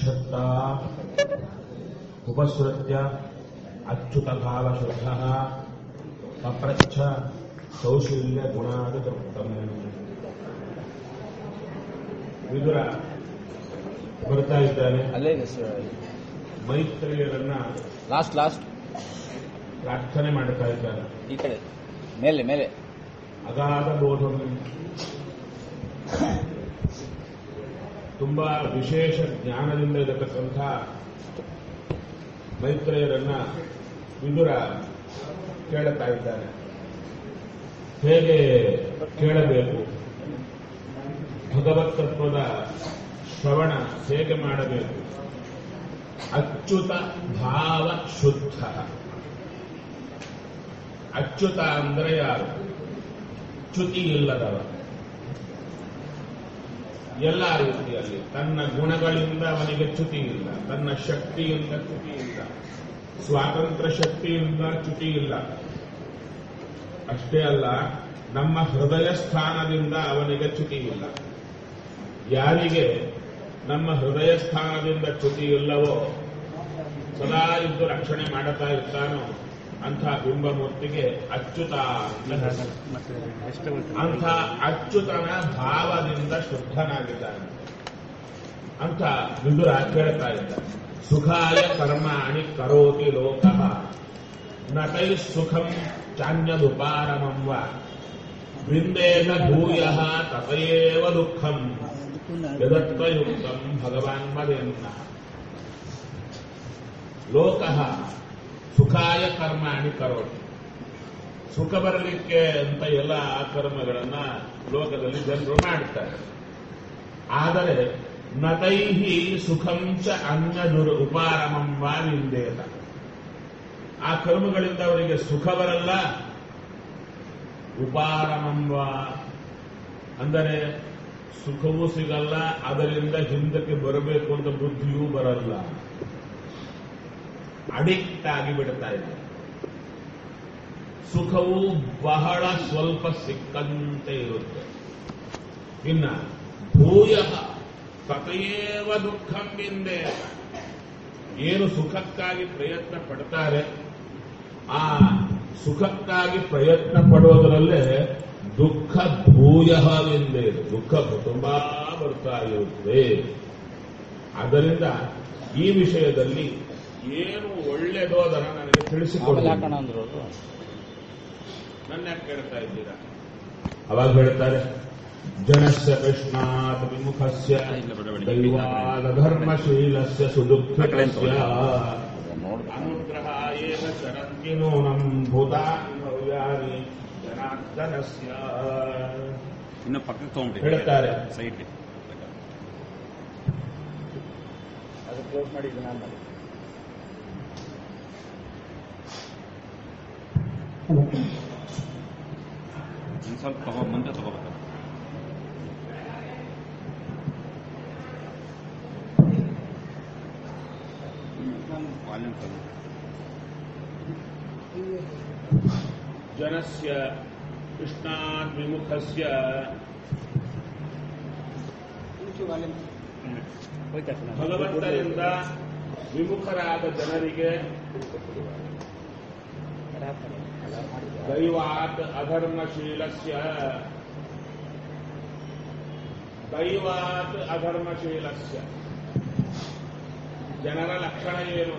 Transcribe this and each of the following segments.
ಶ್ರದ್ಧಾ ಉಪಸೃತ್ಯ ಅಚ್ಯುತಭಾವಶುದ್ಧಃ ಪಪ್ರಚ್ಛ ಕೌಶಲ್ಯ ಗುಣಾದಿತೃಪ್ತಂ. ವಿದುರ ಬರ್ತಾ ಇದ್ದಾನೆ. ಮೈತ್ರೇಯರನ್ನ ಲಾಸ್ಟ್ ಪ್ರಾರ್ಥನೆ ಮಾಡ್ತಾ ಇದ್ದಾರೆ. ಈ ಕಡೆ ಮೇಲೆ ಅಗಾಧ ಬೋಧಂ, ತುಂಬಾ ವಿಶೇಷ ಜ್ಞಾನದಿಂದ ಇರತಕ್ಕಂಥ ಮೈತ್ರೇಯರನ್ನ ವಿದುರ ಕೇಳುತ್ತಾ ಇದ್ದಾನೆ. ಹೇಗೆ ಕೇಳಬೇಕು, ಭಗವತ್ ತತ್ವದ ಶ್ರವಣ ಹೇಗೆ ಮಾಡಬೇಕು, ಅಚ್ಯುತ ಭಾವ ಶುದ್ಧ. ಅಚ್ಯುತ ಅಂದರೆ ಯಾರು? ಚ್ಯುತಿ ಇಲ್ಲದವ. ಎಲ್ಲ ರೀತಿಯಲ್ಲಿ ತನ್ನ ಗುಣಗಳಿಂದ ಅವನಿಗೆ ಚ್ಯುತಿ ಇಲ್ಲ, ತನ್ನ ಶಕ್ತಿಯಿಂದ ಚ್ಯುತಿ ಇಲ್ಲ, ಸ್ವಾತಂತ್ರ್ಯ ಶಕ್ತಿಯಿಂದ ಚ್ಯುತಿ ಇಲ್ಲ. ಅಷ್ಟೇ ಅಲ್ಲ, ನಮ್ಮ ಹೃದಯ ಸ್ಥಾನದಿಂದ ಅವನಿಗೆ ಚ್ಯುತಿ ಇಲ್ಲ. ಯಾರಿಗೆ ನಮ್ಮ ಹೃದಯ ಸ್ಥಾನದಿಂದ ಚ್ಯುತಿ ಇಲ್ಲವೋ, ಸದಾ ಇದ್ದು ರಕ್ಷಣೆ ಮಾಡುತ್ತಾ ಇರ್ತಾನೋ ಅಂಥ ಬಿಂಬಮೂರ್ತಿಗೆ ಅಚ್ಯುತ. ಅಂಥ ಅಚ್ಯುತನ ಭಾವದಿಂದ ಶುದ್ಧನಾಗಿದ್ದಾನೆ ಅಂತ ವಿದುರ ಕೇಳ್ತಾ ಇದ್ದಾನೆ. ಸುಖಾಯ ಕರ್ಮಾಣಿ ಕರೋತಿ ಲೋಕಃ ನತೈ ಸುಖಂ ಚಾನ್ಯದುಪಾರಮಂ ವಾ ಬೃಂದೇನ ಭೂಯಃ ತತಯೇವ ದುಃಖಂ ಯದತ್ವಯುಕ್ತಂ ಭಗವಾನ್ ಮದೇನ್ನ. ಲೋಕಃ ಸುಖಾಯ ಕರ್ಮಾಣಿ ಕರೋತಿ. ಸುಖ ಬರಲಿಕ್ಕೆ ಅಂತ ಎಲ್ಲ ಕರ್ಮಗಳನ್ನ ಲೋಕದಲ್ಲಿ ಜನರು ಮಾಡ್ತಾರೆ. ಆದರೆ ನತೈಹಿ ಸುಖಂಚ ಅನ್ಯದುರ್ ಉಪಾರಮಂ ವಾ ವಿಂದೇತ. ಆ ಕರ್ಮಗಳಿಂದ ಅವರಿಗೆ ಸುಖ ಬರಲ್ಲ, ಉಪಾರಮಂ ವಾ ಅಂದರೆ ಸುಖವೂ ಸಿಗಲ್ಲ, ಅದರಿಂದ ಹಿಂದಕ್ಕೆ ಬರಬೇಕು ಅಂತ ಬುದ್ಧಿಯೂ ಬರಲ್ಲ. ಅಡಿಕ್ಟ್ ಆಗಿ ಬಿಡ್ತಾ ಇದೆ. ಸುಖವು ಬಹಳ ಸ್ವಲ್ಪ ಸಿಕ್ಕಂತೆ ಇರುತ್ತೆ. ಇನ್ನ ಭೂಯ ತತಯೇವ ದುಃಖಂ ಹಿಂದೆ, ಏನು ಸುಖಕ್ಕಾಗಿ ಪ್ರಯತ್ನ ಪಡ್ತಾರೆ, ಆ ಸುಖಕ್ಕಾಗಿ ಪ್ರಯತ್ನ ಪಡೋದರಲ್ಲೇ ದುಃಖ ಭೂಯಹವೆಂದೇ, ದುಃಖ ತುಂಬಾ ಬರ್ತಾ ಇರುತ್ತೆ. ಆದ್ದರಿಂದ ಈ ವಿಷಯದಲ್ಲಿ ಏನು ಒಳ್ಳೆಯದೋ ಅದನ್ನು ನನಗೆ ತಿಳಿಸಿಕೊಡಿ. ನನ್ನ ಯಾಕೆ ಕೇಳ್ತಾ ಇದ್ದೀರಾ? ಅವಾಗ ಹೇಳ್ತಾರೆ, ಜನಸ್ಯ ಕೃಷ್ಣಾತ್ ವಿಮುಖಸ್ಯ ದೈವಾದ ಧರ್ಮಶೀಲಸ್ಯ ಸುದುಃಖಿತಸ್ಯ ಅನುಗ್ರಹಾಯೇನ ಚರಂತಿ ನೂನಂ ಭೂತಾನಿ ಭವ್ಯಾನಿ ಜನಾರ್ದನಸ್ಯ. ಇನ್ನು ಪಕ್ಕಕ್ಕೆ ತಗೊಂಡ್ಬಿಡಿ, ಹೇಳ್ತಾರೆ ಸೈಡ್ ಅದು ಕ್ಲೋಸ್ ಮಾಡಿ ನಾನು ಮಾಡಿ. ಇನ್ನು ಸ್ವಲ್ಪ ಮುಂದೆ ತಗೋಬೇಕು. ವಾಲ್ಯೂಮ್ ತಗೋ. ಜನಸ್ಯ ಕೃಷ್ಣಾತ್ ವಿಮುಖಸ್ಯ, ಭಗವಂತನಿಂದ ವಿಮುಖರಾದ ಜನರಿಗೆ ದೈವಾತ್ ಅಧರ್ಮಶೀಲಸ್ಯ, ದೈವಾತ್ ಅಧರ್ಮಶೀಲಸ್ಯ ಜನರ ಲಕ್ಷಣ ಏನು?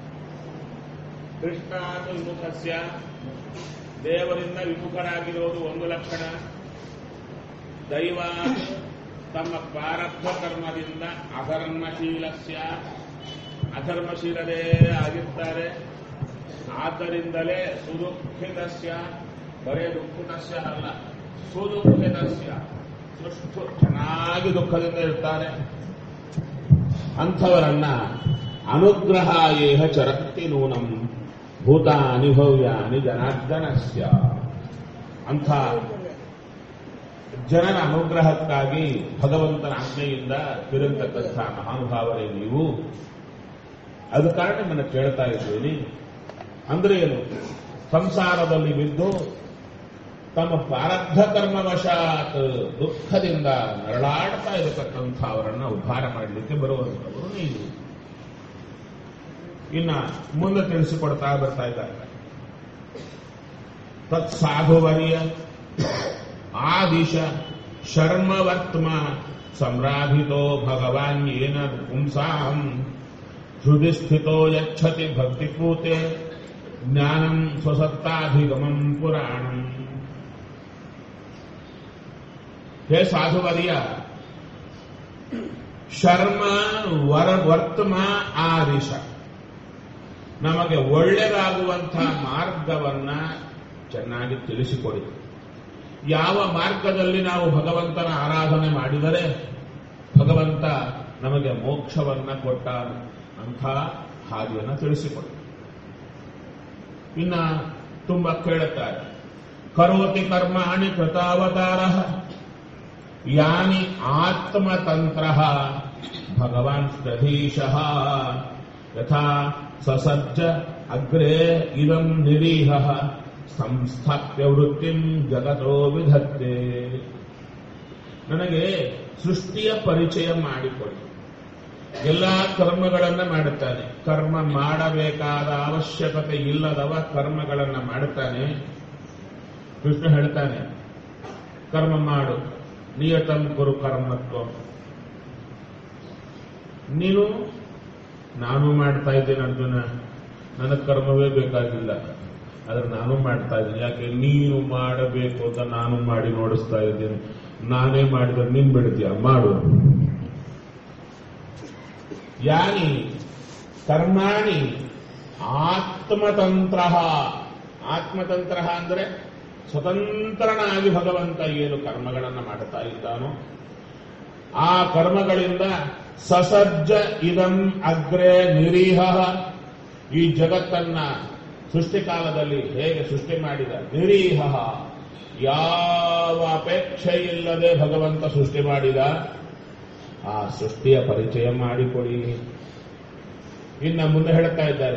ಕೃಷ್ಣಾತ್ ವಿಮುಖಸ್ಯ, ದೇವರಿಂದ ವಿಮುಖರಾಗಿರೋದು ಒಂದು ಲಕ್ಷಣ. ದೈವಾತ್ ತಮ್ಮ ಪ್ರಾರಬ್ಧ ಕರ್ಮದಿಂದ ಅಧರ್ಮಶೀಲಸ್ಯ, ಅಧರ್ಮಶೀಲರೇ ಆಗಿರ್ತಾರೆ. ಆದ್ದರಿಂದಲೇ ಸುದುಃಖಿತಸ್ಯ, ಬರೇ ದುಃಖಿತಸ್ಯ ಅಲ್ಲ, ಸುದುಃಖಿತಸ್ಯ, ಎಷ್ಟು ಚೆನ್ನಾಗಿ ದುಃಖದಿಂದ ಇರ್ತಾರೆ. ಅಂಥವರನ್ನ ಅನುಗ್ರಹಾಯೇಹ ಚರಂತಿ ನೂನಂ ಭೂತಾನಿ ಭವ್ಯಾನಿ ಜನಾರ್ದನಸ್ಯ. ಅಂಥ ಜನರ ಅನುಗ್ರಹಕ್ಕಾಗಿ ಭಗವಂತನ ಆಜ್ಞೆಯಿಂದ ತಿರುಗತಕ್ಕಂಥ ಮಹಾನುಭಾವರೇ ನೀವು. ಅದು ಕಾರಣ ನಿಮ್ಮನ್ನು ಕೇಳ್ತಾ ಇದ್ದೀನಿ. ಅಂದ್ರೆ ಏನು? ಸಂಸಾರದಲ್ಲಿ ಬಿದ್ದು ತಮ್ಮ ಪ್ರಾರಬ್ಧ ಕರ್ಮವಶಾತ್ ದುಃಖದಿಂದ ನರಳಾಡ್ತಾ ಇರತಕ್ಕಂಥ ಅವರನ್ನ ಉದ್ಧಾರ ಮಾಡಲಿಕ್ಕೆ ಬರುವಂಥವರು ನೀವು. ಇನ್ನ ಮುಂದೆ ತಿಳಿಸಿಕೊಡ್ತಾ ಬರ್ತಾ ಇದ್ದಾರೆ. ತತ್ಸಾಧುವರ್ಯ ಆದಿಶ ಶರ್ಮವರ್ತ್ಮ ಸಂರಾಧಿತೋ ಭಗವಾನ್ ಯೇನ ಪುಂಸಾಂ ಹೃದಯ ಸ್ಥಿತೋ ಯಚ್ಛತಿ ಭಕ್ತಿಪೂತೆ ಜ್ಞಾನಂ ಸ್ವಸತ್ತಾಧಿಗಮಂ ಪುರಾಣಂ. ಹೇ ಸಾಧುವರ್ಯ, ಶರ್ಮ ವರ್ತಮ ಆದಿಶ, ನಮಗೆ ಒಳ್ಳೆಯದಾಗುವಂತಹ ಮಾರ್ಗವನ್ನ ಚೆನ್ನಾಗಿ ತಿಳಿಸಿಕೊಡಿ. ಯಾವ ಮಾರ್ಗದಲ್ಲಿ ನಾವು ಭಗವಂತನ ಆರಾಧನೆ ಮಾಡಿದರೆ ಭಗವಂತ ನಮಗೆ ಮೋಕ್ಷವನ್ನ ಕೊಟ್ಟ ಅಂಥ ಹಾದಿಯನ್ನು ತಿಳಿಸಿಕೊಡಿ. ಇನ್ನ ತುಂಬ ಕೇಳುತ್ತಾರೆ, ಕರೋತಿ ಕರ್ಮಾಣಿ ಕೃತಾವತಾರ ಯಾನಿ ಆತ್ಮತಂತ್ರ ಭಗವಾನ್ ಪ್ರಧೀಶಃ ಯಥಾ ಸಸಜ್ಜ ಅಗ್ರೇ ಇದಂ ನಿರೀಹ ಸಂಸ್ಥಾಪ್ಯ ವೃತ್ತಿಂ ಜಗತೋ ವಿಧತ್ತೆ. ನನಗೆ ಸೃಷ್ಟಿಯ ಪರಿಚಯ ಮಾಡಿಕೊಡಿ. ಎಲ್ಲ ಕರ್ಮಗಳನ್ನು ಮಾಡುತ್ತಾನೆ. ಕರ್ಮ ಮಾಡಬೇಕಾದ ಅವಶ್ಯಕತೆ ಇಲ್ಲದವ ಕರ್ಮಗಳನ್ನು ಮಾಡುತ್ತಾನೆ. ಕೃಷ್ಣ ಹೇಳ್ತಾನೆ, ಕರ್ಮ ಮಾಡು, ನಿಯತಂ ಕುರು ಕರ್ಮತ್ವ. ನೀನು ನಾನು ಮಾಡ್ತಾ ಇದ್ದೇನೆ ಅರ್ಜುನ, ನನಗೆ ಕರ್ಮವೇ ಬೇಕಾಗಿಲ್ಲ, ಆದ್ರೆ ನಾನು ಮಾಡ್ತಾ ಇದ್ದೀನಿ. ಯಾಕೆ? ನೀನು ಮಾಡಬೇಕು ಅಂತ ನಾನು ಮಾಡಿ ನೋಡಿಸ್ತಾ ಇದ್ದೇನೆ. ನಾನೇ ಮಾಡಿದ್ರೆ ನೀನ್ ಬಿಡ್ತೀಯ? ಮಾಡು. ಯಾನಿ ಕರ್ಮಾಣಿ ಆತ್ಮತಂತ್ರ. ಆತ್ಮತಂತ್ರ ಅಂದ್ರೆ ಸ್ವತಂತ್ರನಾಗಿ ಭಗವಂತ ಏನು ಕರ್ಮಗಳನ್ನು ಮಾಡುತ್ತಾ ಇದ್ದಾನೋ ಆ ಕರ್ಮಗಳಿಂದ ಸಸಜ್ಜ ಇದಂ ಅಗ್ರೇ ನಿರೀಹ. ಈ ಜಗತ್ತನ್ನ ಸೃಷ್ಟಿಕಾಲದಲ್ಲಿ ಹೇಗೆ ಸೃಷ್ಟಿ ಮಾಡಿದ, ನಿರೀಹ, ಯಾವ ಅಪೇಕ್ಷೆ ಇಲ್ಲದೆ ಭಗವಂತ ಸೃಷ್ಟಿ ಮಾಡಿದ, ಆ ಸೃಷ್ಟಿಯ ಪರಿಚಯ ಮಾಡಿಕೊಡಿ. ಇನ್ನ ಮುಂದೆ ಹೇಳ್ತಾ ಇದ್ದಾರೆ,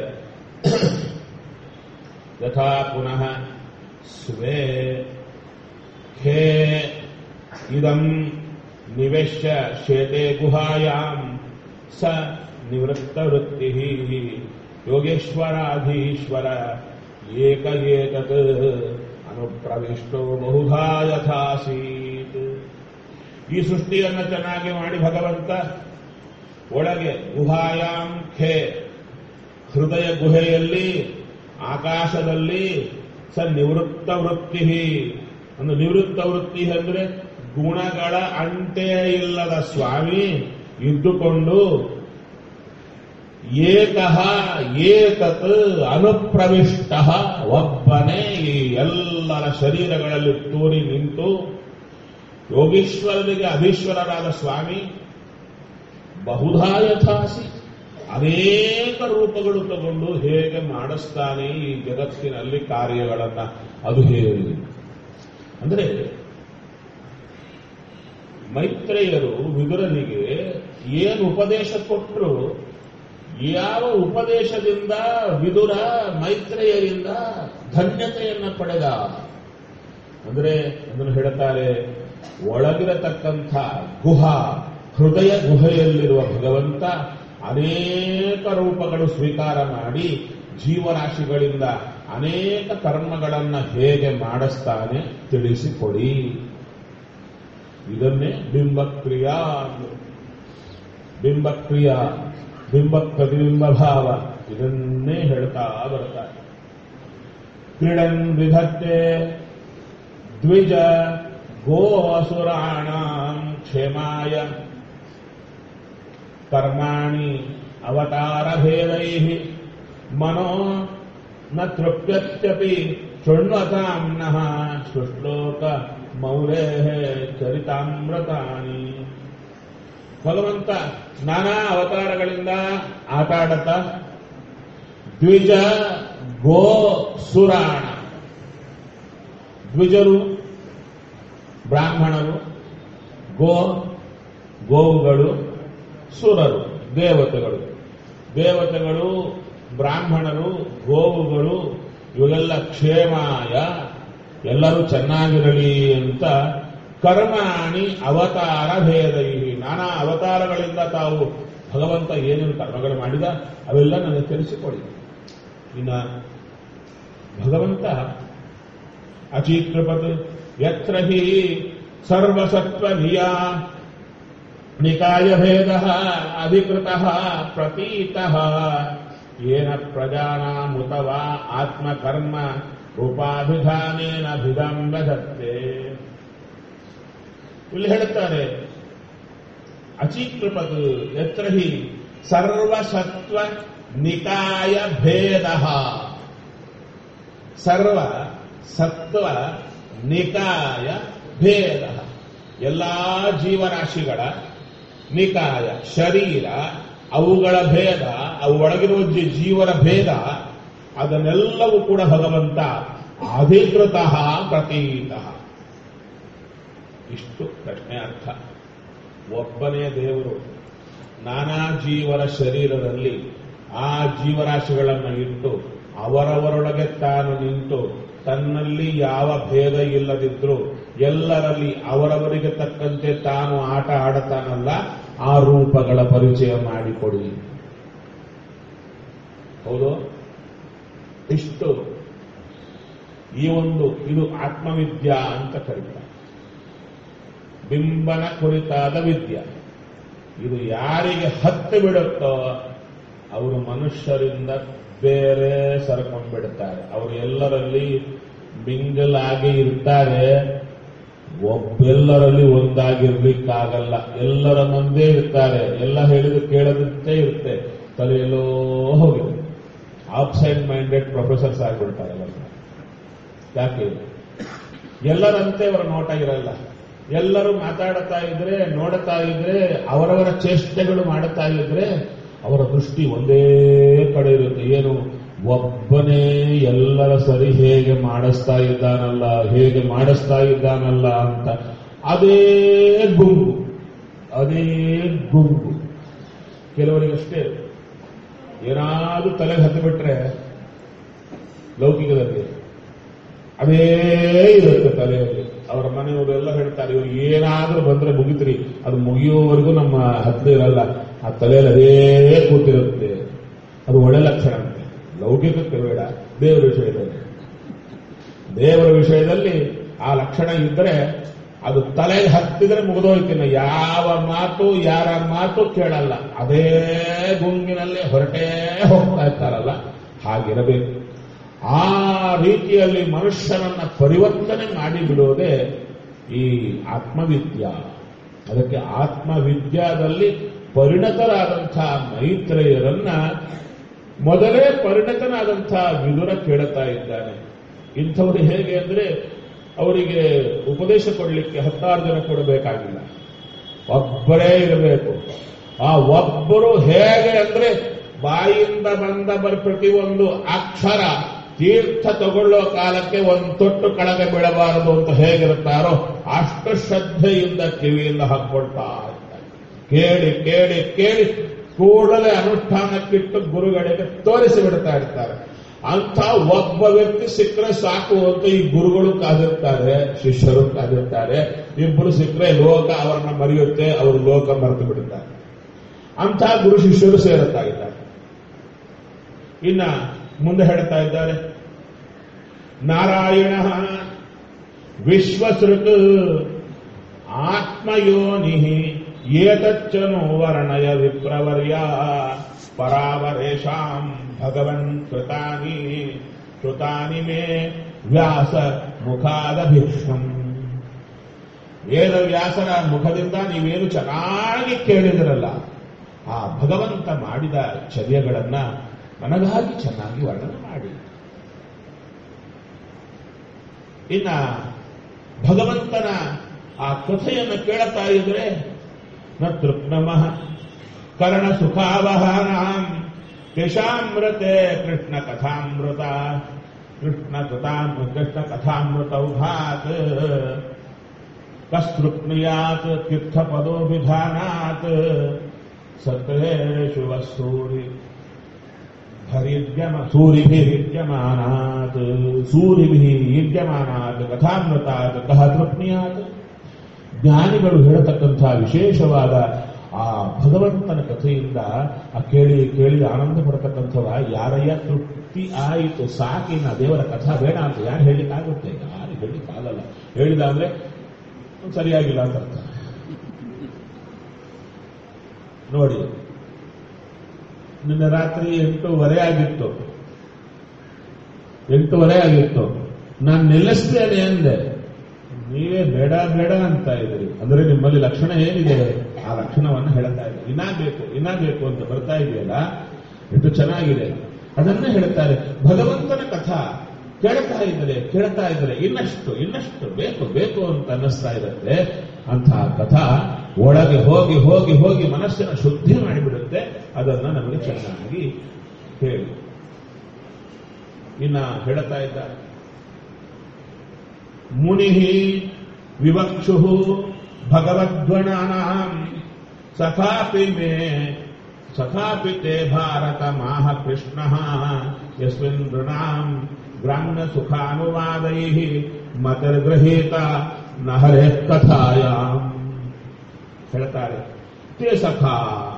ಯಥಾ ಪುನಃ ಸ್ವೇ ಖೇ ಇದಂ ನಿವೇಶ್ಯ ಶೇತೆ ಗುಹಾಯಾಂ ಸ ನಿವೃತ್ತ ವೃತ್ತಿ ಯೋಗೇಶ್ವರಾಧೀಶ್ವರ ಏಕ ಏತತ್ ಅನುಪ್ರವಿಷ್ಟೋ ಬಹುಧಾ ಯಥಾಸೀತ್. ಈ ಸೃಷ್ಟಿಯನ್ನು ಚೆನ್ನಾಗಿ ಮಾಡಿ ಭಗವಂತ ಒಳಗೆ ಗುಹಾಯಾಂ ಖೇ, ಹೃದಯ ಗುಹೆಯಲ್ಲಿ ಆಕಾಶದಲ್ಲಿ ಸ ನಿವೃತ್ತ ವೃತ್ತಿ. ಒಂದು ನಿವೃತ್ತ ವೃತ್ತಿ ಅಂದ್ರೆ ಗುಣಗಳ ಅಂಟೇ ಇಲ್ಲದ ಸ್ವಾಮಿ ಇದ್ದುಕೊಂಡು ಏಕಃ ಏತತ್ ಅನುಪ್ರವಿಷ್ಟ, ಒಬ್ಬನೇ ಈ ಎಲ್ಲರ ಶರೀರಗಳಲ್ಲಿ ತೂರಿ ನಿಂತು ಯೋಗೀಶ್ವರನಿಗೆ ಅಧೀಶ್ವರರಾದ ಸ್ವಾಮಿ ಬಹುಧಾ ಯಥಾಸಿ, ಅನೇಕ ರೂಪಗಳು ತಗೊಂಡು ಹೇಗೆ ಮಾಡಿಸ್ತಾನೆ ಈ ಜಗತ್ತಿನಲ್ಲಿ ಕಾರ್ಯಗಳನ್ನ, ಅದು ಹೇಳಿ ಅಂದ್ರೆ ಮೈತ್ರೇಯರು ವಿದುರನಿಗೆ ಏನು ಉಪದೇಶ ಕೊಟ್ಟರು, ಯಾವ ಉಪದೇಶದಿಂದ ವಿದುರ ಮೈತ್ರೇಯರಿಂದ ಧನ್ಯತೆಯನ್ನು ಪಡೆದ ಅಂದ್ರೆ ಅದನ್ನು ಹೇಳುತ್ತಾರೆ, ಒಳಗಿರತಕ್ಕಂಥ ಹೃದಯ ಗುಹೆಯಲ್ಲಿರುವ ಭಗವಂತ ಅನೇಕ ರೂಪಗಳು ಸ್ವೀಕಾರ ಮಾಡಿ ಜೀವರಾಶಿಗಳಿಂದ ಅನೇಕ ಕರ್ಮಗಳನ್ನು ಹೇಗೆ ಮಾಡಿಸ್ತಾನೆ ತಿಳಿಸಿಕೊಡಿ. ಇದನ್ನೇ ಬಿಂಬಕ್ರಿಯಾ, ಬಿಂಬಕ್ರಿಯಾ, ಬಿಂಬ ಪ್ರತಿಬಿಂಬ ಭಾವ, ಇದನ್ನೇ ಹೇಳ್ತಾ ಬರ್ತಾರೆ. ಕ್ರೀಡನ್ ವಿಧತ್ತೆ ದ್ವಿಜ ಗೋ ಅಸುರಾಣಾಂ ಕ್ಷೇಮಾಯ ಕರ್ಮಾಣಿ ಅವತಾರ ಭೇದೈಃ ಮನೋ ನ ತೃಪ್ಯತ್ಯಪಿ ಶೃಣ್ವತಾಂ ನಃ ಸುಶ್ಲೋಕ ಮೌರೇಃ ಚರಿತಾಮೃತಾನಿ. ಭಗವಂತ ನಾನಾ ಅವತಾರಗಳಿಂದ ಆಟಾಡತ ದ್ವಿಜ ಗೋ ಸುರಾಣ, ದ್ವಿಜರು ಬ್ರಾಹ್ಮಣರು, ಗೋವುಗಳು, ಸುರರು ದೇವತೆಗಳು, ಬ್ರಾಹ್ಮಣರು, ಗೋವುಗಳು, ಇವೆಲ್ಲ ಕ್ಷೇಮಾಯ ಎಲ್ಲರೂ ಚೆನ್ನಾಗಿರಲಿ ಅಂತ ಕರ್ಮಾಣಿ ಅವತಾರ ಭೇದೈ, ನಾನಾ ಅವತಾರಗಳಿಂದ ತಾವು ಭಗವಂತ ಏನೇನು ಕರ್ಮಗಳು ಮಾಡಿದ ಅವೆಲ್ಲ ನನಗೆ ತಿಳಿಸಿಕೊಡಿ. ಇನ್ನ ಭಗವಂತ ಅಚೀಕೃಪತ್ ಯತ್ರ ಹಿ ಸರ್ವಸತ್ವ ನಿಕಾಯ ಭೇದ ಅಧಿಕೃತ ಪ್ರತೀತ ಯೇನ ಪ್ರಜಾನಾಮುತ ವಾ ಆತ್ಮಕರ್ಮ ರೂಪಾಭಿಧಾನೇನ ಭಿದಂ ವದತ್ತೆ. ಇಲ್ಲಿ ಹೇಳುತ್ತಾರೆ ಅಚೀಕೃಪತ್ ಯತ್ರ ಹಿ ಸರ್ವಸತ್ವ ನಿಕಾಯ ಭೇದ, ಸರ್ವ ಸತ್ವ ನಿಕಾಯ ಭೇದ, ಎಲ್ಲಾ ಜೀವರಾಶಿಗಳ ನಿಕಾಯ ಶರೀರ, ಅವುಗಳ ಭೇದ, ಅವು ಒಳಗಿರುವ ಜೀವರ ಭೇದ, ಅದನ್ನೆಲ್ಲವೂ ಕೂಡ ಭಗವಂತ ಅಧಿಕೃತ ಪ್ರತೀತ. ಇಷ್ಟು ಪ್ರಶ್ನೆ ಅರ್ಥ. ಒಬ್ಬನೇ ದೇವರು ನಾನಾ ಜೀವರ ಶರೀರದಲ್ಲಿ ಆ ಜೀವರಾಶಿಗಳನ್ನು ಇಟ್ಟು ಅವರವರೊಳಗೆ ತಾನು ನಿಂತು ತನ್ನಲ್ಲಿ ಯಾವ ಭೇದ ಇಲ್ಲದಿದ್ರೂ ಎಲ್ಲರಲ್ಲಿ ಅವರವರಿಗೆ ತಕ್ಕಂತೆ ತಾನು ಆಟ ಆಡತಾನಲ್ಲ, ಆ ರೂಪಗಳ ಪರಿಚಯ ಮಾಡಿಕೊಡಿ. ಹೌದು, ಇಷ್ಟು ಈ ಒಂದು ಇದು ಆತ್ಮವಿದ್ಯಾ ಅಂತ ಕರೀತಾರೆ. ಬಿಂಬನ ಕುರಿತಾದ ವಿದ್ಯೆ. ಇದು ಯಾರಿಗೆ ಹತ್ತು ಬಿಡುತ್ತೋ ಅವರು ಮನುಷ್ಯರಿಂದ ಬೇರೆ ಸರ್ಕೊಂಡ್ಬಿಡ್ತಾರೆ. ಅವರು ಎಲ್ಲರಲ್ಲಿ ಮಿಂಗಲಾಗಿ ಇರ್ತಾರೆ, ಒಬ್ಬೆಲ್ಲರಲ್ಲಿ ಒಂದಾಗಿರ್ಲಿಕ್ಕಾಗಲ್ಲ. ಎಲ್ಲರ ಮುಂದೆ ಇರ್ತಾರೆ, ಎಲ್ಲ ಹೇಳಿದ್ರು ಕೇಳದಂತೆ ಇರುತ್ತೆ, ತಲೆಯಲ್ಲೋ ಹೋಗಿದೆ. ಆಬ್ಸೆಂಟ್ ಮೈಂಡೆಡ್ ಪ್ರೊಫೆಸರ್ಸ್ ಆಗಿಬಿಡ್ತಾರೆ ಎಲ್ಲ. ಯಾಕೆ? ಎಲ್ಲರಂತೆ ಅವರ ನೋಟ ಇರಲ್ಲ. ಎಲ್ಲರೂ ಮಾತಾಡುತ್ತಾ ಇದ್ರೆ, ನೋಡುತ್ತಾ ಇದ್ರೆ, ಅವರವರ ಚೇಷ್ಟೆಗಳು ಮಾಡುತ್ತಾ ಇದ್ರೆ ಅವರ ದೃಷ್ಟಿ ಒಂದೇ ಕಡೆ ಇರುತ್ತೆ. ಏನು? ಒಬ್ಬನೇ ಎಲ್ಲರ ಸರಿ ಹೇಗೆ ಮಾಡಿಸ್ತಾ ಇದ್ದಾನಲ್ಲ ಅಂತ ಅದೇ ಗುಂಗು. ಕೆಲವರಿಗಷ್ಟೇ ಏನಾದ್ರೂ ತಲೆಗೆ ಹತ್ತು ಬಿಟ್ರೆ ಲೌಕಿಕದಲ್ಲಿ ಅದೇ ಇರುತ್ತೆ ತಲೆಯಲ್ಲಿ. ಅವರ ಮನೆಯವರು ಎಲ್ಲ ಹೇಳ್ತಾರೆ, ಇವರು ಏನಾದ್ರೂ ಬಂದ್ರೆ ಮುಗಿತ್ರಿ, ಅದು ಮುಗಿಯುವವರೆಗೂ ನಮ್ಮ ಹತ್ತಿರ ಇರಲ್ಲ, ಆ ತಲೆಯಲ್ಲಿ ಅದೇ ಕೂತಿರುತ್ತೆ. ಅದು ಒಳ್ಳೆ ಲಕ್ಷಣ ಅಂತೆ. ಲೌಕಿಕಕ್ಕೆ ಬೇಡ, ದೇವರ ವಿಷಯದಲ್ಲಿ ಆ ಲಕ್ಷಣ ಇದ್ರೆ ಅದು ತಲೆಗೆ ಹತ್ತಿದ್ರೆ ಮುಗಿದೋಯ್ತಿನ. ಯಾವ ಮಾತು ಯಾರ ಮಾತು ಕೇಳಲ್ಲ, ಅದೇ ಗುಂಗಿನಲ್ಲಿ ಹೊರಟೇ ಹೋಗ್ತಾ ಇರ್ತಾರಲ್ಲ, ಹಾಗಿರಬೇಕು. ಆ ರೀತಿಯಲ್ಲಿ ಮನುಷ್ಯನನ್ನ ಪರಿವರ್ತನೆ ಮಾಡಿಬಿಡೋದೇ ಈ ಆತ್ಮವಿದ್ಯಾ. ಅದಕ್ಕೆ ಆತ್ಮವಿದ್ಯಾದಲ್ಲಿ ಪರಿಣತರಾದಂತಹ ಮೈತ್ರೇಯರನ್ನ ಮೊದಲೇ ಪರಿಣತನಾದಂತಹ ವಿದುರ ಕೇಳುತ್ತಾ ಇದ್ದಾನೆ. ಇಂಥವರು ಹೇಗೆ ಅಂದ್ರೆ ಅವರಿಗೆ ಉಪದೇಶ ಕೊಡಲಿಕ್ಕೆ 16 ಜನ ಕೊಡಬೇಕಾಗಿಲ್ಲ, ಒಬ್ಬರೇ ಇರಬೇಕು. ಆ ಒಬ್ಬರು ಹೇಗೆ ಅಂದ್ರೆ ಬಾಯಿಂದ ಬಂದ ಪ್ರತಿಯೊಂದು ಅಕ್ಷರ ತೀರ್ಥ ತಗೊಳ್ಳೋ ಕಾಲಕ್ಕೆ ಒಂದು ತೊಟ್ಟು ಕೆಳಗೆ ಬೀಳಬಾರದು ಅಂತ ಹೇಗಿರುತ್ತಾರೋ ಅಷ್ಟು ಶ್ರದ್ಧೆಯಿಂದ ಕಿವಿಯಿಂದ ಹಾಕೊಳ್ತಾ ಇರ್ತಾರೆ. ಕೇಳಿ ಕೇಳಿ ಕೇಳಿ ಕೂಡಲೇ ಅನುಷ್ಠಾನಕ್ಕಿಟ್ಟು ಗುರುಗಳಿಗೆ ತೋರಿಸಿ ಬಿಡ್ತಾ ಇರ್ತಾರೆ. ಅಂತ ಒಬ್ಬ ವ್ಯಕ್ತಿ ಸಿಕ್ಕರೆ ಸಾಕು ಅಂತ ಈ ಗುರುಗಳು ಕಾದಿರ್ತಾರೆ, ಶಿಷ್ಯರು ಕಾದಿರ್ತಾರೆ. ಇಬ್ಬರು ಸಿಕ್ಕರೆ ಲೋಕ ಅವರನ್ನ ಮರೆಯುತ್ತೆ, ಅವರು ಲೋಕ ಮರೆತು ಬಿಡುತ್ತಾರೆ. ಅಂಥ ಗುರು ಶಿಷ್ಯರು ಸೇರುತ್ತಾ ಇದ್ದಾರೆ. ಇನ್ನ ಮುಂದೆ ಹೇಳ್ತಾ ಇದ್ದಾರೆ, ನಾರಾಯಣ ವಿಶ್ವಸೃಕ್ ಆತ್ಮಯೋನಿ ಏತಚ್ಚನೋ ವರ್ಣಯ ವಿಪ್ರವರ್ಯ ಪರಾವರೇಶಾಂ ಭಗವನ್ ಕೃತಾನಿ ಮೇ ವ್ಯಾಸ ಮುಖಾದಭೀಕ್ಷಂ. ವೇದವ್ಯಾಸರ ಮುಖದಿಂದ ನೀವೇನು ಚೆನ್ನಾಗಿ ಕೇಳಿದಿರಲ್ಲ, ಆ ಭಗವಂತ ಮಾಡಿದ ಚರ್ಯಗಳನ್ನ ನನಗಾಗಿ ಚೆನ್ನಾಗಿ ವರ್ಣನೆ ಮಾಡಿ. ಇನ್ನ ಭಗವಂತನ ಆ ಕಥೆಯನ್ನು ಕೇಳುತ್ತಾ ಇದ್ರೆ ನ ತೃಪ್ನಮಃ ಕರ್ಣ ಸುಖಾವಹಾನಾಂ ತೇಷಾಮೃತೆ ಕೃಷ್ಣ ಕಥಾಮೃತೌಘಾತ್ ಕಸ್ತೃಪ್ನಿಯಾತ್ ತೀರ್ಥಪದೋಭಿಧಾನಾತ್ ಸತ್ರೇಷು ವಸ್ತೂರಿ ಸೂರಿಭಿರ್ಯುಜ್ಯಮಾನಾತ್ ಸೂರಿಭಿರ್ಯುಜ್ಯಮಾನಾತ್ ಕಥಾಮೃತಾತ್ ಕಹ ತೃಪ್ನಿಯಾತ್. ಜ್ಞಾನಿಗಳು ಹೇಳತಕ್ಕಂಥ ವಿಶೇಷವಾದ ಆ ಭಗವಂತನ ಕಥೆಯಿಂದ ಆ ಕೇಳಿ ಕೇಳಿ ಆನಂದ ಪಡತಕ್ಕಂಥವ ಯಾರಯ್ಯ ತೃಪ್ತಿ ಆಯಿತು, ಸಾಕಿನ ದೇವರ ಕಥಾ ಬೇಡ ಅಂತ ಯಾರು ಹೇಳಲಿಕ್ಕಾಗುತ್ತೆ? ಯಾರು ಹೇಳಲಿಕ್ಕಾಗಲ್ಲ. ಹೇಳಿದ ಅಂದ್ರೆ ಸರಿಯಾಗಿಲ್ಲ ಅಂತ ಅರ್ಥ. ನೋಡಿ, ನಿನ್ನೆ ರಾತ್ರಿ 8:30 ಆಗಿತ್ತು. ನಾನು ನಿಲ್ಲಿಸ್ತೇನೆ ಅಂದೆ, ನೀವೇ ಬೇಡ ಬೇಡ ಅಂತ ಇದ್ರಿ. ಅಂದ್ರೆ ನಿಮ್ಮಲ್ಲಿ ಲಕ್ಷಣ ಏನಿದೆ ಆ ಲಕ್ಷಣವನ್ನು ಹೇಳ್ತಾ ಇದೆ. ಇನ್ನ ಬೇಕು ಅಂತ ಬರ್ತಾ ಇದೆಯಲ್ಲ, ಎಷ್ಟು ಚೆನ್ನಾಗಿದೆ ಅದನ್ನೇ ಹೇಳ್ತಾರೆ. ಭಗವಂತನ ಕಥಾ ಕೇಳ್ತಾ ಇದ್ರೆ ಇನ್ನಷ್ಟು ಬೇಕು ಅಂತ ಅನ್ನಿಸ್ತಾ ಇರುತ್ತೆ. ಅಂತಹ ಕಥಾ ಒಳಗೆ ಹೋಗಿ ಮನಸ್ಸಿನ ಶುದ್ಧಿ ಮಾಡಿಬಿಡುತ್ತೆ. ಅದನ್ನ ನಮಗೆ ಚೆನ್ನಾಗಿ ಹೇಳಿ ಇನ್ನ ಹೇಳ್ತಾ ಇದ್ದಾರೆ. ಮುನಿ ವಿವಕ್ಷು ಭಗವದ್ಗಣಾನಾಂ ಸಖಾಪಿ ತೇ ಭಾರತ ಮಾಹ ಕೃಷ್ಣ ಯಸ್ಮಿನ್ ನೃಣಾಂ ಗ್ರಾಮ್ಯ ಸುಖಾನುವಾದೈ ಮತರ್ಗೃಹೀತ ನ ಹರೇ ಕಥಾಯಾಂ. ಹೇಳ್ತಾರೆ, ತೇ ಸಖಾ,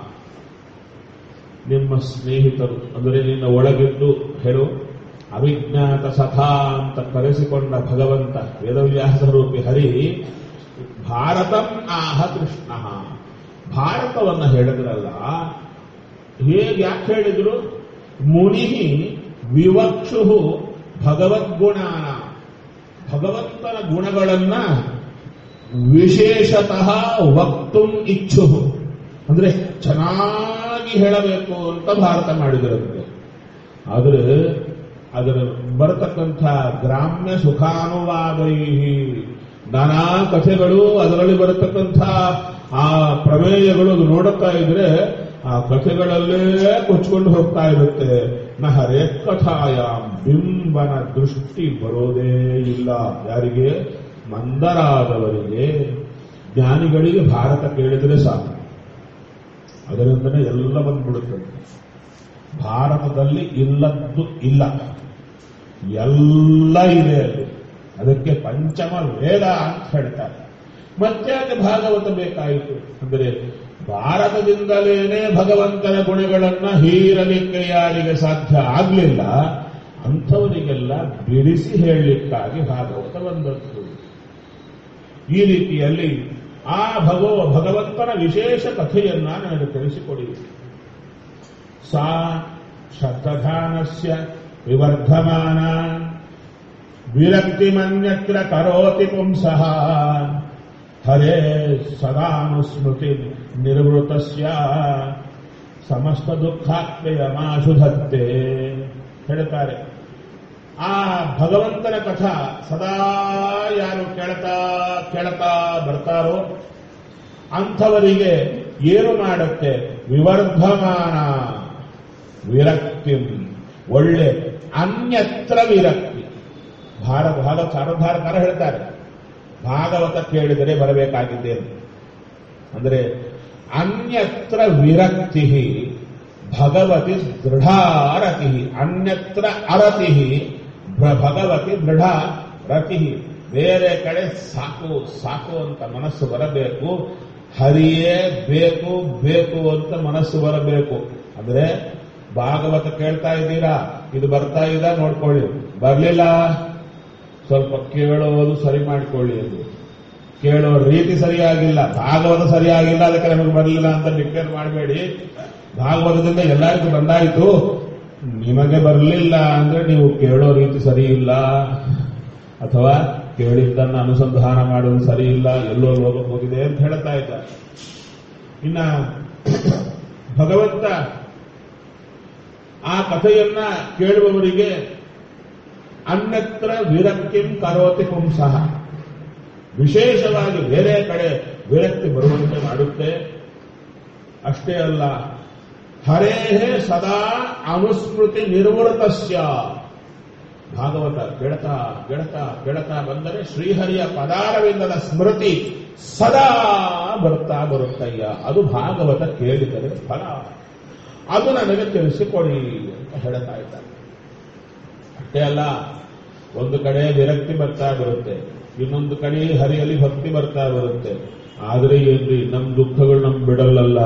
ನಿಮ್ಮ ಸ್ನೇಹಿತರು ಅಂದರೆ ನಿನ್ನ ಒಳಗಿದ್ದು ಹೇಳು. ಅವಿಜ್ಞಾತ ಸಖಾ ಅಂತ ಕರೆಸಿಕೊಂಡ ಭಗವಂತ ವೇದವ್ಯಾಸ ರೂಪಿ ಹರಿ ಭಾರತಂ ಆಹ ಕೃಷ್ಣ. ಭಾರತವನ್ನು ಹೇಳಿದ್ರಲ್ಲ, ಯಾಕೆ ಹೇಳಿದ್ರು? ಮುನಿ ವಿವಕ್ಷು ಭಗವದ್ಗುಣಾನ, ಭಗವಂತನ ಗುಣಗಳನ್ನ ವಿಶೇಷತಃ ವಕ್ತುಂ ಇಚ್ಛು, ಅಂದ್ರೆ ಚೆನ್ನಾಗಿ ಹೇಳಬೇಕು ಅಂತ ಭಾರತ ಮಾಡಿದರಂತೆ. ಆದರೆ ಅದರ ಬರತಕ್ಕಂಥ ಗ್ರಾಮ್ಯ ಸುಖಾನುವಾದೈ, ನಾನಾ ಕಥೆಗಳು, ಅದರಲ್ಲಿ ಬರತಕ್ಕಂಥ ಆ ಪ್ರಮೇಯಗಳು ಅದು ನೋಡುತ್ತಾ ಇದ್ರೆ ಆ ಕಥೆಗಳಲ್ಲೇ ಕೊಚ್ಕೊಂಡು ಹೋಗ್ತಾ ಇರುತ್ತೆ. ನ ಹರೇ ಕಥಾಯಾಮ್, ಬಿಂಬನ ದೃಷ್ಟಿ ಬರೋದೇ ಇಲ್ಲ. ಯಾರಿಗೆ? ಮಂದರಾದವರಿಗೆ. ಜ್ಞಾನಿಗಳಿಗೆ ಭಾರತ ಕೇಳಿದರೆ ಸಾಕು, ಅದರಿಂದನೇ ಎಲ್ಲ ಬಂದ್ಬಿಡುತ್ತದೆ. ಭಾರತದಲ್ಲಿ ಇಲ್ಲದ್ದು ಇಲ್ಲ, ಎಲ್ಲ ಇದೆ ಅಲ್ಲಿ. ಅದಕ್ಕೆ ಪಂಚಮ ವೇದ ಅಂತ ಹೇಳ್ತಾರೆ. ಮತ್ತೆ ಅದು ಭಾಗವತ ಬೇಕಾಯಿತು ಅಂದರೆ ಭಾರತದಿಂದಲೇನೆ ಭಗವಂತನ ಗುಣಗಳನ್ನ ಹೀರಲಿಕ್ಕೆ ಯಾರಿಗೆ ಸಾಧ್ಯ ಆಗಲಿಲ್ಲ ಅಂಥವರಿಗೆಲ್ಲ ಬಿಡಿಸಿ ಹೇಳಲಿಕ್ಕಾಗಿ ಭಾಗವತ ಬಂದದ್ದು. ಈ ರೀತಿಯಲ್ಲಿ ಆ ಭಗವಂತನ ವಿಶೇಷ ಕಥೆಯನ್ನ ನನಗೆ ತಿಳಿಸಿಕೊಡಿ. ಸಾ ಶ್ರದ್ಧಾನಸ್ಯ ವಿವರ್ಧಮಾನ ವಿರಕ್ತಿಮನ್ಯತ್ರ ಕರೋತಿ ಪುಂಸಃ ಹರೇ ಸದಾನುಸ್ಮೃತಿ ನಿರ್ವೃತಸ್ಯ ಸಮಸ್ತ ದುಃಖಾತ್ಮಯಮಾಶುಧತ್ತೆ. ಹೇಳ್ತಾರೆ, ಆ ಭಗವಂತನ ಕಥಾ ಸದಾ ಯಾರು ಕೇಳ್ತಾ ಬರ್ತಾರೋ ಅಂಥವರಿಗೆ ಏನು ಮಾಡುತ್ತೆ? ವಿವರ್ಧಮಾನ ವಿರಕ್ತಿ, ಒಳ್ಳೆ ಅನ್ಯತ್ರ ವಿರಕ್ತಿ. ಭಾರತಾರ ಹೇಳ್ತಾರೆ, ಭಾಗವತ ಕೇಳಿದರೆ ಬರಬೇಕಾಗಿದ್ದೇನೆ ಅಂದರೆ ಅನ್ಯತ್ರ ವಿರಕ್ತಿ ಭಗವತಿ ದೃಢಾರತಿ, ಅನ್ಯತ್ರ ಅರತಿ ಭಗವತಿ ದೃಢ ರತಿ. ಬೇರೆ ಕಡೆ ಸಾಕು ಅಂತ ಮನಸ್ಸು ಬರಬೇಕು, ಹರಿಯೇ ಬೇಕು ಅಂತ ಮನಸ್ಸು ಬರಬೇಕು. ಅಂದ್ರೆ ಭಾಗವತ ಕೇಳ್ತಾ ಇದ್ದೀರಾ, ಇದು ಬರ್ತಾ ಇದ್ದ ನೋಡ್ಕೊಳ್ಳಿ, ಬರ್ಲಿಲ್ಲ ಸ್ವಲ್ಪ ಕೇಳೋದು ಸರಿ ಮಾಡಿಕೊಳ್ಳಿ. ಎಂದು ಕೇಳೋ ರೀತಿ ಸರಿಯಾಗಿಲ್ಲ, ಭಾಗವತ ಸರಿಯಾಗಿಲ್ಲ, ಅದಕ್ಕೆ ನಮಗೆ ಬರಲಿಲ್ಲ ಅಂತ ಡಿಕ್ಲೇರ್ ಮಾಡಬೇಡಿ. ಭಾಗವತದಿಂದ ಎಲ್ಲರಿಗೂ ಬಂದಾಯಿತು, ನಿಮಗೆ ಬರಲಿಲ್ಲ ಅಂದ್ರೆ ನೀವು ಕೇಳೋ ರೀತಿ ಸರಿ ಇಲ್ಲ, ಅಥವಾ ಕೇಳಿದ್ದನ್ನು ಅನುಸಂಧಾನ ಮಾಡೋದು ಸರಿ ಇಲ್ಲ, ಎಲ್ಲೋ ಲೋಕಕ್ಕೆ ಹೋಗಿದೆ ಅಂತ ಹೇಳ್ತಾ ಇದ್ದಾರೆ. ಇನ್ನ ಭಗವಂತ ಆ ಕಥೆಯನ್ನ ಕೇಳುವವರಿಗೆ ಅನ್ಯತ್ರ ವಿರಕ್ತಿಂ ಕರೋತಿ ಪುಂಸಃ, ವಿಶೇಷವಾಗಿ ಬೇರೆ ಕಡೆ ವಿರಕ್ತಿ ಬರುವಂತೆ ಮಾಡುತ್ತೆ. ಅಷ್ಟೇ ಅಲ್ಲ, ಹರೇಹೇ ಸದಾ ಅನುಸ್ಮೃತಿ ನಿರ್ವೃತಸ್ಯ. ಭಾಗವತ ಕೇಳ್ತಾ ಬಂದರೆ ಶ್ರೀಹರಿಯ ಪದಾರವಿಂದದ ಸ್ಮೃತಿ ಸದಾ ಬರುತ್ತಯ್ಯ. ಅದು ಭಾಗವತ ಕೇಳಿದರೆ ಫಲ. ಅದು ನನಗೆ ತಿಳಿಸಿಕೊಡಿ ಅಂತ ಹೇಳ್ತಾ ಇದ್ದಾರೆ. ಅಷ್ಟೇ ಅಲ್ಲ, ಒಂದು ಕಡೆ ವಿರಕ್ತಿ ಬರ್ತಾ ಬರುತ್ತೆ, ಇನ್ನೊಂದು ಕಡೆ ಹರಿಯಲ್ಲಿ ಭಕ್ತಿ ಬರ್ತಾ ಬರುತ್ತೆ. ಆದರೆ ಏನ್ರಿ, ನಮ್ಮ ದುಃಖಗಳು ನಮ್ ಬಿಡಲ್ಲಲ್ಲ,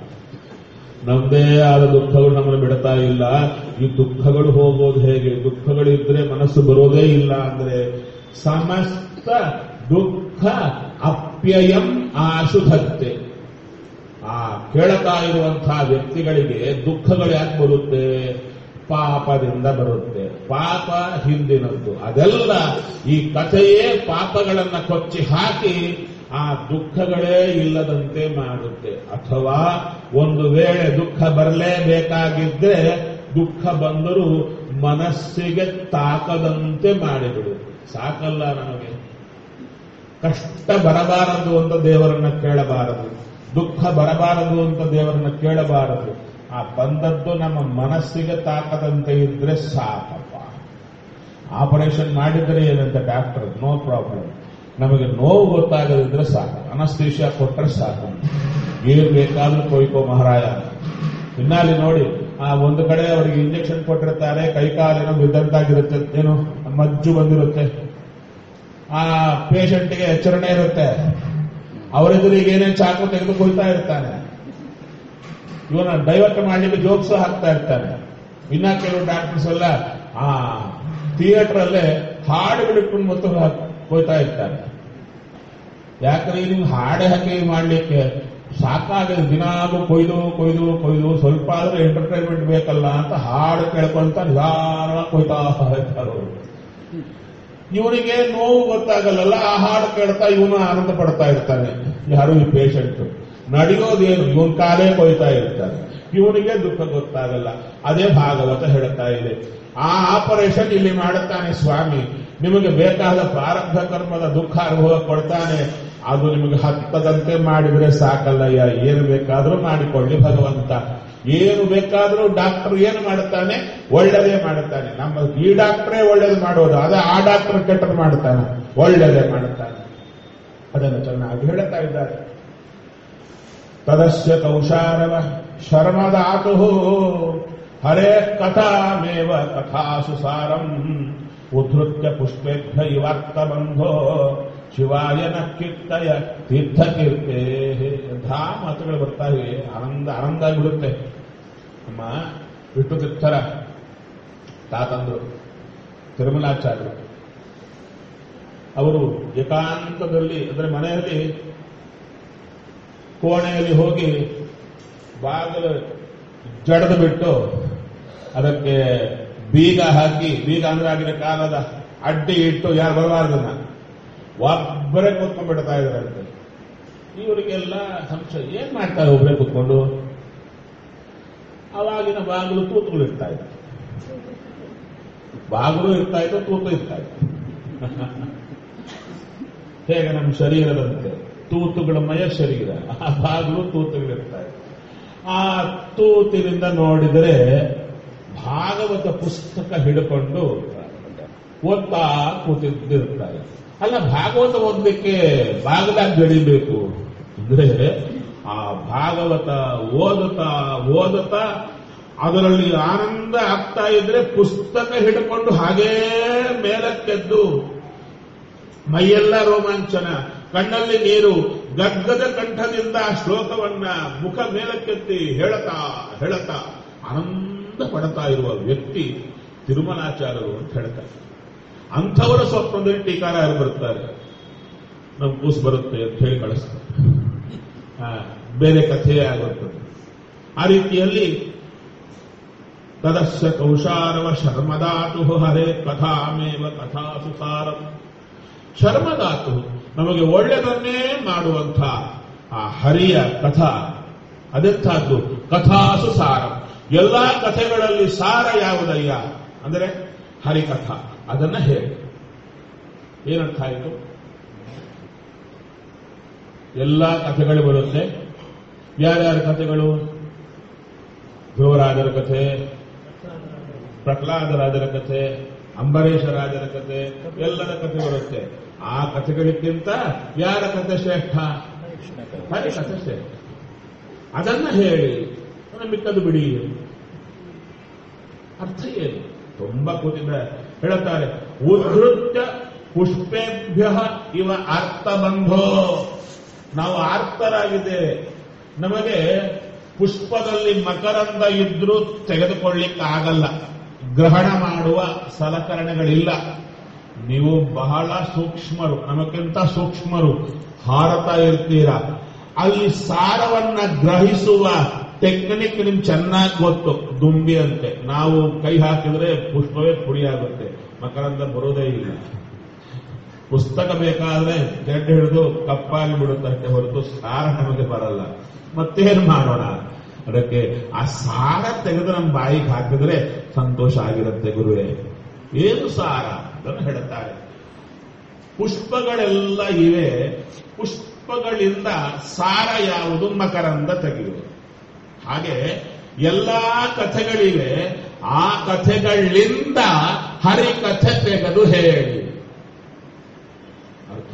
ನಮ್ದೇ ಆದ ದುಃಖಗಳು ನಮ್ಮನ್ನು ಬಿಡ್ತಾ ಇಲ್ಲ. ಈ ದುಃಖಗಳು ಹೋಗೋದು ಹೇಗೆ? ದುಃಖಗಳಿದ್ರೆ ಮನಸ್ಸು ಬರೋದೇ ಇಲ್ಲ ಅಂದ್ರೆ ಸಮಸ್ತ ದುಃಖ ಅಪ್ಯಯಂ ಆಶುಧತ್ತೆ. ಆ ಕೇಳ್ತಾ ಇರುವಂತಹ ವ್ಯಕ್ತಿಗಳಿಗೆ ದುಃಖಗಳು ಯಾಕೆ ಬರುತ್ತೆ? ಪಾಪದಿಂದ ಬರುತ್ತೆ. ಪಾಪ ಹಿಂದಿನದ್ದು. ಅದೆಲ್ಲ ಈ ಕಥೆಯೇ ಪಾಪಗಳನ್ನ ಕೊಚ್ಚಿ ಹಾಕಿ ಆ ದುಃಖಗಳೇ ಇಲ್ಲದಂತೆ ಮಾಡುತ್ತೆ. ಅಥವಾ ಒಂದು ವೇಳೆ ದುಃಖ ಬರಲೇಬೇಕಾಗಿದ್ರೆ ದುಃಖ ಬಂದರೂ ಮನಸ್ಸಿಗೆ ತಾಕದಂತೆ ಮಾಡಿಬಿಡುತ್ತೆ. ಸಾಕಲ್ಲ, ನಮಗೆ ಕಷ್ಟ ಬರಬಾರದು ಅಂತ ದೇವರನ್ನ ಕೇಳಬಾರದು, ದುಃಖ ಬರಬಾರದು ಅಂತ ದೇವರನ್ನ ಕೇಳಬಾರದು. ಆ ಬಂದದ್ದು ನಮ್ಮ ಮನಸ್ಸಿಗೆ ತಾಕದಂತೆ ಇದ್ರೆ ಸಾಕಪ್ಪ. ಆಪರೇಷನ್ ಮಾಡಿದ್ರೆ ಏನಂತ ಡಾಕ್ಟರ್, ನೋ ಪ್ರಾಬ್ಲಮ್. ನಮಗೆ ನೋವು ಗೊತ್ತಾಗದಿದ್ರೆ ಸಾಕು, ಅನಸ್ತೇಷಿಯಾ ಕೊಟ್ಟರೆ ಸಾಕು, ಏನು ಬೇಕಾದ್ರೂ ಕೊಯ್ಕೋ ಮಹಾರಾಯ. ಇನ್ನಾಲಿ ನೋಡಿ, ಆ ಒಂದು ಕಡೆ ಅವರಿಗೆ ಇಂಜೆಕ್ಷನ್ ಕೊಟ್ಟಿರ್ತಾರೆ, ಕೈಕಾಲೇನೋ ಬಿದ್ದಂತಾಗಿರುತ್ತೆ, ಏನು ಮಜ್ಜು ಬಂದಿರುತ್ತೆ, ಆ ಪೇಷಂಟ್ಗೆ ಎಚ್ಚರಣೆ ಇರುತ್ತೆ, ಅವರೆದುರಿಗೆ ಏನೇನು ಚಾಕು ತೆಗೆದು ಕೊಯ್ತಾ ಇರ್ತಾನೆ, ಇವನ ಡೈವರ್ಟ್ ಮಾಡಲಿಕ್ಕೆ ಜೋಕ್ಸು ಹಾಕ್ತಾ ಇರ್ತಾನೆ. ಇನ್ನ ಕೆಲವು ಡಾಕ್ಟರ್ಸ್ ಎಲ್ಲ ಆ ಥಿಯೇಟರ್ ಅಲ್ಲೇ ಹಾಡುಗಳಿಟ್ಕೊಂಡು ಮತ್ತು ಕೊಯ್ತಾ ಇರ್ತಾರೆ. ಯಾಕಂದ್ರೆ ನಿಮ್ಗೆ ಹಾಡೆ ಹಾಕಿ ಮಾಡ್ಲಿಕ್ಕೆ ಸಾಕಾಗಿದೆ, ದಿನಾಗೂ ಕೊಯ್ದು ಕೊಯ್ದು ಕೊಯ್ದು ಸ್ವಲ್ಪ ಆದ್ರೂ ಎಂಟರ್ಟೈನ್ಮೆಂಟ್ ಬೇಕಲ್ಲ ಅಂತ ಹಾಡು ಕೇಳ್ಕೊಂತ ನಿಧಾನವಾಗಿ ಕೊಯ್ತಾ ಇರ್ತಾರೆ. ಇವನಿಗೆ ನೋವು ಗೊತ್ತಾಗಲ್ಲ, ಆ ಹಾಡು ಕೇಳ್ತಾ ಇವನು ಆನಂದ ಪಡ್ತಾ ಇರ್ತಾನೆ. ಯಾರು ಈ ಪೇಷಂಟ್ ನಡೆಯೋದೇನು, ಇವನ್ ಕಾಲೇ ಕೊಯ್ತಾ ಇರ್ತಾನೆ, ಇವನಿಗೆ ದುಃಖ ಗೊತ್ತಾಗಲ್ಲ. ಅದೇ ಭಾಗವತ ಹೇಳ್ತಾ ಇದೆ. ಆ ಆಪರೇಷನ್ ಇಲ್ಲಿ ಮಾಡುತ್ತಾನೆ ಸ್ವಾಮಿ, ನಿಮಗೆ ಬೇಕಾದ ಪ್ರಾರಬ್ಧ ಕರ್ಮದ ದುಃಖ ಅನುಭವ ಕೊಡ್ತಾನೆ. ಅದು ನಿಮಗೆ ಹತ್ತದಂತೆ ಮಾಡಿದ್ರೆ ಸಾಕಲ್ಲಯ್ಯ, ಏನು ಬೇಕಾದ್ರೂ ಮಾಡಿಕೊಳ್ಳಿ ಭಗವಂತ. ಏನು ಬೇಕಾದ್ರೂ ಡಾಕ್ಟರ್ ಏನು ಮಾಡುತ್ತಾನೆ? ಒಳ್ಳೆಯದೇ ಮಾಡುತ್ತಾನೆ. ನಮ್ಮ ಈ ಡಾಕ್ಟ್ರೇ ಒಳ್ಳೇದು ಮಾಡೋದು, ಅದೇ ಆ ಡಾಕ್ಟರ್ ಕೆಟ್ಟದ್ದು ಮಾಡುತ್ತಾನೆ, ಒಳ್ಳೆಯದೇ ಮಾಡುತ್ತಾನೆ. ಅದನ್ನು ಚೆನ್ನಾಗಿ ಹೇಳ್ತಾ ಇದ್ದಾರೆ. ತದಸ್ಯ ಕೌಶಾರವ ಶರ್ಮದಾತು ಹರೇ ಕಥಾಮೇವ ಕಥಾಸು ಸಾರಂ ಉದ್ಧೃತ್ಯ ಪುಷ್ಪೇಭ್ಯ ಇವಾರ್ಥಬಂಧೋ ಶಿವಾಯ ನ ಕೀರ್ತಯ ತೀರ್ಥಕೀರ್ತೆ. ಎಂಥ ಮಾತುಗಳು ಬರ್ತಾ ಇವೆ, ಆನಂದ ಆನಂದ ಆಗಿಬಿಡುತ್ತೆ. ನಮ್ಮ ವಿಷ್ಣು ತೀರ್ಥರ ತಾತಂದ್ರು ತಿರುಮಲಾಚಾರ್ಯರು, ಅವರು ಏಕಾಂತದಲ್ಲಿ ಅಂದ್ರೆ ಮನೆಯಲ್ಲಿ ಕೋಣೆಯಲ್ಲಿ ಹೋಗಿ ಬಾಗಿಲು ಜಡದು ಬಿಟ್ಟು ಅದಕ್ಕೆ ಬೀಗ ಹಾಕಿ, ಬೀಗ ಅಂದ್ರೆ ಆಗಿನ ಕಾಲದ ಅಡ್ಡಿ ಇಟ್ಟು ಯಾರು ಬರಬಾರ್ದನ್ನ ಒಬ್ಬರೇ ಕೂತ್ಕೊಂಡ್ಬಿಡ್ತಾ ಇದ್ರಂತೆ. ಇವರಿಗೆಲ್ಲ ಸಂಶಯ, ಏನ್ ಮಾಡ್ತಾರೆ ಒಬ್ಬರೇ ಕೂತ್ಕೊಂಡು? ಅವಾಗಿನ ಬಾಗಿಲು ತೂತುಗಳು ಇರ್ತಾ ಇತ್ತು, ಬಾಗಿಲು ಇರ್ತಾ ಇತ್ತು, ತೂತು ಇರ್ತಾ ಇತ್ತು. ಹೇಗೆ ನಮ್ಮ ಶರೀರದಂತೆ ತೂತುಗಳಮಯ ಶರೀರ, ಆ ಬಾಗಿಲು ತೂತುಗಳಿರ್ತಾ ಇತ್ತು. ಆ ತೂತಿನಿಂದ ನೋಡಿದರೆ ಭಾಗವತ ಪುಸ್ತಕ ಹಿಡ್ಕೊಂಡು ಓದ್ತಾ ಕೂತಿದ್ದಿರ್ತಾರೆ. ಅಲ್ಲ, ಭಾಗವತ ಓದಲಿಕ್ಕೆ ಬಾಗಿಲಾಗಿ ಗಡಿಬೇಕು ಅಂದ್ರೆ ಆ ಭಾಗವತ ಓದುತ್ತಾ ಓದುತ್ತಾ ಅದರಲ್ಲಿ ಆನಂದ ಆಗ್ತಾ ಇದ್ರೆ ಪುಸ್ತಕ ಹಿಡ್ಕೊಂಡು ಹಾಗೇ ಮೇಲಕ್ಕೆದ್ದು ಮೈಯೆಲ್ಲ ರೋಮಾಂಚನ, ಕಣ್ಣಲ್ಲಿ ನೀರು, ಗದ್ದದ ಕಂಠದಿಂದ ಆ ಶ್ಲೋಕವನ್ನ ಮುಖ ಮೇಲಕ್ಕೆತ್ತಿ ಹೇಳತಾ ಹೇಳತಾ ಆನಂದ ಪಡ್ತಾ ಇರುವ ವ್ಯಕ್ತಿ ತಿರುಮಲಾಚಾರ್ಯರು ಅಂತ ಹೇಳ್ತಾರೆ. ಅಂಥವರ ಸ್ವಪ್ನದಲ್ಲಿ ಟೀಕಾರಾಯರು ಬರ್ತಾರೆ, ನಮ್ ಕೂಸು ಬರುತ್ತೆ ಅಂತ ಹೇಳಿ ಕಳಿಸ್ತಾರೆ. ಬೇರೆ ಕಥೆಯೇ ಆಗುತ್ತದೆ. ಆ ರೀತಿಯಲ್ಲಿ ತದಸ್ಯ ಕೌಶಾರವ ಶರ್ಮದಾತು ಹರೇ ಕಥಾಮೇವ ಕಥಾಸು ಸಾರಂ. ಶರ್ಮದಾತು ನಮಗೆ ಒಳ್ಳೆಯದನ್ನೇ ಮಾಡುವಂಥ ಆ ಹರಿಯ ಕಥಾ ಅದೆಂಥದ್ದು? ಕಥಾಸು ಸಾರಂ. ಎಲ್ಲಾ ಕಥೆಗಳಲ್ಲಿ ಸಾರ ಯಾವುದಯ್ಯ ಅಂದರೆ ಹರಿಕಥಾ. ಅದನ್ನ ಹೇಳಿ ಏನರ್ಥ ಆಯಿತು? ಎಲ್ಲಾ ಕಥೆಗಳು ಬರುತ್ತೆ. ಯಾರ್ಯಾರ ಕಥೆಗಳು? ಧ್ರುವರಾಜರ ಕಥೆ, ಪ್ರಹ್ಲಾದರಾಜರ ಕಥೆ, ಅಂಬರೀಷ ರಾಜರ ಕಥೆ, ಎಲ್ಲರ ಕಥೆ ಬರುತ್ತೆ. ಆ ಕಥೆಗಳಿಗಿಂತ ಯಾರ ಕಥೆ ಶ್ರೇಷ್ಠ? ಹರಿ ಕಥೆ ಶ್ರೇಷ್ಠ. ಅದನ್ನ ಹೇಳಿ ಮಿಕ್ಕದು ಬಿಡಿ. ಅರ್ಥ ಏನು? ತುಂಬಾ ಕೂತಿದ್ದ ಹೇಳುತ್ತಾರೆ, ಉದ್ಧೃತ್ಯ ಪುಷ್ಪೇಭ್ಯ ಇವ ಆರ್ತಬಂಧೋ. ನಾವು ಆರ್ತರಾಗಿದ್ದೇವೆ, ನಮಗೆ ಪುಷ್ಪದಲ್ಲಿ ಮಕರಂದ ಇದ್ರೂ ತೆಗೆದುಕೊಳ್ಳಿಕ್ಕಾಗಲ್ಲ, ಗ್ರಹಣ ಮಾಡುವ ಸಲಕರಣೆಗಳಿಲ್ಲ. ನೀವು ಬಹಳ ಸೂಕ್ಷ್ಮರು, ನಮಗಿಂತ ಸೂಕ್ಷ್ಮರು, ಹಾರತಾ ಇರ್ತೀರಾ. ಅಲ್ಲಿ ಸಾರವನ್ನ ಗ್ರಹಿಸುವ ಟೆಕ್ನಿಕ್ ನಿಮ್ಗೆ ಚೆನ್ನಾಗಿ ಗೊತ್ತು. ದುಂಬಿ ಅಂತೆ ನಾವು ಕೈ ಹಾಕಿದ್ರೆ ಪುಷ್ಪವೇ ಪುಡಿಯಾಗುತ್ತೆ, ಮಕರಂದ ಬರೋದೇ ಇಲ್ಲ. ಪುಸ್ತಕ ಬೇಕಾದ್ರೆ ಗೆಡ್ಡೆ ಹಿಡಿದು ಕಪ್ಪಾಗಿ ಬಿಡುತ್ತಷ್ಟೇ ಹೊರತು ಸಾರ ನಮಗೆ ಬರಲ್ಲ. ಮತ್ತೇನು ಮಾಡೋಣ? ಅದಕ್ಕೆ ಆ ಸಾರ ತೆಗೆದು ನಮ್ಮ ಬಾಯಿಗೆ ಹಾಕಿದ್ರೆ ಸಂತೋಷ ಆಗಿರುತ್ತೆ. ಗುರುವೇ, ಏನು ಸಾರ ಅದನ್ನು ಹೇಳ್ತಾರೆ. ಪುಷ್ಪಗಳೆಲ್ಲ ಇವೆ, ಪುಷ್ಪಗಳಿಂದ ಸಾರ ಯಾವುದು? ಮಕರಂದ ತೆಗೆಯುವುದು. ಹಾಗೆ ಎಲ್ಲಾ ಕಥೆಗಳಿವೆ, ಆ ಕಥೆಗಳಿಂದ ಹರಿಕಥೆ ತೆಗೆದು ಹೇಳಿ. ಅರ್ಥ,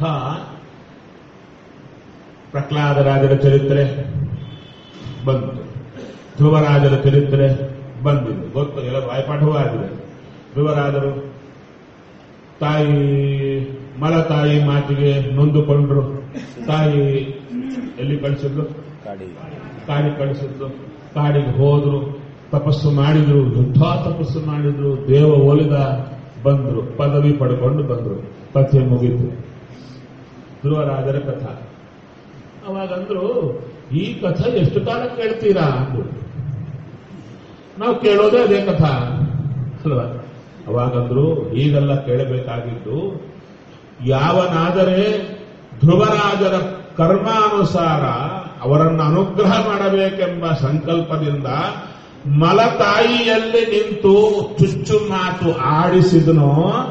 ಪ್ರಹ್ಲಾದರಾಜರ ಚರಿತ್ರೆ ಬಂತು, ಧ್ರುವರಾಜರ ಚರಿತ್ರೆ ಬಂದಿದೆ, ಗೊತ್ತು, ಎಲ್ಲ ಬಾಯ್ಪಾಠವೂ ಆಗಿದೆ. ಧ್ರುವರಾಜರು ತಾಯಿ ಮಲತಾಯಿ ಮಾತಿಗೆ ನೊಂದುಕೊಂಡ್ರು. ತಾಯಿ ಎಲ್ಲಿ ಕಳಿಸಿದ್ರು? ಕಾಡಿಗೆ ಕಳಿಸಿದ್ರು. ಕಾಡಿಗೆ ಹೋದ್ರು, ತಪಸ್ಸು ಮಾಡಿದ್ರು, ಯುದ್ಧ ತಪಸ್ಸು ಮಾಡಿದ್ರು, ದೇವ ಒಲಿದ, ಬಂದ್ರು, ಪದವಿ ಪಡ್ಕೊಂಡು ಬಂದ್ರು, ಕಥೆ ಮುಗಿತು. ಧ್ರುವರಾಜರ ಕಥಾ. ಅವಾಗಂದ್ರು, ಈ ಕಥೆ ಎಷ್ಟು ಕಾಲ ಕೇಳ್ತೀರಾ ಅಂದ್ರು. ನಾವು ಕೇಳೋದೇ ಅದೇ ಕಥಾ ಅಲ್ವಾ? ಅವಾಗಂದ್ರು, ಈಗೆಲ್ಲ ಕೇಳಬೇಕಾಗಿದ್ದು, ಯಾವನಾದರೆ ಧ್ರುವರಾಜರ ಕರ್ಮಾನುಸಾರ ಅವರನ್ನು ಅನುಗ್ರಹ ಮಾಡಬೇಕೆಂಬ ಸಂಕಲ್ಪದಿಂದ ಮಲತಾಯಿಯಲ್ಲಿ ನಿಂತು ಚುಚ್ಚು ಮಾತು ಆಡಿಸಿದನೋ,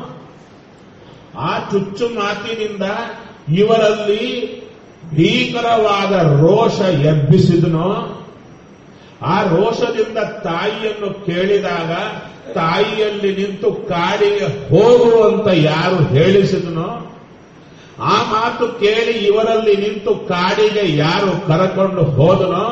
ಆ ಚುಚ್ಚು ಮಾತಿನಿಂದ ಇವರಲ್ಲಿ ಭೀಕರವಾದ ರೋಷ ಎಬ್ಬಿಸಿದನೋ, ಆ ರೋಷದಿಂದ ತಾಯಿಯನ್ನು ಕೇಳಿದಾಗ ತಾಯಿಯಲ್ಲಿ ನಿಂತು ಕಾಡಿಗೆ ಹೋಗುವಂತ ಯಾರು ಹೇಳಿಸಿದನೋ, ಆ ಮಾತು ಕೇಳಿ ಇವರಲ್ಲಿ ನಿಂತು ಕಾಡಿಗೆ ಯಾರು ಕರಕೊಂಡು ಹೋದನೋ,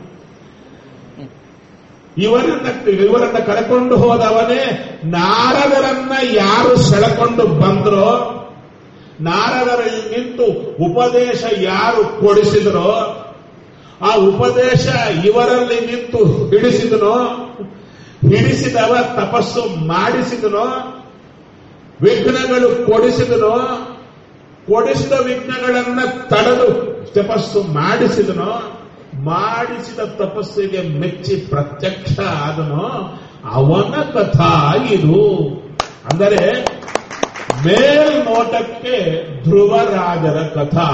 ಇವರನ್ನ ಕರಕೊಂಡು ಹೋದವನೇ ನಾರದರನ್ನ ಯಾರು ಸೆಳೆಕೊಂಡು ಬಂದ್ರೋ, ನಾರದರಲ್ಲಿ ನಿಂತು ಉಪದೇಶ ಯಾರು ಕೊಡಿಸಿದರೋ, ಆ ಉಪದೇಶ ಇವರಲ್ಲಿ ನಿಂತು ಹಿಡಿಸಿದನೋ, ಹಿಡಿಸಿದವ ತಪಸ್ಸು ಮಾಡಿಸಿದನೋ, ವಿಘ್ನಗಳು ಕೊಡಿಸಿದನೋ, ಕೊಡಿಸಿದ ವಿಘ್ನಗಳನ್ನ ತಡೆದು ತಪಸ್ಸು ಮಾಡಿಸಿದನೋ, ಮಾಡಿಸಿದ ತಪಸ್ಸಿಗೆ ಮೆಚ್ಚಿ ಪ್ರತ್ಯಕ್ಷ ಆದನೋ, ಅವನ ಕಥಾ ಇದು. ಅಂದರೆ ಮೇಲ್ನೋಟಕ್ಕೆ ಧ್ರುವರಾಜರ ಕಥಾ,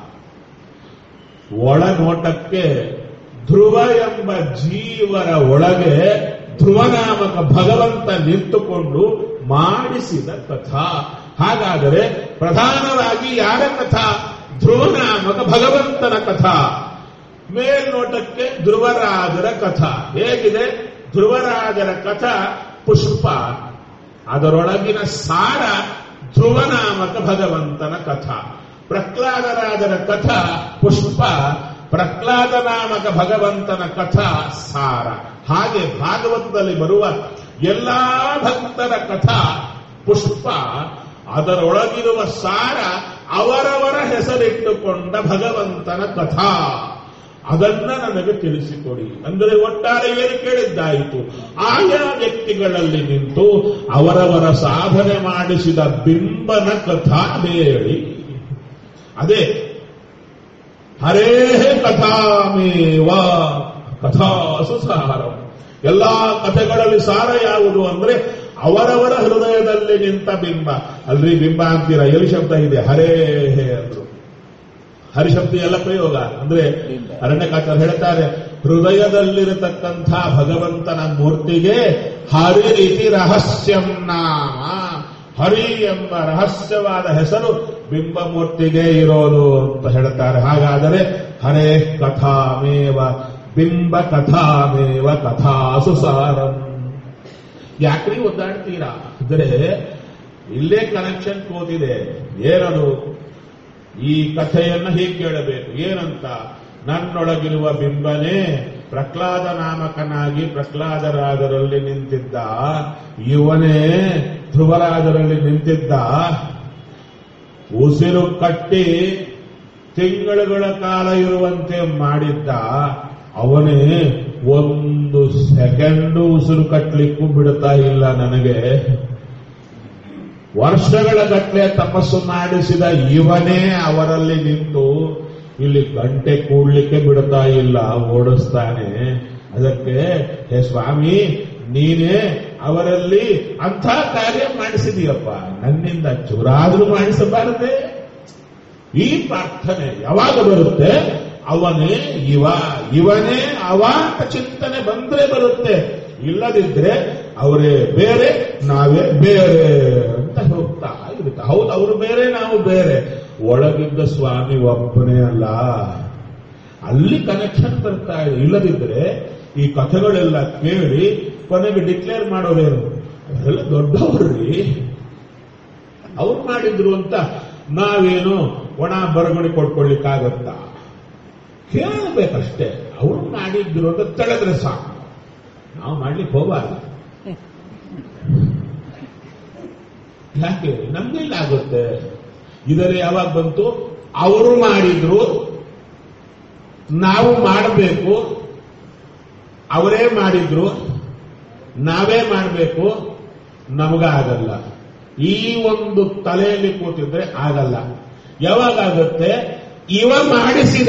ಒಳನೋಟಕ್ಕೆ ಧ್ರುವ ಎಂಬ ಜೀವರ ಒಳಗೆ ಧ್ರುವನಾಮಕ ಭಗವಂತ ನಿಂತುಕೊಂಡು ಮಾಡಿಸಿದ ಕಥಾ. ಹಾಗಾದರೆ ಪ್ರಧಾನವಾಗಿ ಯಾರ ಕಥಾ? ಧ್ರುವನಾಮಕ ಭಗವಂತನ ಕಥಾ. ಮೇಲ್ನೋಟಕ್ಕೆ ಧ್ರುವರಾಜರ ಕಥಾ. ಹೇಗಿದೆ? ಧ್ರುವರಾಜರ ಕಥಾ ಪುಷ್ಪ, ಅದರೊಳಗಿನ ಸಾರ ಧ್ರುವನಾಮಕ ಭಗವಂತನ ಕಥಾ. ಪ್ರಹ್ಲಾದರಾಜರ ಕಥಾ ಪುಷ್ಪ, ಪ್ರಹ್ಲಾದ ನಾಮಕ ಭಗವಂತನ ಕಥಾ ಸಾರ. ಹಾಗೆ ಭಾಗವತದಲ್ಲಿ ಬರುವ ಎಲ್ಲಾ ಭಕ್ತರ ಕಥಾ ಪುಷ್ಪ, ಅದರೊಳಗಿರುವ ಸಾರ ಅವರವರ ಹೆಸರಿಟ್ಟುಕೊಂಡ ಭಗವಂತನ ಕಥಾ. ಅದನ್ನ ನನಗೆ ತಿಳಿಸಿಕೊಡಿ. ಅಂದರೆ ಒಟ್ಟಾರೆ ಏನು ಕೇಳಿದ್ದಾಯಿತು? ಆಯಾ ವ್ಯಕ್ತಿಗಳಲ್ಲಿ ನಿಂತು ಅವರವರ ಸಾಧನೆ ಮಾಡಿಸಿದ ಬಿಂಬನ ಕಥಾ ಹೇಳಿ. ಅದೇ ಹರೇ ಕಥಾಮೇವ ಕಥಾಸು ಸಾರಂ. ಎಲ್ಲಾ ಕಥೆಗಳಲ್ಲಿ ಸಾರ ಯಾವುದು ಅಂದ್ರೆ ಅವರವರ ಹೃದಯದಲ್ಲಿ ನಿಂತ ಬಿಂಬ. ಅಲ್ರಿ ಬಿಂಬ ಅಂತೀರ, ಎಲ್ಲಿ ಶಬ್ದ ಇದೆ? ಹರೇ ಅಂದ್ರು. ಹರಿಶಬ್ದ ಎಲ್ಲ ಪ್ರಯೋಗ ಅಂದ್ರೆ ಅರಣ್ಯಕಾಚಾರ್ಯ ಹೇಳ್ತಾರೆ, ಹೃದಯದಲ್ಲಿರತಕ್ಕಂಥ ಭಗವಂತನ ಮೂರ್ತಿಗೆ ಹರಿ ರೀತಿ ರಹಸ್ಯಂ ನಾಮ. ಹರಿ ಎಂಬ ರಹಸ್ಯವಾದ ಹೆಸರು ಬಿಂಬಮೂರ್ತಿಗೆ ಇರೋದು ಅಂತ ಹೇಳ್ತಾರೆ. ಹಾಗಾದರೆ ಹರೇ ಕಥಾಮೇವ ಬಿಂಬ ಕಥಾಮೇವ ಕಥಾಸು ಸಾರಂ. ಯಾಕ್ರಿ ಒದ್ದಾಡ್ತೀರಾ ಅಂದ್ರೆ ಇಲ್ಲೇ ಕನೆಕ್ಷನ್ ಕೂತಿದೆ. ಏನದು? ಈ ಕಥೆಯನ್ನ ಹೀಗೆ ಕೇಳಬೇಕು. ಏನಂತ? ನನ್ನೊಳಗಿರುವ ಬಿಂಬನೇ ಪ್ರಹ್ಲಾದ ನಾಮಕನಾಗಿ ಪ್ರಹ್ಲಾದರಾಜರಲ್ಲಿ ನಿಂತಿದ್ದ, ಇವನೇ ಧ್ರುವರಾಜರಲ್ಲಿ ನಿಂತಿದ್ದ. ಉಸಿರು ಕಟ್ಟಿ ತಿಂಗಳುಗಳ ಕಾಲ ಇರುವಂತೆ ಮಾಡಿದ್ದ, ಅವನೇ ಒಂದು ಸೆಕೆಂಡು ಉಸಿರು ಕಟ್ಟಲಿಕ್ಕೂ ಬಿಡ್ತಾ ಇಲ್ಲ ನನಗೆ. ವರ್ಷಗಳ ಗಟ್ಟಲೆ ತಪಸ್ಸು ಮಾಡಿಸಿದ ಇವನೇ ಅವರಲ್ಲಿ ನಿಂತು ಇಲ್ಲಿ ಗಂಟೆ ಕೂಡ್ಲಿಕ್ಕೆ ಬಿಡ್ತಾ ಇಲ್ಲ, ಓಡಿಸ್ತಾನೆ. ಅದಕ್ಕೆ ಹೇ ಸ್ವಾಮಿ, ನೀನೇ ಅವರಲ್ಲಿ ಅಂಥ ಕಾರ್ಯ ಮಾಡಿಸಿದೀಯಪ್ಪ, ನನ್ನಿಂದ ಚೂರಾದ್ರೂ ಮಾಡಿಸಬಾರದೆ. ಈ ಪ್ರಾರ್ಥನೆ ಯಾವಾಗ ಬರುತ್ತೆ? ಅವನೇ ಇವನೇ ಅವ ಚಿಂತನೆ ಬಂದ್ರೆ ಬರುತ್ತೆ. ಇಲ್ಲದಿದ್ರೆ ಅವರೇ ಬೇರೆ, ನಾವೇ ಬೇರೆ ಅಂತ ಹೋಗ್ತಾ ಇರುತ್ತೆ. ಹೌದು, ಅವರು ಬೇರೆ, ನಾವು ಬೇರೆ. ಒಳಗಿದ್ದ ಸ್ವಾಮಿ ಒಬ್ಬನೇ ಅಲ್ಲ, ಅಲ್ಲಿ ಕನೆಕ್ಷನ್ ಬರ್ತಾ ಇದೆ. ಇಲ್ಲದಿದ್ರೆ ಈ ಕಥೆಗಳೆಲ್ಲ ಕೇಳಿ ಕೊನೆಗೆ ಡಿಕ್ಲೇರ್ ಮಾಡೋದೇನು? ಅವರೆಲ್ಲ ದೊಡ್ಡವ್ರಿ, ಅವ್ರು ಮಾಡಿದ್ರು ಅಂತ ನಾವೇನು ಒಣ ಬರಗಣಿ ಕೊಡ್ಕೊಳ್ಳಿಕ್ಕಾಗತ್ತಾ? ಕೇಳಬೇಕಷ್ಟೇ. ಅವ್ರು ಮಾಡಿದ್ರು ಅಂತ ತಿಳಿದ್ರೆ ಸಾಕು, ನಾವು ಮಾಡ್ಲಿಕ್ಕೆ ಹೋಗಬಾರ್ದು. ಯಾಕೆ? ನಮ್ಗೆಲ್ಲ ಆಗುತ್ತೆ. ಇದರಲ್ಲಿ ಯಾವಾಗ ಬಂತು? ಅವರು ಮಾಡಿದ್ರು, ನಾವು ಮಾಡಬೇಕು. ಅವರೇ ಮಾಡಿದ್ರು, ನಾವೇ ಮಾಡಬೇಕು, ನಮಗಾಗಲ್ಲ. ಈ ಒಂದು ತಲೆಯಲ್ಲಿ ಕೂತಿದ್ರೆ ಆಗಲ್ಲ. ಯಾವಾಗುತ್ತೆ? ಇವ ಮಾಡಿಸಿದ,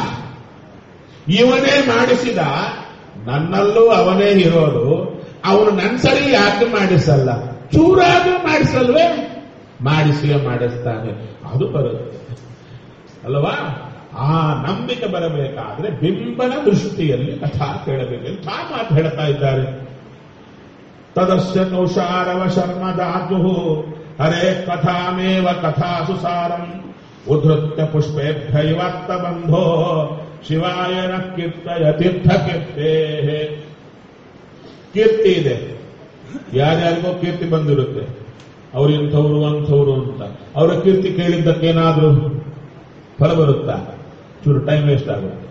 ಇವನೇ ಮಾಡಿಸಿದ, ನನ್ನಲ್ಲೂ ಅವನೇ ಇರೋದು, ಅವನು ನನ್ನ ಸರಿ ಯಾಕೆ ಮಾಡಿಸಲ್ಲ? ಚೂರಾದ್ರೂ ಮಾಡಿಸಲ್ವೇ? ಮಾಡಿಸಿಯೇ ಮಾಡಿಸ್ತಾನೆ. ಅದು ಬರುತ್ತೆ ಅಲ್ವಾ? ಆ ನಂಬಿಕೆ ಬರಬೇಕಾದ್ರೆ ಬಿಂಬನ ದೃಷ್ಟಿಯಲ್ಲಿ ಕಥಾ ಕೇಳಬೇಕು. ಇಂಥ ಮಾತು ಹೇಳ್ತಾ ಇದ್ದಾರೆ. ತದಸ್ಯ ಕೌಶಾರವ ಶರ್ಮ ಧಾತು ಹರೇ ಕಥಾಮೇವ ಕಥಾಸು ಸಾರಂ ಉಧೃತ್ಯ ಪುಷ್ಪೇಭ್ಯೈವತ್ತ ಬಂಧೋ ಶಿವಾಯನ ಕೀರ್ತಯ ತೀರ್ಥ ಕೀರ್ತೆ. ಕೀರ್ತಿ ಇದೆ, ಯಾರ್ಯಾರಿಗೋ ಕೀರ್ತಿ ಬಂದಿರುತ್ತೆ. ಅವ್ರು ಇಂಥವ್ರು ಅಂಥವ್ರು ಅಂತ. ಅವರ ಕೀರ್ತಿ ಕೇಳಿದ್ದಕ್ಕೇನಾದ್ರೂ ಫಲ ಬರುತ್ತಾ? ಚೂರು ಟೈಮ್ ವೇಸ್ಟ್ ಆಗುತ್ತೆ.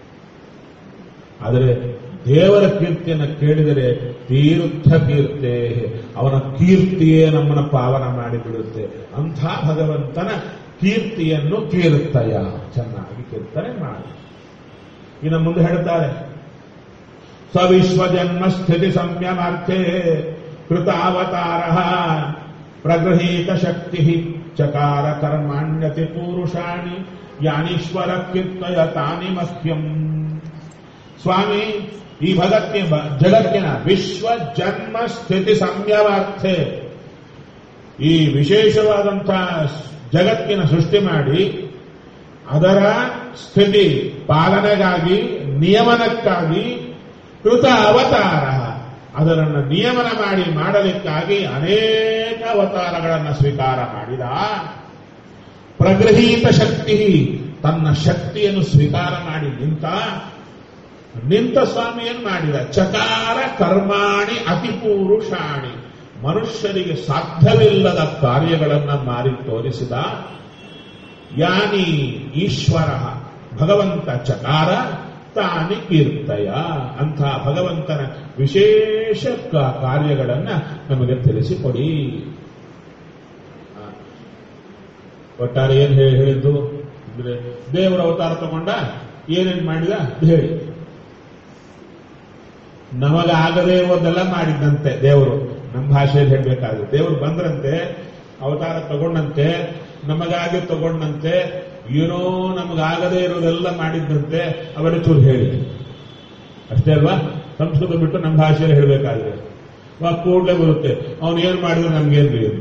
ಆದರೆ ದೇವರ ಕೀರ್ತಿಯನ್ನು ಕೇಳಿದರೆ ತೀರ್ಥ ಕೀರ್ತೆ, ಅವನ ಕೀರ್ತಿಯೇ ನಮ್ಮನ್ನು ಪಾವನ ಮಾಡಿಬಿಡುತ್ತೆ. ಅಂಥ ಭಗವಂತನ ಕೀರ್ತಿಯನ್ನು ಕೀರ್ತಯ, ಚೆನ್ನಾಗಿ ಕೀರ್ತನೆ ಮಾಡಿ. ಇನ್ನು ಮುಂದೆ ಹೇಳ್ತಾರೆ, ಸವಿಶ್ವಜನ್ಮ ಸ್ಥಿತಿ ಸಂಯಮಾರ್ಥೆ ಕೃತಾವತಾರ ಪ್ರಗೃಹೀತ ಶಕ್ತಿ ಚಕಾರ ಕರ್ಮಾಣ್ಯತಿ ಪೂರುಷಾಣಿ ಯಾನೀಶ್ವರ ಕೀರ್ತಯ ತಾನಿ ಮಹ್ಯಂ. ಸ್ವಾಮಿ, ಈ ಜಗತ್ತಿನ ವಿಶ್ವ ಜನ್ಮ ಸ್ಥಿತಿ ಸಂಯಮಾರ್ಥೆ, ಈ ವಿಶೇಷವಾದಂತಹ ಜಗತ್ತಿನ ಸೃಷ್ಟಿ ಮಾಡಿ ಅದರ ಸ್ಥಿತಿ ಪಾಲನೆಗಾಗಿ, ನಿಯಮನಕ್ಕಾಗಿ ಕೃತ ಅವತಾರ, ಅದರನ್ನು ನಿಯಮನ ಮಾಡಲಿಕ್ಕಾಗಿ ಅನೇಕ ಅವತಾರಗಳನ್ನು ಸ್ವೀಕಾರ ಮಾಡಿದ. ಪ್ರಗೃಹೀತ ಶಕ್ತಿ, ತನ್ನ ಶಕ್ತಿಯನ್ನು ಸ್ವೀಕಾರ ಮಾಡಿ ನಿಂತ ಸ್ವಾಮಿಯನ್ನು ಮಾಡಿದ. ಚಕಾರ ಕರ್ಮಾಣಿ ಅತಿಪೂರುಷಾಣಿ, ಮನುಷ್ಯರಿಗೆ ಸಾಧ್ಯವಿಲ್ಲದ ಕಾರ್ಯಗಳನ್ನು ಮಾಡಿ ತೋರಿಸಿದ. ಯಾನಿ ಈಶ್ವರ, ಭಗವಂತ ಚಕಾರ ತಾನಿ ಕೀರ್ತಯ, ಅಂಥ ಭಗವಂತನ ವಿಶೇಷ ಕಾರ್ಯಗಳನ್ನು ನಮಗೆ ತಿಳಿಸಿಕೊಡಿ. ಒಟ್ಟಾರೆ ಏನ್ ಹೇಳಿದ್ದು ಅಂದ್ರೆ, ದೇವರ ಅವತಾರ ತಗೊಂಡ ಏನೇನ್ ಮಾಡಿದ ಹೇಳಿ. ನಮಗಾಗದೇ ಇರೋದೆಲ್ಲ ಮಾಡಿದ್ದಂತೆ ದೇವರು. ನಮ್ಮ ಭಾಷೆಯಲ್ಲಿ ಹೇಳಬೇಕಾದ್ರೆ, ದೇವರು ಬಂದ್ರಂತೆ, ಅವತಾರ ತಗೊಂಡಂತೆ, ನಮಗಾಗಿ ತಗೊಂಡಂತೆ, ಏನೋ ನಮಗಾಗದೇ ಇರೋದೆಲ್ಲ ಮಾಡಿದ್ದಂತೆ. ಅವೆಲ್ಲ ಚೂರು ಹೇಳಿ ಅಷ್ಟೇ ಅಲ್ವಾ? ಸಂಸ್ಕೃತ ಬಿಟ್ಟು ನಮ್ಮ ಭಾಷೆಯಲ್ಲಿ ಹೇಳಬೇಕಾದ್ರೆ ಕೂಡಲೇ ಬರುತ್ತೆ. ಅವನು ಏನ್ ಮಾಡಿದ್ರೆ ನಮ್ಗೇನ್ರಿ ಅಂತ,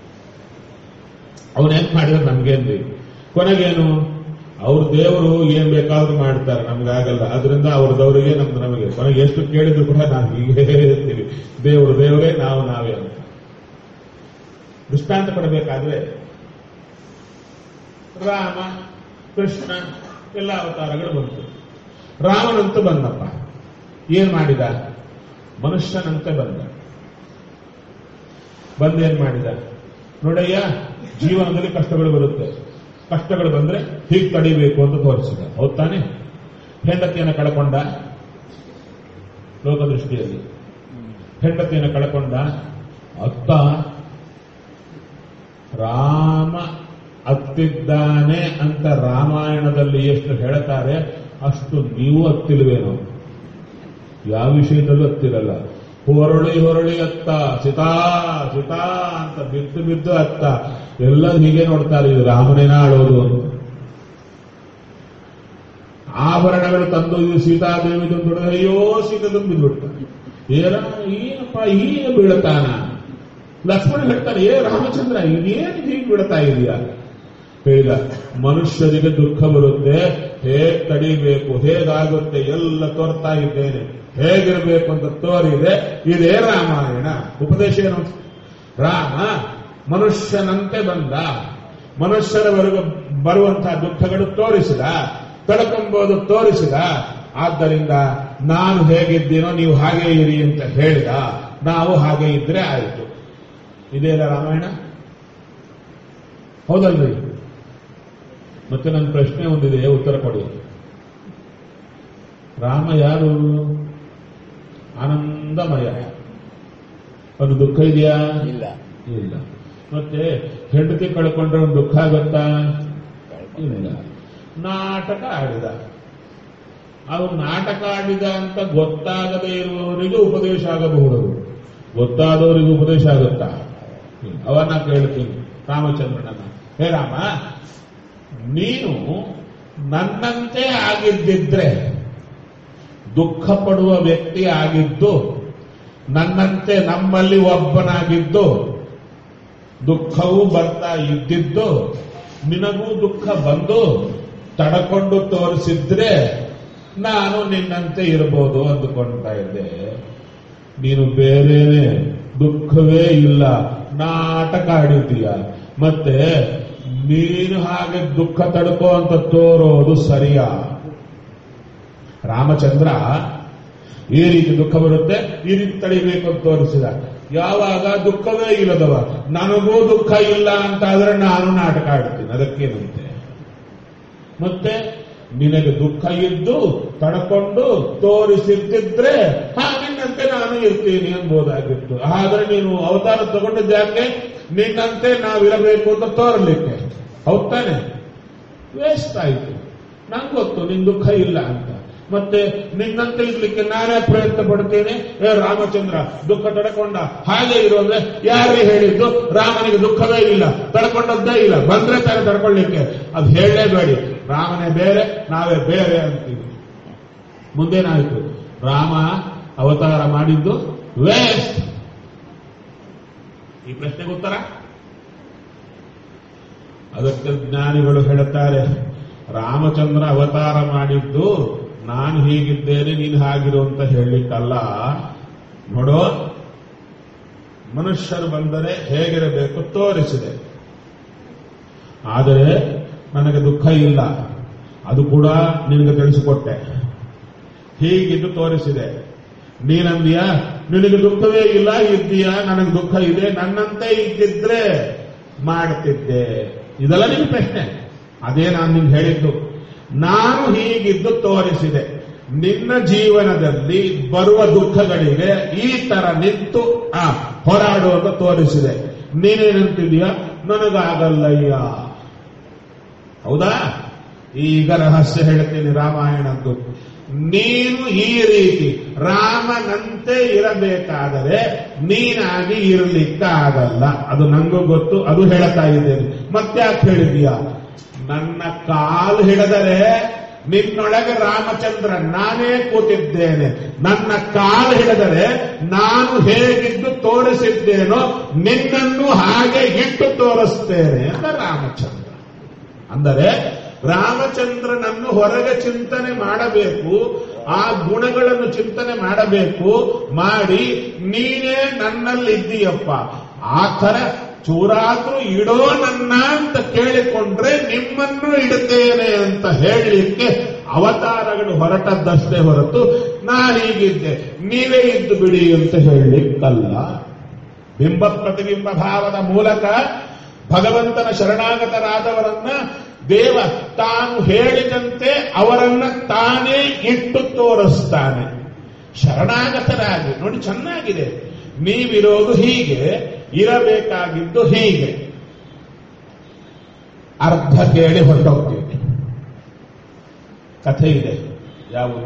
ಅವನೇನ್ ಮಾಡಿದ್ರೆ ನಮ್ಗೇನ್ರಿ. ಕೊನೆಗೇನು? ಅವ್ರ ದೇವರು ಏನ್ ಬೇಕಾದ್ರೂ ಮಾಡ್ತಾರೆ, ನಮ್ಗಾಗಲ್ಲ. ಅದರಿಂದ ಅವ್ರದವರಿಗೆ ನಮಗೆ. ಕೊನೆಗೆ ಎಷ್ಟು ಕೇಳಿದ್ರು ಕೂಡ ನಾವು ಹೀಗೆ ಹೇಳ್ತೀವಿ, ದೇವರು ದೇವರೇ, ನಾವು ನಾವೇ ಅಂತ. ದೃಷ್ಟಾಂತ ಪಡಬೇಕಾದ್ರೆ ರಾಮ, ಕೃಷ್ಣ ಎಲ್ಲ ಅವತಾರಗಳು ಬಂತು. ರಾಮನಂತೂ ಬಂದಪ್ಪ, ಏನ್ ಮಾಡಿದ? ಮನುಷ್ಯನಂತೆ ಬಂದೇನ್ ಮಾಡಿದ? ನೋಡಯ್ಯ, ಜೀವನದಲ್ಲಿ ಕಷ್ಟಗಳು ಬರುತ್ತೆ, ಕಷ್ಟಗಳು ಬಂದ್ರೆ ಹೀಗೆ ತಡಿಬೇಕು ಅಂತ ತೋರಿಸಿದ. ಹೌದ್ ತಾನೆ? ಹೆಂಡತಿಯನ್ನು ಕಳ್ಕೊಂಡ, ಲೋಕದೃಷ್ಟಿಯಲ್ಲಿ. ಹೆಂಡತಿಯನ್ನು ಕಳ್ಕೊಂಡ ಅತ್ತ ರಾಮ ಅತ್ತಿದ್ದಾನೆ ಅಂತ ರಾಮಾಯಣದಲ್ಲಿ ಎಷ್ಟು ಹೇಳ್ತಾರೆ ಅಷ್ಟು ನೀವು ಅತ್ತಿಲ್ವೇನೋ. ಯಾವ ವಿಷಯದಲ್ಲೂ ಅತ್ತಿರಲ್ಲ. ಹೊರಳಿ ಹೊರಳಿ ಅತ್ತ, ಸೀತಾ ಸೀತಾ ಅಂತ ಬಿದ್ದು ಬಿದ್ದು ಅತ್ತ, ಎಲ್ಲ ಹೀಗೆ ನೋಡ್ತಾರೆ, ಇದು ರಾಮನೇನ ಆಳೋದು ಅಂತ. ಆಭರಣಗಳು ತಂದು ಇದು ಸೀತಾದೇವಿ ತಂದು ಅಯ್ಯೋ ಸೀತೆ ತುಂಬಿದ್ಬಿಟ್ಟು ಏನಪ್ಪ ಈಗ ಬೀಳ್ತಾನ. ಲಕ್ಷ್ಮಣ ಹೇಳ್ತಾನೆ, ರಾಮಚಂದ್ರ ಇದೇನು ಹೀಗೆ ಬೀಳ್ತಾ ಇದೆಯಾ ಹೇಳಿದ. ಮನುಷ್ಯರಿಗೆ ದುಃಖ ಬರುತ್ತೆ, ಹೇಗೆ ತಡಿಬೇಕು, ಹೇಗಾಗುತ್ತೆ ಎಲ್ಲ ತೋರ್ತಾ ಇದ್ದೇನೆ, ಹೇಗಿರಬೇಕು ಅಂತ ತೋರಿದೆ. ಇದೇ ರಾಮಾಯಣ. ಉಪದೇಶ ಏನು? ರಾಮ ಮನುಷ್ಯನಂತೆ ಬಂದ, ಮನುಷ್ಯರವರೆಗೂ ಬರುವಂತಹ ದುಃಖಗಳು ತೋರಿಸಿದ, ತಡ್ಕೊಂಬೋದು ತೋರಿಸಿದ. ಆದ್ದರಿಂದ ನಾನು ಹೇಗಿದ್ದೀನೋ ನೀವು ಹಾಗೆ ಇರಿ ಅಂತ ಹೇಳಿದ. ನಾವು ಹಾಗೆ ಇದ್ರೆ ಆಯಿತು. ಇದೇಲ್ಲ ರಾಮಾಯಣ, ಹೌದಲ್ರಿ? ಮತ್ತೆ ನನ್ನ ಪ್ರಶ್ನೆ ಒಂದಿದೆ, ಉತ್ತರ ಕೊಡಿ. ರಾಮ ಯಾರು? ಆನಂದಮಯ. ಒಂದು ದುಃಖ ಇದೆಯಾ? ಇಲ್ಲ. ಇಲ್ಲ. ಮತ್ತೆ ಹೆಂಡತಿ ಕಳ್ಕೊಂಡ್ರೆ ಒಂದು ದುಃಖ ಆಗುತ್ತಾ? ಇಲ್ಲ. ನಾಟಕ ಆಡಿದ. ಅವನು ನಾಟಕ ಆಡಿದ ಅಂತ ಗೊತ್ತಾಗದೇ ಇರುವವರಿಗೆ ಉಪದೇಶ ಆಗಬಹುದು, ಗೊತ್ತಾದವರಿಗೆ ಉಪದೇಶ ಆಗುತ್ತಾ? ಅವನ್ನ ಕೇಳ್ತೀನಿ ರಾಮಚಂದ್ರನನ್ನ, ಹೇ ರಾಮ, ನೀನು ನನ್ನಂತೆ ಆಗಿದ್ದಿದ್ರೆ, ದುಃಖ ಪಡುವ ವ್ಯಕ್ತಿ ಆಗಿದ್ದು, ನನ್ನಂತೆ ನಮ್ಮಲ್ಲಿ ಒಬ್ಬನಾಗಿದ್ದು, ದುಃಖವೂ ಬರ್ತಾ ಇದ್ದಿದ್ದು, ನಿನಗೂ ದುಃಖ ಬಂದು ತಡಕೊಂಡು ತೋರಿಸಿದ್ರೆ ನಾನು ನಿನ್ನಂತೆ ಇರಬಹುದು ಅಂದುಕೊಳ್ತಾ ಇದ್ದೆ. ನೀನು ಬೇರೆನೆ, ದುಃಖವೇ ಇಲ್ಲ, ನಾಟಕ ಆಡಿದ್ದೀಯ. ಮತ್ತೆ ನೀನು ಹಾಗೆ ದುಃಖ ತಡ್ಕೋ ಅಂತ ತೋರೋದು ಸರಿಯಾ? ರಾಮಚಂದ್ರ ಈ ರೀತಿ ದುಃಖ ಬರುತ್ತೆ, ಈ ರೀತಿ ತಡಿಬೇಕು ಅಂತ ತೋರಿಸಿದ. ಯಾವಾಗ ದುಃಖವೇ ಇಲ್ಲದವ, ನನಗೂ ದುಃಖ ಇಲ್ಲ ಅಂತಾದ್ರೆ ನಾನು ನಾಟಕ ಆಡ್ತೀನಿ, ಅದಕ್ಕೇನಂತೆ. ಮತ್ತೆ ನಿನಗೆ ದುಃಖ ಇದ್ದು ತಡ್ಕೊಂಡು ತೋರಿಸಿದ್ದಿದ್ರೆ ನಿನ್ನಂತೆ ನಾನು ಇರ್ತೀನಿ ಅನ್ಬೋದಾಗಿತ್ತು. ಆದ್ರೆ ನೀನು ಅವತಾರ ತಗೊಂಡಿದ್ದಾಕೆ ನಿನ್ನಂತೆ ನಾವಿರಬೇಕು ಅಂತ ತೋರಲಿಕ್ಕೆ, ಹೌದ್ ತಾನೆ? ವೇಸ್ಟ್ ಆಯಿತು. ನಂಗೆ ಗೊತ್ತು ನಿನ್ ದುಃಖ ಇಲ್ಲ ಅಂತ. ಮತ್ತೆ ನಿನ್ನಂತೆ ಇರ್ಲಿಕ್ಕೆ ನಾನೇ ಪ್ರಯತ್ನ ಪಡ್ತೇನೆ. ರಾಮಚಂದ್ರ ದುಃಖ ತಡ್ಕೊಂಡ, ಹಾಗೆ ಇರು ಅಂದ್ರೆ ಯಾರೇ ಹೇಳಿದ್ದು? ರಾಮನಿಗೆ ದುಃಖವೇ ಇಲ್ಲ, ತಡ್ಕೊಂಡದ್ದೇ ಇಲ್ಲ, ಬಂದ್ರೆ ತಾನೇ ತಡ್ಕೊಳ್ಳಿಕ್ಕೆ. ಅದು ಹೇಳಲೇಬೇಡಿ. ರಾಮನೇ ಬೇರೆ, ನಾವೇ ಬೇರೆ ಅಂತೀವಿ. ಮುಂದೇನಾಯಿತು? ರಾಮ ಅವತಾರ ಮಾಡಿದ್ದು ವೇಸ್ಟ್. ಈ ಪ್ರಶ್ನೆಗೆ ಉತ್ತರ ಅದಕ್ಕೆ ಜ್ಞಾನಿಗಳು ಹೇಳುತ್ತಾರೆ, ರಾಮಚಂದ್ರ ಅವತಾರ ಮಾಡಿದ್ದು ನಾನು ಹೀಗಿದ್ದೇನೆ ನೀನು ಹಾಗಿರು ಅಂತ ಹೇಳಲಿಕ್ಕಲ್ಲ. ನೋಡೋ, ಮನುಷ್ಯರು ಬಂದರೆ ಹೇಗಿರಬೇಕು ತೋರಿಸಿದೆ. ಆದರೆ ನನಗೆ ದುಃಖ ಇಲ್ಲ, ಅದು ಕೂಡ ನಿನಗೆ ತಿಳಿಸಿಕೊಟ್ಟೆ. ಹೀಗಿದ್ದು ತೋರಿಸಿದೆ. ನೀನಂದೀಯ ನಿನಗೆ ದುಃಖವೇ ಇಲ್ಲ, ಇದ್ದೀಯ, ನನಗೆ ದುಃಖ ಇದೆ, ನನ್ನಂತೆ ಇದ್ದಿದ್ರೆ ಮಾಡುತ್ತಿದ್ದೆ. ಇದೆಲ್ಲ ನಿನ್ನ ಪ್ರಶ್ನೆ. ಅದೇ ನಾನು ನಿಮ್ಗೆ ಹೇಳಿದ್ದು. ನಾನು ಹೀಗಿದ್ದು ತೋರಿಸಿದೆ. ನಿನ್ನ ಜೀವನದಲ್ಲಿ ಬರುವ ದುಃಖಗಳಿಗೆ ಈ ತರ ನಿಂತು ಹೋರಾಡುವಂತ ತೋರಿಸಿದೆ. ನೀನೇನಂತಿದೀಯ? ನನಗಾಗಲ್ಲಯ್ಯ. ಹೌದಾ? ಈಗ ರಹಸ್ಯ ಹೇಳ್ತೀನಿ ರಾಮಾಯಣದ್ದು. ನೀನು ಈ ರೀತಿ ರಾಮನಂತೆ ಇರಬೇಕಾದರೆ ನೀನಾಗಿ ಇರಲಿಕ್ಕಾಗಲ್ಲ. ಅದು ನಂಗೂ ಗೊತ್ತು, ಅದು ಹೇಳ್ತಾ ಇದ್ದೇನೆ. ಮತ್ತ್ಯಾಕೆ ಹೇಳಿದೀಯ? ನನ್ನ ಕಾಲು ಹಿಡಿದರೆ ನಿನ್ನೊಳಗೆ ರಾಮಚಂದ್ರ ನಾನೇ ಕೂತಿದ್ದೇನೆ. ನನ್ನ ಕಾಲು ಹಿಡಿದರೆ ನಾನು ಹೇಗಿದ್ದು ತೋರಿಸಿದ್ದೇನೋ ನಿನ್ನನ್ನು ಹಾಗೆ ಇಟ್ಟು ತೋರಿಸ್ತೇನೆ ಅಂತ ರಾಮಚಂದ್ರ. ಅಂದರೆ ರಾಮಚಂದ್ರನನ್ನು ಹೊರಗೆ ಚಿಂತನೆ ಮಾಡಬೇಕು, ಆ ಗುಣಗಳನ್ನು ಚಿಂತನೆ ಮಾಡಬೇಕು. ಮಾಡಿ ನೀನೇ ನನ್ನಲ್ಲಿದ್ದೀಯಪ್ಪ, ಆ ಥರ ಚೂರಾದ್ರೂ ಇಡೋ ನನ್ನ ಅಂತ ಕೇಳಿಕೊಂಡ್ರೆ ನಿಮ್ಮನ್ನು ಇಡುತ್ತೇನೆ ಅಂತ ಹೇಳಲಿಕ್ಕೆ ಅವತಾರಗಳು ಹೊರಟದ್ದಷ್ಟೇ ಹೊರತು ನಾನೀಗಿದ್ದೆ ನೀವೇ ಇದ್ದು ಬಿಡಿ ಅಂತ ಹೇಳಲಿಕ್ಕಲ್ಲ. ಬಿಂಬ ಪ್ರತಿಬಿಂಬ ಭಾವದ ಮೂಲಕ ಭಗವಂತನ ಶರಣಾಗತರಾದವರನ್ನ ದೇವ ತಾನು ಹೇಳಿದಂತೆ ಅವರನ್ನ ತಾನೇ ಇಟ್ಟು ತೋರಿಸ್ತಾನೆ. ಶರಣಾಗತರಾಗಿ ನೋಡಿ ಚೆನ್ನಾಗಿದೆ. ನೀವಿರೋದು ಹೀಗೆ, ಇರಬೇಕಾಗಿದ್ದು ಹೀಗೆ. ಅರ್ಧ ಕೇಳಿ ಹೊರಟೋಗ್ತೀವಿ. ಕಥೆ ಇದೆ. ಯಾವುದು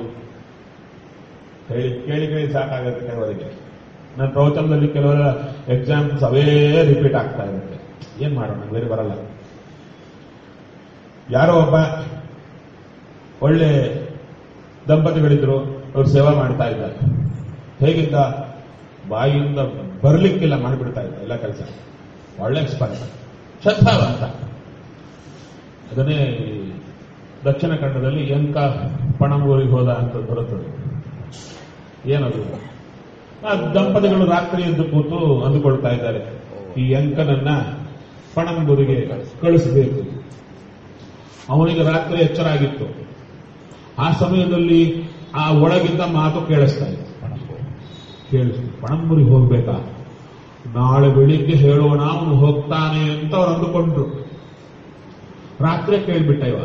ಕೇಳಿ ಕೇಳಿ ಸಾಕಾಗುತ್ತೆ ಕೆಲವರಿಗೆ. ನನ್ನ ಪ್ರವಚನದಲ್ಲಿ ಕೆಲವರ ಎಕ್ಸಾಮ್ಸ್ ಅವೇ ರಿಪೀಟ್ ಆಗ್ತಾ ಇರುತ್ತೆ. ಏನ್ ಮಾಡೋಣ, ಬೇರೆ ಬರಲ್ಲ. ಯಾರೋ ಒಬ್ಬ ಒಳ್ಳೆ ದಂಪತಿಗಳಿದ್ರು, ಅವ್ರು ಸೇವಾ ಮಾಡ್ತಾ ಇದ್ದಾರೆ. ಹೇಗಿದ್ದ? ಬಾಯಿಯಿಂದ ಬರ್ಲಿಕ್ಕಿಲ್ಲ ಮಾಡಿಬಿಡ್ತಾ ಇದ್ದ ಎಲ್ಲ ಕೆಲಸ. ಒಳ್ಳೆ ಎಕ್ಸ್ಪರ್ಟ್, ಶ್ರದ್ಧಾವಂತ. ಅದನ್ನೇ ದಕ್ಷಿಣ ಕನ್ನಡದಲ್ಲಿ ಎಂಕ ಪಣಂಬೂರಿಗೆ ಹೋದ ಅಂತ ಬರುತ್ತದೆ. ಏನದು? ಆ ದಂಪತಿಗಳು ರಾತ್ರಿ ಎದ್ದು ಕೂತು ಅಂದುಕೊಳ್ತಾ ಇದ್ದಾರೆ, ಈ ಎಂಕನನ್ನ ಪಣಂಬೂರಿಗೆ ಕಳಿಸಬೇಕು. ಅವನಿಗೆ ರಾತ್ರಿ ಎಚ್ಚರ ಆಗಿತ್ತು. ಆ ಸಮಯದಲ್ಲಿ ಆ ಒಳಗಿದ್ದ ಮಾತು ಕೇಳಿಸ್ತಾ ಇತ್ತು. ಪಣಂಬೂರಿಗೆ ಹೋಗ್ಬೇಕಾ? ನಾಳೆ ಬೆಳಿಗ್ಗೆ ಹೇಳೋಣ, ಅವನು ಹೋಗ್ತಾನೆ ಅಂತ ಅವ್ರು ಅಂದುಕೊಂಡ್ರು. ರಾತ್ರಿ ಕೇಳ್ಬಿಟ್ಟ ಇವ.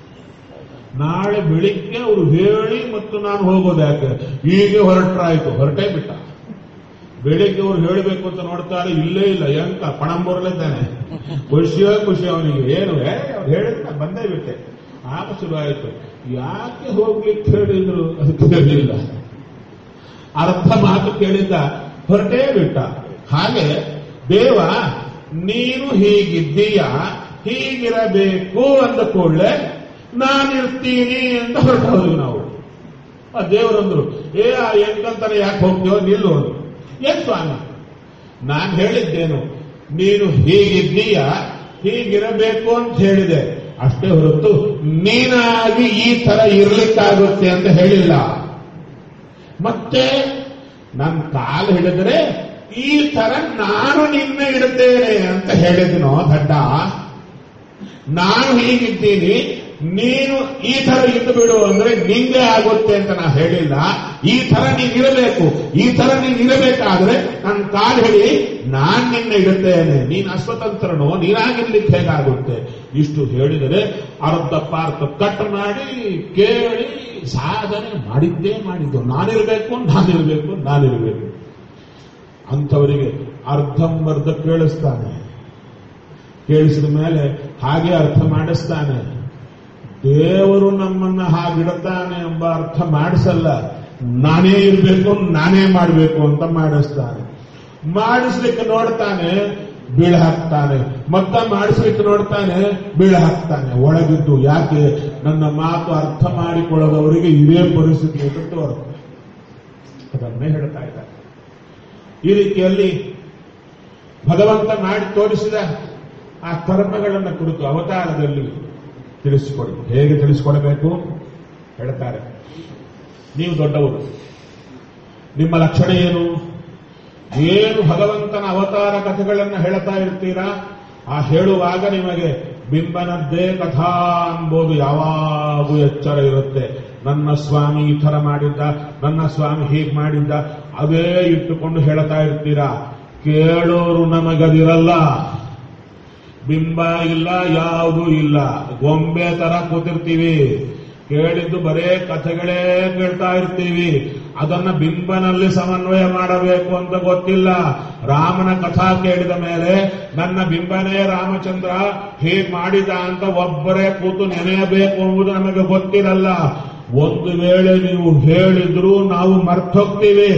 ನಾಳೆ ಬೆಳಿಗ್ಗೆ ಅವರು ಹೇಳಿ ಮತ್ತು ನಾನು ಹೋಗೋದು ಯಾಕೆ, ಈಗ ಹೊರಟೇ ಬಿಟ್ಟ. ಬೆಳಿಗ್ಗೆ ಅವ್ರು ಹೇಳಬೇಕು ಅಂತ ನೋಡ್ತಾರೆ, ಇಲ್ಲೇ ಇಲ್ಲ, ಎಂಕ ಪಣಂಬೂರಲ್ಲಿದ್ದಾನೆ. ಖುಷಿ ಅವನಿಗೆ. ಏನು ಅವ್ರು ಹೇಳಿದ್ರೆ ಬಂದೇ ಬಿಟ್ಟೆ. ಆಗ ಶುರು ಆಯಿತು. ಯಾಕೆ ಹೋಗ್ಲಿಕ್ಕೆ ಹೇಳಿದ್ರು ಅದು ಕೇಳಲಿಲ್ಲ. ಅರ್ಧ ಮಾತು ಕೇಳಿದ್ದ, ಹೊರಟೇ ಬಿಟ್ಟ. ಹಾಗೆ ದೇವ ನೀನು ಹೀಗಿದ್ದೀಯ, ಹೀಗಿರಬೇಕು ಅಂದ ಕೂಡಲೇ ನಾನಿರ್ತೀನಿ ಅಂತ ಹೊರಟೋದ್ವಿ ನಾವು. ಆ ದೇವರಂದ್ರು, ಆ ಎಂಕಂತಾನೆ ಯಾಕೆ ಹೋಗ್ತೀವೋ ನಿಲ್ಲು ಅಂದ್ರು. ಏನ್ ಸ್ವಾಮಿ, ನಾನು ಹೇಳಿದ್ದೇನು, ನೀನು ಹೀಗಿದ್ದೀಯ, ಹೀಗಿರಬೇಕು ಅಂತ ಹೇಳಿದೆ ಅಷ್ಟೇ ಹೊರತು ನೀನಾಗಿ ಈ ತರ ಇರ್ಲಿಕ್ಕಾಗುತ್ತೆ ಅಂತ ಹೇಳಿಲ್ಲ. ಮತ್ತೆ ನನ್ನ ಕಾಲು ಹಿಡಿದ್ರೆ ಈ ತರ ನಾನು ನಿನ್ನ ಇಡುತ್ತೇನೆ ಅಂತ ಹೇಳಿದ್ನೋ ದಡ್ಡ. ನಾನು ಹೀಗಿದ್ದೀನಿ, ನೀನು ಈ ತರ ಇದ್ದು ಬಿಡು ಅಂದ್ರೆ ನಿಂಗೆ ಆಗುತ್ತೆ ಅಂತ ನಾ ಹೇಳಿಲ್ಲ. ಈ ತರ ನೀನಿರಬೇಕು, ಈ ತರ ನೀನಿರಬೇಕಾದ್ರೆ ನನ್ನ ಕಾಲು ಹಿಡಿ, ನಾನ್ ನಿನ್ನ ಇಡುತ್ತೇನೆ. ನೀನು ಅಸ್ವತಂತ್ರನೋ, ನೀನಾಗಿರ್ಲಿಕ್ಕೆ ಹೇಗಾಗುತ್ತೆ? ಇಷ್ಟು ಹೇಳಿದರೆ ಅರ್ಧ ಪಾರ್ಥ ಕಟ್ ಮಾಡಿ ಕೇಳಿ ಸಾಧನೆ ಮಾಡಿದ್ದು. ನಾನಿರಬೇಕು. ಅಂಥವರಿಗೆ ಅರ್ಧಂಬರ್ಧ ಕೇಳಿಸ್ತಾನೆ. ಕೇಳಿಸಿದ ಮೇಲೆ ಹಾಗೆ ಅರ್ಥ ಮಾಡಿಸ್ತಾನೆ. ದೇವರು ನಮ್ಮನ್ನ ಹಾಗಿಡುತ್ತಾನೆ ಎಂಬ ಅರ್ಥ ಮಾಡಿಸಲ್ಲ. ನಾನೇ ಇರಬೇಕು, ನಾನೇ ಮಾಡಬೇಕು ಅಂತ ಮಾಡಿಸ್ತಾನೆ. ಮಾಡಿಸ್ಲಿಕ್ಕೆ ನೋಡ್ತಾನೆ, ಬೀಳ ಹಾಕ್ತಾನೆ. ಮತ್ತೆ ಮಾಡಿಸ್ಲಿಕ್ಕೆ ನೋಡ್ತಾನೆ, ಬೀಳ ಹಾಕ್ತಾನೆ. ಒಳಗಿದ್ದು ಯಾಕೆ ನನ್ನ ಮಾತು ಅರ್ಥ ಮಾಡಿಕೊಳ್ಳದವರಿಗೆ ಇದೇ ಪರಿಸ್ಥಿತಿ ಅಂತ ತೋರುತ್ತೆ. ಅದನ್ನೇ ಹೇಳ್ತಾ ಇದ್ದಾರೆ. ಈ ರೀತಿಯಲ್ಲಿ ಭಗವಂತ ಮಾಡಿ ತೋರಿಸಿದ ಆ ಕರ್ಮಗಳನ್ನು ಕುರಿತು ಅವತಾರದಲ್ಲಿ ತಿಳಿಸಿಕೊಡಿ. ಹೇಗೆ ತಿಳಿಸಿಕೊಡಬೇಕು ಹೇಳ್ತಾರೆ. ನೀವು ದೊಡ್ಡವರು, ನಿಮ್ಮ ಲಕ್ಷಣ ಏನು ಭಗವಂತನ ಅವತಾರ ಕಥೆಗಳನ್ನು ಹೇಳ್ತಾ ಇರ್ತೀರಾ, ಆ ಹೇಳುವಾಗ ನಿಮಗೆ ಬಿಂಬನದ್ದೇ ಕಥಾ ಎಂಬುದು ಯಾವಾಗೂ ಎಚ್ಚರ ಇರುತ್ತೆ. ನನ್ನ ಸ್ವಾಮಿ ಈ ಥರ ಮಾಡಿದ್ದ, ನನ್ನ ಸ್ವಾಮಿ ಹೀಗೆ ಮಾಡಿದ್ದ, ಅದೇ ಇಟ್ಟುಕೊಂಡು ಹೇಳ್ತಾ ಇರ್ತೀರಾ. ಕೇಳೋರು ನಮಗದಿರಲ್ಲ. ಬಿಂಬ ಇಲ್ಲ, ಯಾವುದೂ ಇಲ್ಲ, ಗೊಂಬೆ ತರ ಕೂತಿರ್ತೀವಿ. ಕೇಳಿದ್ದು ಬರೇ ಕಥೆಗಳೇ ಕೇಳ್ತಾ ಇರ್ತೀವಿ. ಅದನ್ನ ಬಿಂಬನಲ್ಲಿ ಸಮನ್ವಯ ಮಾಡಬೇಕು ಅಂತ ಗೊತ್ತಿಲ್ಲ. ರಾಮನ ಕಥಾ ಕೇಳಿದ ಮೇಲೆ ನನ್ನ ಬಿಂಬನೇ ರಾಮಚಂದ್ರ ಹೀಗೆ ಮಾಡಿದ ಅಂತ ಒಬ್ಬರೇ ಕೂತು ನೆನೆಯಬೇಕು ಎಂಬುದು ನಮಗೆ ಗೊತ್ತಿರಲ್ಲ. ಒಂದು ವೇಳೆ ನೀವು ಹೇಳಿದ್ರೂ ನಾವು ಮರ್ತೋಗ್ತೀವಿ.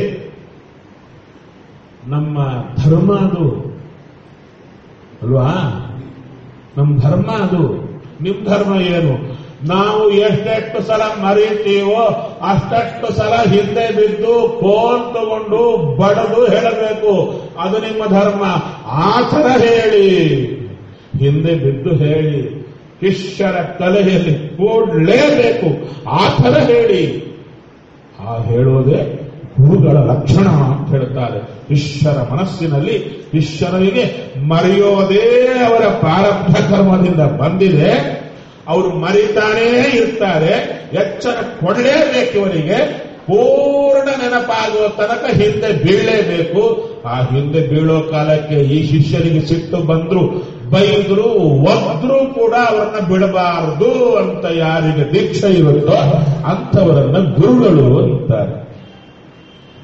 ನಮ್ಮ ಧರ್ಮ ಅದು ಅಲ್ವಾ? ನಮ್ಮ ಧರ್ಮ ಅದು. ನಿಮ್ ಧರ್ಮ ಏನು? ನಾವು ಎಷ್ಟೆಷ್ಟು ಸಲ ಮರೀತೀವೋ ಅಷ್ಟಷ್ಟು ಸಲ ಹಿಂದೆ ಬಿದ್ದು ಕೋಲ್ ತಗೊಂಡು ಬಡದು ಹೇಳಬೇಕು. ಅದು ನಿಮ್ಮ ಧರ್ಮ. ಆ ಥರ ಹೇಳಿ, ಹಿಂದೆ ಬಿದ್ದು ಹೇಳಿ, ಶಿಷ್ಯರ ತಲೆಯಲ್ಲಿ ಕೂಡಲೇಬೇಕು. ಆ ಥರ ಹೇಳಿ. ಆ ಹೇಳುವುದೇ ಗುರುಗಳ ಲಕ್ಷಣ ಅಂತ ಹೇಳ್ತಾರೆ. ಶಿಷ್ಯರ ಮನಸ್ಸಿನಲ್ಲಿ ಶಿಷ್ಯರಿಗೆ ಮರೆಯೋದೇ ಅವರ ಪ್ರಾರಬ್ಧ ಕರ್ಮದಿಂದ ಬಂದಿದೆ. ಅವರು ಮರಿತಾನೇ ಇರ್ತಾರೆ. ಎಚ್ಚರ ಕೊಡಲೇಬೇಕು. ಇವರಿಗೆ ಪೂರ್ಣ ನೆನಪಾಗುವ ತನಕ ಹಿಂದೆ ಬೀಳಲೇಬೇಕು. ಆ ಹಿಂದೆ ಬೀಳೋ ಕಾಲಕ್ಕೆ ಈ ಶಿಷ್ಯರಿಗೆ ಸಿಟ್ಟು ಬಂದ್ರು, ಬೈದ್ರು, ಒದ್ರು ಕೂಡ ಅವರನ್ನ ಬಿಡಬಾರದು ಅಂತ ಯಾರಿಗೆ ದೀಕ್ಷೆ ಇರುತ್ತೋ ಅಂಥವರನ್ನ ಗುರುಗಳು ಅಂತಾರೆ.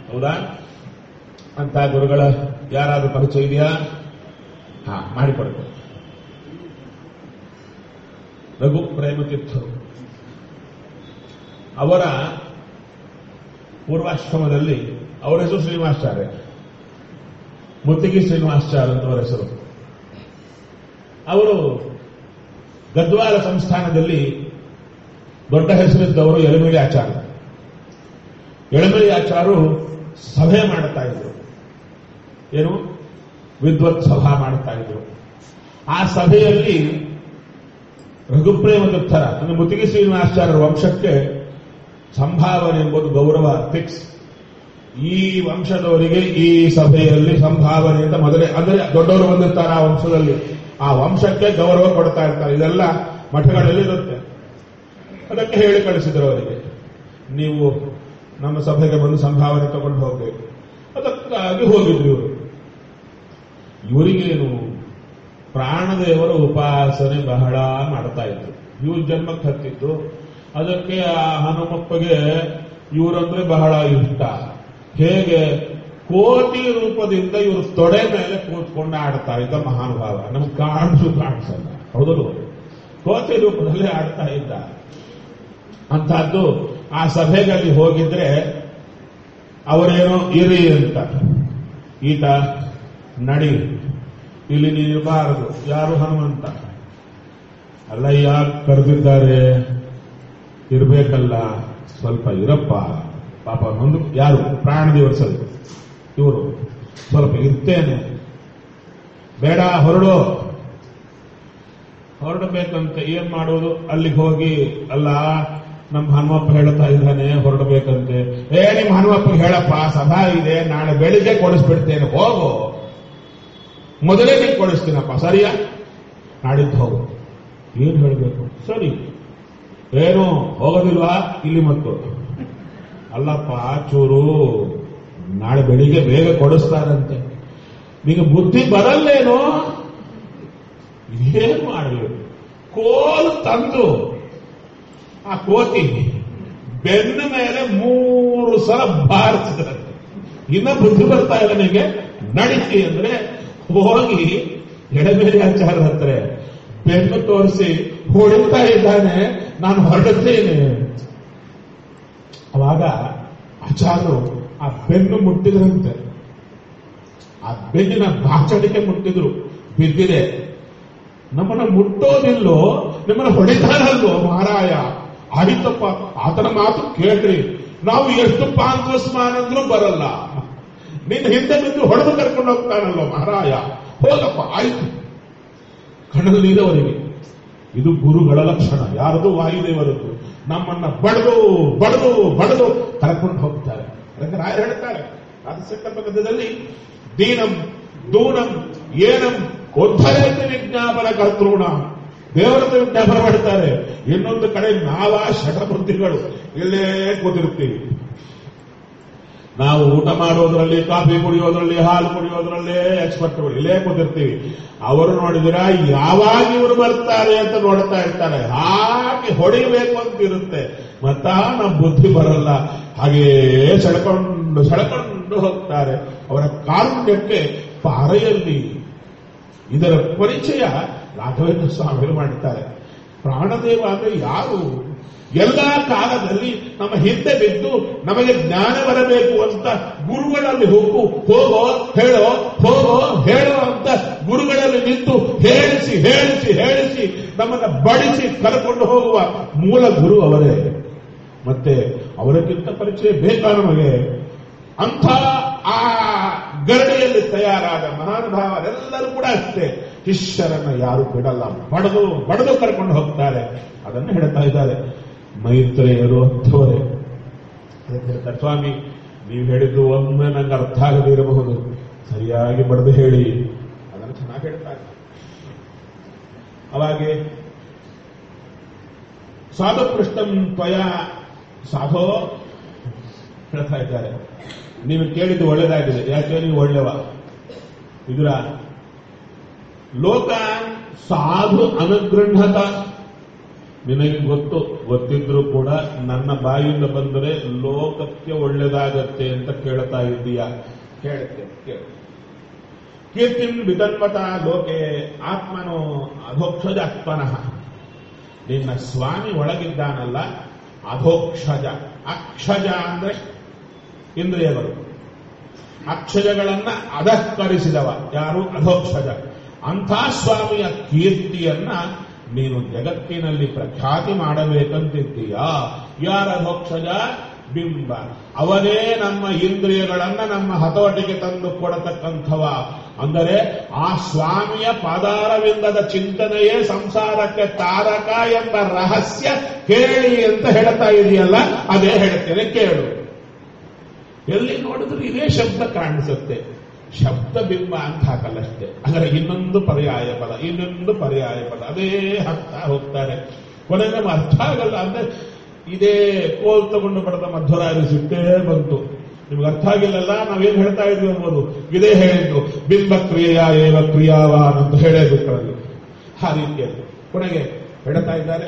ಹೌದಾ? ಅಂತ ಗುರುಗಳ ಯಾರಾದ್ರೂ ಪರಿಚಯ ಇದೆಯಾ? ಮಾಡಿಕೊಡ್ಬೇಕು. ರಘು ಪ್ರೇಮತೀರ್ಥರು ಅವರ ಪೂರ್ವಾಶ್ರಮದಲ್ಲಿ ಅವರ ಹೆಸರು ಶ್ರೀನಿವಾಸಾಚಾರ್ಯ, ಮುತ್ತಿಗೆ ಶ್ರೀನಿವಾಸಾಚಾರ್ಯ ಅಂತ ಅವರ ಹೆಸರು. ಅವರು ಗದ್ವಾಲ ಸಂಸ್ಥಾನದಲ್ಲಿ ದೊಡ್ಡ ಹೆಸರಿದ್ದವರು ಎಳಮಿಳಿ ಆಚಾರ್ಯ. ಎಳಮಿಳಿ ಆಚಾರ್ಯರು ಸಭೆ ಮಾಡ್ತಾ ಇದ್ರು. ಏನು? ವಿದ್ವತ್ ಸಭಾ ಮಾಡ್ತಾ ಇದ್ರು. ಆ ಸಭೆಯಲ್ಲಿ ರಘುಪ್ರೇಮತೀರ್ಥರ ಅಂದ್ರೆ ಮುತ್ತಿಗೆ ಶ್ರೀನಿವಾಸಾಚಾರ್ಯರ ವಂಶಕ್ಕೆ ಸಂಭಾವನೆ ಎಂಬುದು ಗೌರವ ಫಿಕ್ಸ್. ಈ ವಂಶದವರಿಗೆ ಈ ಸಭೆಯಲ್ಲಿ ಸಂಭಾವನೆ ಅಂತ ಮೊದಲೇ ಅಂದ್ರೆ ದೊಡ್ಡವರು ಬಂದಿರ್ತಾರೆ ಆ ವಂಶದಲ್ಲಿ, ಆ ವಂಶಕ್ಕೆ ಗೌರವ ಕೊಡ್ತಾ ಇರ್ತಾರೆ. ಇದೆಲ್ಲ ಮಠಗಳಲ್ಲಿ ಇರುತ್ತೆ. ಅದಕ್ಕೆ ಹೇಳಿ ಕಳಿಸಿದ್ರು ಅವರಿಗೆ, ನೀವು ನಮ್ಮ ಸಭೆಗೆ ಬಂದು ಸಂಭಾವನೆ ತಗೊಂಡು ಹೋಗ್ಬೇಕು. ಅದಕ್ಕಾಗಿ ಹೋಗಿದ್ರು ಇವರು. ಇವರಿಗೇನು ಪ್ರಾಣದೇವರ ಉಪಾಸನೆ ಬಹಳ ಮಾಡ್ತಾ ಇದ್ರು. ಇವ್ರ ಜನ್ಮಕ್ಕೆ ಹತ್ತಿತ್ತು. ಅದಕ್ಕೆ ಆ ಹನುಮಪ್ಪಗೆ ಇವರಂದ್ರೆ ಬಹಳ ಇಷ್ಟ. ಹೇಗೆ? ಕೋಟಿ ರೂಪದಿಂದ ಇವರು ತೊಡೆ ಮೇಲೆ ಕೂತ್ಕೊಂಡು ಆಡ್ತಾ ಇದ್ದ ಮಹಾನುಭಾವ. ನಮ್ಗೆ ಕಾಣಿಸಲ್ಲ, ಹೌದಲ್ಲ? ಕೋಟಿ ರೂಪದಲ್ಲಿ ಆಡ್ತಾ ಇದ್ದ. ಅಂತಹದ್ದು ಆ ಸಭೆಗಳಲ್ಲಿ ಹೋಗಿದ್ರೆ ಅವರೇನೋ ಇರಿ ಅಂತ, ಈತ ನಡಿ, ಇಲ್ಲಿ ನೀನಿರಬಾರದು. ಯಾರು? ಹನುಮಂತ. ಅಲ್ಲ, ಯಾಕೆ ಕರೆದಿದ್ದಾರೆ? ಇರ್ಬೇಕಲ್ಲ, ಸ್ವಲ್ಪ ಇರಪ್ಪ ಪಾಪ. ಒಂದು ಯಾರು? ಪ್ರಾಣದೇವರು ಸರಿ. ಇವರು ಸ್ವಲ್ಪ ಇರ್ತೇನೆ, ಬೇಡ ಹೊರಡು. ಹೊರಡಬೇಕಂತ ಏನ್ ಮಾಡೋದು? ಅಲ್ಲಿಗೆ ಹೋಗಿ, ಅಲ್ಲ ನಮ್ಮ ಹನುಮಪ್ಪ ಹೇಳ್ತಾ ಇದ್ದಾನೆ ಹೊರಡಬೇಕಂತೆ. ನಿಮ್ಮ ಹನುಮಪ್ಪ ಹೇಳಪ್ಪ, ಸಭಾ ಇದೆ, ನಾಳೆ ಬೆಳಿಗ್ಗೆ ಕೊಡಿಸ್ಬಿಡ್ತೇನೆ, ಹೋಗು. ಮೊದಲೇ ನೀನು ಕೊಡಿಸ್ತೀನಪ್ಪ, ಸರಿಯಾ? ನಾಡಿದ್ದು ಹೋಗು. ಏನ್ ಹೇಳಬೇಕು? ಸರಿ. ಏನು ಹೋಗೋದಿಲ್ವಾ? ಇಲ್ಲಿ ಮತ್ತು ಅಲ್ಲಪ್ಪ, ಚೂರು ನಾಳೆ ಬೆಳಿಗ್ಗೆ ಬೇಗ ಕೊಡಿಸ್ತಾರಂತೆ. ನಿಮಗೆ ಬುದ್ಧಿ ಬರಲ್ಲೇನೋ? ಏನ್ ಮಾಡಬೇಕು? ಕೋಲು ತಂದು ಆ ಕೋತಿ ಬೆನ್ನ ಮೇಲೆ 3 ಸಲ ಬಾರಿಸಿದ್ರಂತೆ. ಇನ್ನ ಬುದ್ಧಿ ಬರ್ತಾ ಇಲ್ಲ ನಿಮಗೆ, ನಡಿಸಿ ಅಂದ್ರೆ ಹೋಗಿ ಎಡಬೇರೆ ಆಚಾರ್ಯ ಹತ್ರ ಬೆನ್ನು ತೋರಿಸಿ ಹೊಡಿತಾ ಇದ್ದಾನೆ, ನಾನು ಹೊರಡುತ್ತೇನೆ. ಅವಾಗ ಆಚಾರ್ಯರು ಆ ಬೆನ್ನು ಮುಟ್ಟಿದ್ರಂತೆ. ಆ ಬೆನ್ನಿನ ಬಾಚಣಿಕೆ ಮುಟ್ಟಿದ್ರು. ಬಿದ್ದಿದೆ. ನಮ್ಮನ್ನ ಮುಟ್ಟೋದಿಲ್ಲೋ, ನಿಮ್ಮನ್ನ ಹೊಡಿತಾರಲ್ಲೋ ಮಹಾರಾಯ. ಆಡಿತಪ್ಪ, ಆತನ ಮಾತು ಕೇಳ್ರಿ. ನಾವು ಎಷ್ಟು ಪಾಂತ್ವಸ್ಮಾನ ಅಂದ್ರೂ ಬರಲ್ಲ. ನಿನ್ನ ಹಿಂದೆ ಬಿದ್ದು ಹೊಡೆದು ಕರ್ಕೊಂಡು ಹೋಗ್ತಾನಲ್ಲೋ ಮಹಾರಾಯ, ಹೋಗಪ್ಪ. ಆಯ್ತು. ಕಣ್ಣಲ್ಲಿ ನೀರವರಿಗೆ. ಇದು ಗುರುಗಳ ಲಕ್ಷಣ. ಯಾರದು? ವಾಯುದೇವರದ್ದು. ನಮ್ಮನ್ನ ಬಡದು ಬಡದು ಬಡದು ಕರ್ಕೊಂಡು ಹೋಗ್ತಾರೆ. ಅದಕ್ಕೆ ರಾಯರು ಹೇಳ್ತಾರೆ ರಾಜಸಂಕಲ್ಪದಲ್ಲಿ, ದೀನಂ ದೂನಂ ಏನಂ ಉದ್ಧರೇತಿ ವಿಜ್ಞಾಪನ ಕರ್ತೃಣ. ದೇವರದ್ದು ವಿಜ್ಞಾಪನ ಮಾಡ್ತಾರೆ. ಇನ್ನೊಂದು ಕಡೆ ನಾವ ಶಟಬುದ್ಧಿಗಳು ಇಲ್ಲೇ ಕೂತಿರ್ತೀವಿ. ನಾವು ಊಟ ಮಾಡೋದ್ರಲ್ಲಿ, ಕಾಫಿ ಕುಡಿಯೋದ್ರಲ್ಲಿ, ಹಾಲು ಕುಡಿಯೋದ್ರಲ್ಲೇ ಎಕ್ಸ್ಪರ್ಟ್ಗಳು ಇಲ್ಲೇ ಕೂತಿರ್ತೀವಿ. ಅವರು ನೋಡಿದಿರಾ ಯಾವಾಗ ಇವರು ಬರ್ತಾರೆ ಅಂತ ನೋಡ್ತಾ ಇರ್ತಾರೆ. ಹಾಗೆ ಹೊಡಿಬೇಕು ಅಂತ ಇರುತ್ತೆ. ಮತ್ತ ನಮ್ಮ ಬುದ್ಧಿ ಬರಲ್ಲ. ಹಾಗೇ ಸೆಳ್ಕೊಂಡು ಹೋಗ್ತಾರೆ. ಅವರ ಕಾರುಣ್ಯಕ್ಕೆ ಪಾರೆಯಲ್ಲಿ ಇದರ ಪರಿಚಯ ರಾಘವೇಂದ್ರ ಸ್ವಾಮಿಗಳು ಮಾಡುತ್ತಾರೆ. ಪ್ರಾಣದೇವ ಅಂದ್ರೆ ಯಾರು? ಎಲ್ಲ ಕಾಲದಲ್ಲಿ ನಮ್ಮ ಹಿಂದೆ ಬಿದ್ದು ನಮಗೆ ಜ್ಞಾನ ಬರಬೇಕು ಅಂತ ಗುರುಗಳಲ್ಲಿ ಹೋಗೋ ಹೇಳೋ, ಹೋಗೋ ಹೇಳೋ ಅಂತ ಗುರುಗಳಲ್ಲಿ ನಿಂತು ಹೇಳಿಸಿ ಹೇಳಿಸಿ ಹೇಳಿಸಿ ನಮ್ಮನ್ನ ಬಡಿಸಿ ಕರ್ಕೊಂಡು ಹೋಗುವ ಮೂಲ ಗುರು ಅವರೇ. ಮತ್ತೆ ಅವರಕ್ಕಿಂತ ಪರಿಚಯ ಬೇಕಾ ನಮಗೆ? ಅಂಥ ಆ ಗರಡಿಯಲ್ಲಿ ತಯಾರಾದ ಮಹಾನುಭಾವರೆಲ್ಲರೂ ಕೂಡ ಅಷ್ಟೇ. ಶಿಷ್ಯರನ್ನ ಯಾರು ಬಿಡಲ್ಲ, ಬಡದು ಬಡದು ಕರ್ಕೊಂಡು ಹೋಗ್ತಾರೆ. ಅದನ್ನು ಹೇಳ್ತಾ ಇದ್ದಾರೆ ಮೈತ್ರೇಯರು ಅಂಥವರೇ. ಅದಕ್ಕೆ ಹೇಳ್ತಾರೆ, ಸ್ವಾಮಿ ನೀವು ಹೇಳಿದ್ದು ಒಮ್ಮೆ ನಂಗೆ ಅರ್ಥ ಆಗದೇ ಇರಬಹುದು, ಸರಿಯಾಗಿ ಬಡದು ಹೇಳಿ. ಅದನ್ನು ಚೆನ್ನಾಗಿ ಹೇಳ್ತಾರೆ. ಅವಾಗೆ ಸಾಧು ಪೃಷ್ಟಂ ತ್ವಯ ಸಾಧೋ ಹೇಳ್ತಾ ಇದ್ದಾರೆ. ನೀವು ಕೇಳಿದ್ದು ಒಳ್ಳೇದಾಗಿದೆ. ಯಾಕೆ? ನೀವು ಒಳ್ಳೆವ. ಇದರ ಲೋಕ ಸಾಧು ಅನುಗೃಹತ ನಿನಗೆ ಗೊತ್ತಿದ್ರೂ ಕೂಡ ನನ್ನ ಬಾಯಿಂದ ಬಂದರೆ ಲೋಕಕ್ಕೆ ಒಳ್ಳೆದಾಗತ್ತೆ ಅಂತ ಕೇಳ್ತಾ ಇದ್ದೀಯಾ? ಹೇಳ್ತೇನೆ ಕೇಳು. ಕೀರ್ತಿಂ ವಿತನ್ವತ ಲೋಕೆ ಆತ್ಮನೋ ಅಧೋಕ್ಷಜಾತ್ಮನಃ. ನಿನ್ನ ಸ್ವಾಮಿ ಒಳಗಿದ್ದಾನಲ್ಲ ಅಧೋಕ್ಷಜ. ಅಕ್ಷಜ ಅಂದ್ರೆ ಇಂದ್ರಿಯಗಳು. ಅಕ್ಷಜಗಳನ್ನ ಅಧಃಕರಿಸಿದವ ಯಾರು? ಅಧೋಕ್ಷಜ. ಅಂಥ ಸ್ವಾಮಿಯ ಕೀರ್ತಿಯನ್ನ ನೀನು ಜಗತ್ತಿನಲ್ಲಿ ಪ್ರಖ್ಯಾತಿ ಮಾಡಬೇಕಂತಿದ್ದೀಯಾ? ಯಾರ ಅಧೋಕ್ಷಜ? ಬಿಂಬ. ಅವನೇ ನಮ್ಮ ಇಂದ್ರಿಯಗಳನ್ನ ನಮ್ಮ ಹತೋಟಿಗೆ ತಂದು ಕೊಡತಕ್ಕಂಥವ. ಅಂದರೆ ಆ ಸ್ವಾಮಿಯ ಪಾದಾರವಿಂದದ ಚಿಂತನೆಯೇ ಸಂಸಾರಕ್ಕೆ ತಾರಕ ಎಂಬ ರಹಸ್ಯ ಕೇಳಿ ಅಂತ ಹೇಳ್ತಾ ಇದೆಯಲ್ಲ, ಅದೇ ಹೇಳ್ತೇನೆ ಕೇಳು. ಎಲ್ಲಿ ನೋಡಿದ್ರು ಇದೇ ಶಬ್ದ ಕಾಣಿಸುತ್ತೆ. ಶಬ್ದ ಬಿಂಬ ಅಂತ ಹಾಕಲ್ಲಷ್ಟೇ. ಅಂದರೆ ಇನ್ನೊಂದು ಪರ್ಯಾಯ ಪದ, ಇನ್ನೊಂದು ಪರ್ಯಾಯ ಪದ, ಅದೇ ಹಾಕ್ತಾ ಹೋಗ್ತಾರೆ. ಕೊನೆಗೆ ನಮ್ಗೆ ಅರ್ಥ ಆಗಲ್ಲ. ಅಂದ್ರೆ ಇದೇ ಕೋಲ್ ತಗೊಂಡು ಬಡದ ಮಧ್ವರಾಯರು ಸಿಟ್ಟೇ ಬಂತು. ನಿಮ್ಗೆ ಅರ್ಥ ಆಗಿಲ್ಲಲ್ಲ, ನಾವೇನ್ ಹೇಳ್ತಾ ಇದ್ವಿ ಅನ್ನೋದು ಇದೇ ಹೇಳಿದ್ದು. ಬಿಂಬ ಕ್ರಿಯೆಯ ಏವ ಕ್ರಿಯಾವಾನ್ ಅಂತ ಹೇಳೇ ಬಿಟ್ಟರಲ್ಲಿ. ಆ ರೀತಿಯಲ್ಲಿ ಕೊನೆಗೆ ಹೇಳ್ತಾ ಇದ್ದಾರೆ,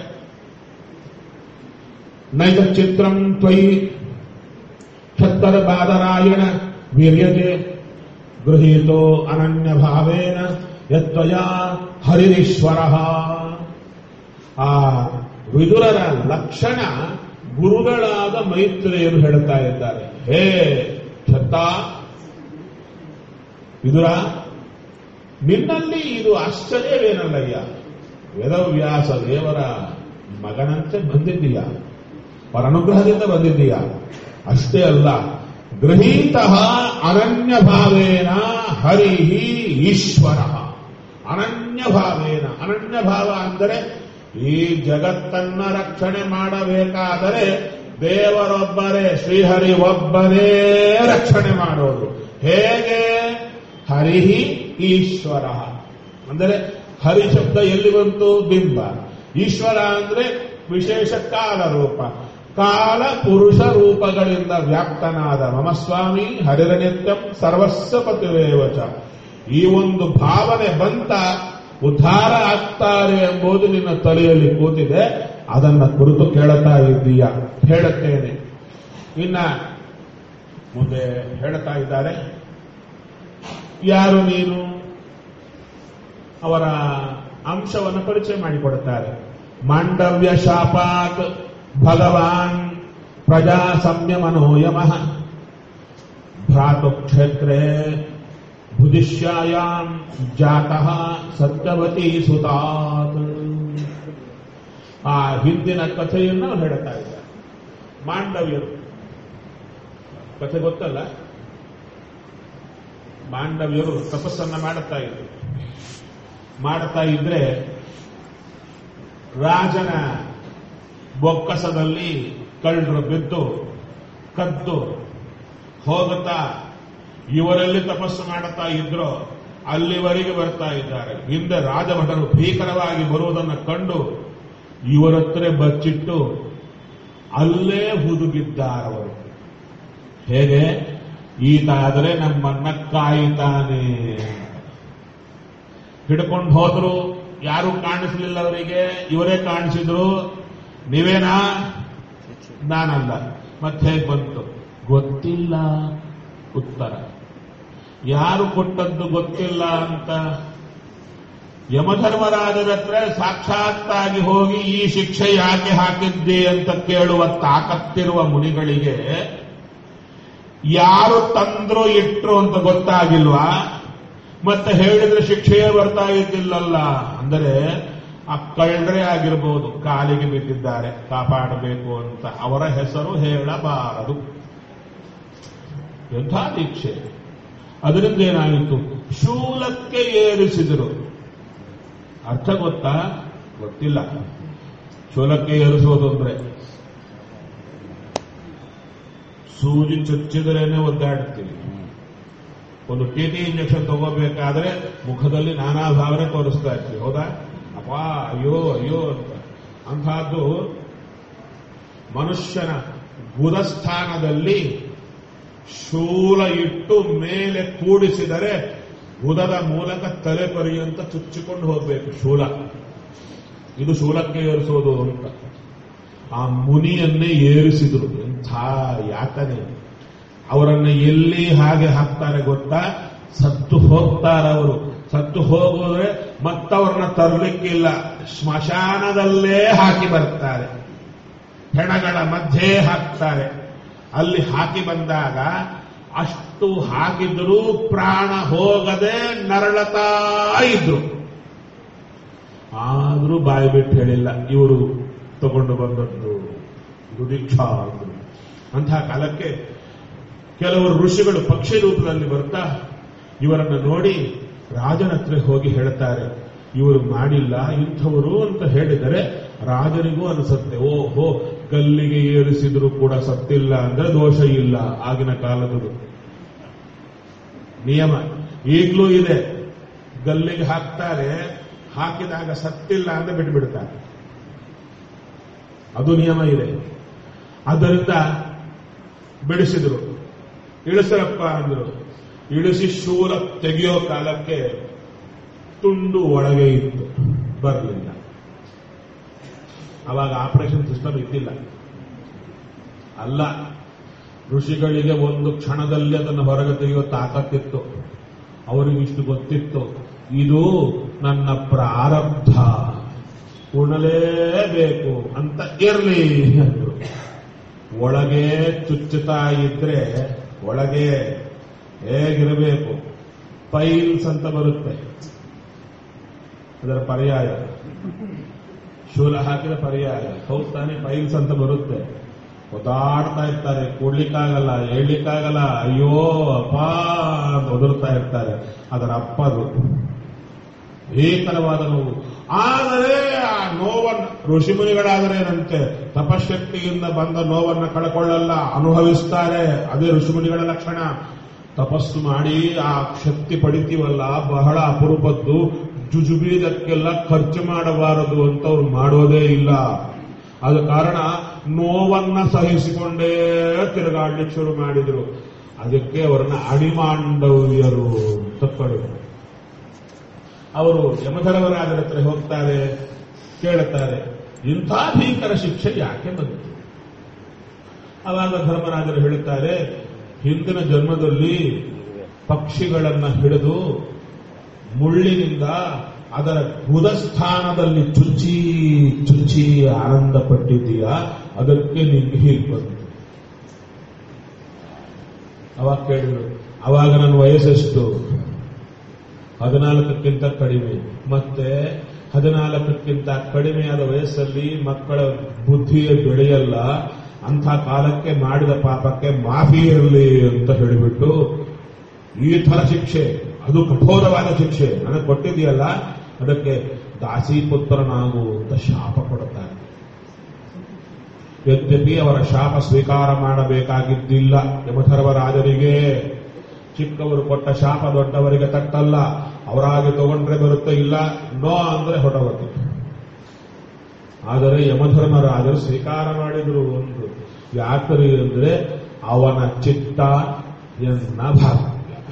ನೈತ ಚಿತ್ರಂ ತ್ವಯಿ ಛತ್ತರ ಬಾದರಾಯಣ ವೀರ್ಯತೆ ಗೃಹೀತೋ ಅನನ್ಯ ಭಾವೇನ ಯತ್ವಯ ಹರಿರೀಶ್ವರ. ಆ ವಿದುರರ ಲಕ್ಷಣ ಗುರುಗಳಾದ ಮೈತ್ರೇಯರು ಹೇಳ್ತಾ ಇದ್ದಾರೆ. ಹೇ ಛತ್ತ ವಿದುರ, ನಿನ್ನಲ್ಲಿ ಇದು ಆಶ್ಚರ್ಯವೇನಲ್ಲಯ್ಯ. ವೇದವ್ಯಾಸ ದೇವರ ಮಗನಂತೆ ಬಂದಿದ್ದೀಯ, ಪರನುಗ್ರಹದಿಂದ ಬಂದಿದ್ದೀಯ. ಅಷ್ಟೇ ಅಲ್ಲ, ಗೃಹೀತ ಅನನ್ಯ ಭಾವೇನ ಹರಿ ಈಶ್ವರ. ಅನನ್ಯ ಭಾವೇನ, ಅನನ್ಯ ಭಾವ ಅಂದರೆ ಈ ಜಗತ್ತನ್ನ ರಕ್ಷಣೆ ಮಾಡಬೇಕಾದರೆ ದೇವರೊಬ್ಬರೇ, ಶ್ರೀಹರಿ ಒಬ್ಬನೇ ರಕ್ಷಣೆ ಮಾಡೋದು. ಹೇಗೆ? ಹರಿ ಈಶ್ವರ ಅಂದರೆ ಹರಿ ಶಬ್ದ ಎಲ್ಲಿ ಬಂತು? ಬಿಂಬ. ಈಶ್ವರ ಅಂದ್ರೆ ವಿಶೇಷ ಕಾಲರೂಪ. ಕಾಲ ಪುರುಷ ರೂಪಗಳಿಂದ ವ್ಯಾಪ್ತನಾದ ಮಮ ಸ್ವಾಮಿ ಹರಿರನಿತ್ಯಂ ಸರ್ವಸ್ವ ಪತಿರೇವಚ. ಈ ಒಂದು ಭಾವನೆ ಬಂತ ಉದ್ಧಾರ ಆಗ್ತಾರೆ ಎಂಬುದು ನಿನ್ನ ತಲೆಯಲ್ಲಿ ಕೂತಿದೆ. ಅದನ್ನ ಕುರಿತು ಕೇಳುತ್ತಾ ಇದ್ದೀಯ. ಹೇಳುತ್ತೇನೆ. ಇನ್ನ ಮುಂದೆ ಹೇಳ್ತಾ ಇದ್ದಾರೆ, ಯಾರು ನೀನು? ಅವರ ಅಂಶವನ್ನು ಪರಿಚಯ ಮಾಡಿಕೊಡುತ್ತಾರೆ. ಮಾಂಡವ್ಯ ಶಾಪಾತ್ ಭಗವಾನ್ ಪ್ರಜಾ ಸಂಯಮನೋ ಯಮಃ ಭ್ರಾತು ಕ್ಷೇತ್ರೇ ಭುಜಿಷ್ಯಾಯಾಂ ಜಾತಃ ಸತ್ಯವತಿ ಸುತಾತ್. ಆ ಹಿಂದಿನ ಕಥೆಯನ್ನು ಹೇಳ್ತಾ ಇದ್ದಾರೆ. ಮಾಂಡವ್ಯರು ಕಥೆ ಗೊತ್ತಲ್ಲ? ಮಾಂಡವ್ಯರು ತಪಸ್ಸನ್ನ ಮಾಡುತ್ತಾ ಇದ್ರೆ ರಾಜನ ಬೊಕ್ಕಸದಲ್ಲಿ ಕಳ್ಳರು ಬಿದ್ದು ಕದ್ದು ಹೋಗುತ್ತಾ ಇವರಲ್ಲಿ ತಪಸ್ಸು ಮಾಡುತ್ತಾ ಇದ್ರೋ ಅಲ್ಲಿವರೆಗೆ ಬರ್ತಾ ಇದ್ದಾರೆ. ಹಿಂದೆ ರಾಜಭಟರು ಭೀಕರವಾಗಿ ಬರುವುದನ್ನು ಕಂಡು ಇವರತ್ರ ಬಚ್ಚಿಟ್ಟು ಅಲ್ಲೇ ಹುದುಗಿದ್ದಾರವರು. ಹೇಗೆ? ಈತ ಆದರೆ ನಮ್ಮನ್ನ ಕಾಯ್ತಾನೆ. ಹಿಡ್ಕೊಂಡು ಹೋದ್ರು, ಯಾರು ಕಾಣಿಸಲಿಲ್ಲ ಅವರಿಗೆ, ಇವರೇ ಕಾಣಿಸಿದ್ರು. ನೀವೇನಾ? ನಾನಲ್ಲ. ಮತ್ತೆ ಹೇಗೆ ಬಂತು? ಗೊತ್ತಿಲ್ಲ. ಉತ್ತರ ಯಾರು ಕೊಟ್ಟದ್ದು ಗೊತ್ತಿಲ್ಲ ಅಂತ ಯಮಧರ್ಮರಾಜರ ಹತ್ರ ಸಾಕ್ಷಾತ್ತಾಗಿ ಹೋಗಿ ಈ ಶಿಕ್ಷೆ ಯಾಕೆ ಹಾಕಿದ್ದೆ ಅಂತ ಕೇಳುವ ತಾಕತ್ತಿರುವ ಮುನಿಗಳಿಗೆ ಯಾರು ತಂದ್ರು ಇಟ್ರು ಅಂತ ಗೊತ್ತಾಗಿಲ್ವಾ? ಮತ್ತೆ ಹೇಳಿದ್ರೆ ಶಿಕ್ಷೆಯೇ ಬರ್ತಾ ಇದ್ದಿಲ್ಲಲ್ಲ. ಅಂದರೆ ಆ ಕಳ್ಳರೇ ಆಗಿರ್ಬೋದು, ಕಾಲಿಗೆ ಬಿದ್ದಿದ್ದಾರೆ, ಕಾಪಾಡಬೇಕು ಅಂತ. ಅವರ ಹೆಸರು ಹೇಳಬಾರದು. ಎಂಥ ದೀಕ್ಷೆ! ಅದರಿಂದ ಏನಾಯಿತು? ಶೂಲಕ್ಕೆ ಏರಿಸಿದರು. ಅರ್ಥ ಗೊತ್ತಾ? ಗೊತ್ತಿಲ್ಲ. ಶೂಲಕ್ಕೆ ಏರಿಸೋದು ಅಂದ್ರೆ ಸೂಜಿ ಚುಚ್ಚಿದ್ರೇನೆ ಒದ್ದಾಡ್ತೀವಿ. ಒಂದು ಟಿಟಿ ಇಂಜೆಕ್ಷನ್ ತಗೋಬೇಕಾದ್ರೆ ಮುಖದಲ್ಲಿ ನಾನಾ ಭಾವನೆ ತೋರಿಸ್ತಾ ಇರ್ತೀವಿ. ಹೌದಾ? ಅಪ್ಪ ಅಯ್ಯೋ ಅಯ್ಯೋ ಅಂತ. ಅಂತಹದ್ದು ಮನುಷ್ಯನ ಗುದಸ್ಥಾನದಲ್ಲಿ ಶೂಲ ಇಟ್ಟು ಮೇಲೆ ಕೂಡಿಸಿದರೆ ಗುದದ ಮೂಲಕ ತಲೆ ಪರ್ಯಂತ ಚುಚ್ಚಿಕೊಂಡು ಹೋಗಬೇಕು ಶೂಲ. ಇದು ಶೂಲಕ್ಕೆ ಏರಿಸೋದು ಅಂತ. ಆ ಮುನಿಯನ್ನೇ ಏರಿಸಿದ್ರು. ಎಂಥ ಯಾತನೆ! ಅವರನ್ನ ಎಲ್ಲಿ ಹಾಗೆ ಹಾಕ್ತಾರೆ ಗೊತ್ತಾ? ಸತ್ತು ಹೋಗ್ತಾರವರು. ಸತ್ತು ಹೋಗೋದ್ರೆ ಮತ್ತವ್ರನ್ನ ತರಲಿಕ್ಕಿಲ್ಲ, ಸ್ಮಶಾನದಲ್ಲೇ ಹಾಕಿ ಬರ್ತಾರೆ, ಹೆಣಗಳ ಮಧ್ಯೆ ಹಾಕ್ತಾರೆ. ಅಲ್ಲಿ ಹಾಕಿ ಬಂದಾಗ ಅಷ್ಟು ಹಾಕಿದ್ರೂ ಪ್ರಾಣ ಹೋಗದೆ ನರಳತಾ ಇದ್ರು. ಆದ್ರೂ ಬಾಯಿ ಬಿಟ್ಟು ಹೇಳಿಲ್ಲ, ಇವರು ತಗೊಂಡು ಬಂದದ್ದು ಇದು ದೀಕ್ಷಾ ಅಂದ್ರು. ಅಂತಹ ಕಾಲಕ್ಕೆ ಕೆಲವರು ಋಷಿಗಳು ಪಕ್ಷಿ ರೂಪದಲ್ಲಿ ಬರ್ತಾ ಇವರನ್ನು ನೋಡಿ ರಾಜನ ಹತ್ರ ಹೋಗಿ ಹೇಳ್ತಾರೆ, ಇವರು ಮಾಡಿಲ್ಲ ಇಂಥವರು ಅಂತ ಹೇಳಿದರೆ ರಾಜನಿಗೂ ಅನಿಸುತ್ತೆ, ಓಹೋ ಗಲ್ಲಿಗೆ ಏರಿಸಿದ್ರು ಕೂಡ ಸತ್ತಿಲ್ಲ ಅಂದ್ರೆ ದೋಷ ಇಲ್ಲ. ಆಗಿನ ಕಾಲದ ನಿಯಮ ಈಗಲೂ ಇದೆ. ಗಲ್ಲಿಗೆ ಹಾಕ್ತಾರೆ, ಹಾಕಿದಾಗ ಸತ್ತಿಲ್ಲ ಅಂದ್ರೆ ಬಿಟ್ಬಿಡ್ತಾರೆ, ಅದು ನಿಯಮ ಇದೆ. ಆದ್ದರಿಂದ ಬಿಡಿಸಿದ್ರು. ಇಳಿಸರಪ್ಪ ಅಂದ್ರು. ಇಳಿಸಿ ಶೂಲ ತೆಗೆಯೋ ಕಾಲಕ್ಕೆ ತುಂಡು ಒಳಗೆ ಇತ್ತು, ಬರಲಿಲ್ಲ. ಅವಾಗ ಆಪರೇಷನ್ ಸಿಸ್ಟಮ್ ಇದ್ದಿಲ್ಲ. ಅಲ್ಲ, ಋಷಿಗಳಿಗೆ ಒಂದು ಕ್ಷಣದಲ್ಲಿ ಅದನ್ನು ಹೊರಗೆ ತೆಗೆಯೋ ತಾಕತ್ತಿತ್ತು. ಅವರಿಗೆ ಇಷ್ಟು ಗೊತ್ತಿತ್ತು, ಇದು ನನ್ನ ಪ್ರಾರಬ್ಧ, ಉಣಲೇಬೇಕು ಅಂತ ಇರಲಿ ಅಂದ್ರು. ಒಳಗೆ ಚುಚ್ಚುತ್ತಾ ಇದ್ರೆ ಒಳಗೆ ಹೇಗಿರಬೇಕು? ಪೈಲ್ಸ್ ಅಂತ ಬರುತ್ತೆ, ಅದರ ಪರ್ಯಾಯ. ಶೂಲ ಹಾಕಿದ ಪರ್ಯಾಯ ಹೌದಾನೆ, ಪೈಲ್ಸ್ ಅಂತ ಬರುತ್ತೆ. ಒದಾಡ್ತಾ ಇರ್ತಾರೆ, ಕೂಡ್ಲಿಕ್ಕಾಗಲ್ಲ, ಹೇಳ್ಲಿಕ್ಕಾಗಲ್ಲ, ಅಯ್ಯೋ ಅಪ್ಪ ಅಂತ ಒದರ್ತಾ ಇರ್ತಾರೆ. ಅದರ ಅಪ್ಪದು ಭೀಕರವಾದ ನೋವು. ಆದರೆ ಆ ನೋವನ್ನು ಋಷಿಮುನಿಗಳಾದರೇನಂತೆ ತಪಶಕ್ತಿಯಿಂದ ಬಂದ ನೋವನ್ನು ಕಳ್ಕೊಳ್ಳಲ್ಲ, ಅನುಭವಿಸ್ತಾರೆ. ಅದೇ ಋಷಿಮುನಿಗಳ ಲಕ್ಷಣ. ತಪಸ್ಸು ಮಾಡಿ ಆ ಶಕ್ತಿ ಪಡಿತೀವಲ್ಲ, ಬಹಳ ಅಪರೂಪದ್ದು. ಜುಜುಬೀದಕ್ಕೆಲ್ಲ ಖರ್ಚು ಮಾಡಬಾರದು ಅಂತ ಅವ್ರು ಮಾಡೋದೇ ಇಲ್ಲ. ಆದ ಕಾರಣ ನೋವನ್ನ ಸಹಿಸಿಕೊಂಡೇ ತಿರುಗಾಡ್ಲಿಕ್ಕೆ ಶುರು ಮಾಡಿದ್ರು. ಅದಕ್ಕೆ ಅವರನ್ನ ಅಣಿಮಾಂಡವ್ಯರು ಅಂತ ಕರೆದರು. ಅವರು ಯಮಧರ್ಮರಾಜರ ಹತ್ರ ಹೋಗ್ತಾರೆ, ಕೇಳುತ್ತಾರೆ, ಇಂಥ ಭೀಕರ ಶಿಕ್ಷೆ ಯಾಕೆ ಬಂತು? ಆವಾಗ ಧರ್ಮರಾಜರು ಹೇಳುತ್ತಾರೆ, ಹಿಂದಿನ ಜನ್ಮದಲ್ಲಿ ಪಕ್ಷಿಗಳನ್ನ ಹಿಡಿದು ಮುಳ್ಳಿನಿಂದ ಅದರ ಗುದಸ್ಥಾನದಲ್ಲಿ ಚುಚ್ಚಿ ಚುಚ್ಚಿ ಆನಂದ ಪಟ್ಟಿದ್ದೀಯಾ, ಅದಕ್ಕೆ ನಿನ್ಗೆ ಹೀಗೆ ಬಂತು. ಅವಾಗ ಕೇಳಿದ್ರು, ಅವಾಗ ನನ್ನ ವಯಸ್ಸೆಷ್ಟು? 14ಕ್ಕಿಂತ ಕಡಿಮೆ. ಮತ್ತೆ 14ಕ್ಕಿಂತ ಕಡಿಮೆಯಾದ ವಯಸ್ಸಲ್ಲಿ ಮಕ್ಕಳ ಬುದ್ಧಿಯೇ ಬೆಳೆಯಲ್ಲ, ಅಂಥ ಕಾಲಕ್ಕೆ ಮಾಡಿದ ಪಾಪಕ್ಕೆ ಮಾಫಿ ಇರಲಿ ಅಂತ ಹೇಳಿಬಿಟ್ಟು ಈ ಥರ ಶಿಕ್ಷೆ, ಅದು ಕಠೋರವಾದ ಶಿಕ್ಷೆ ನನಗೆ ಕೊಟ್ಟಿದೆಯಲ್ಲ, ಅದಕ್ಕೆ ದಾಸೀಪುತ್ರನಾಗು ಅಂತ ಶಾಪ ಕೊಡುತ್ತಾರೆ. ಯದ್ಯಪಿ ಅವರ ಶಾಪ ಸ್ವೀಕಾರ ಮಾಡಬೇಕಾಗಿದ್ದಿಲ್ಲ ಯಮಧರ್ಮರಾಜರಿಗೆ. ಚಿಕ್ಕವರು ಕೊಟ್ಟ ಶಾಪ ದೊಡ್ಡವರಿಗೆ ತಟ್ಟಲ್ಲ, ಅವರಾಗಿ ತಗೊಂಡ್ರೆ ಬರುತ್ತೆ, ಇಲ್ಲ ನೋ ಅಂದ್ರೆ ಹೊರಟೋಗುತ್ತೆ. ಆದರೆ ಯಮಧರ್ಮರಾಜರು ಸ್ವೀಕಾರ ಮಾಡಿದ್ರು. ಒಂದು ಯಾಕರಿ ಅಂದ್ರೆ ಅವನ ಚಿತ್ತ ಎನ್ನ ಭಾಗ್ಯ.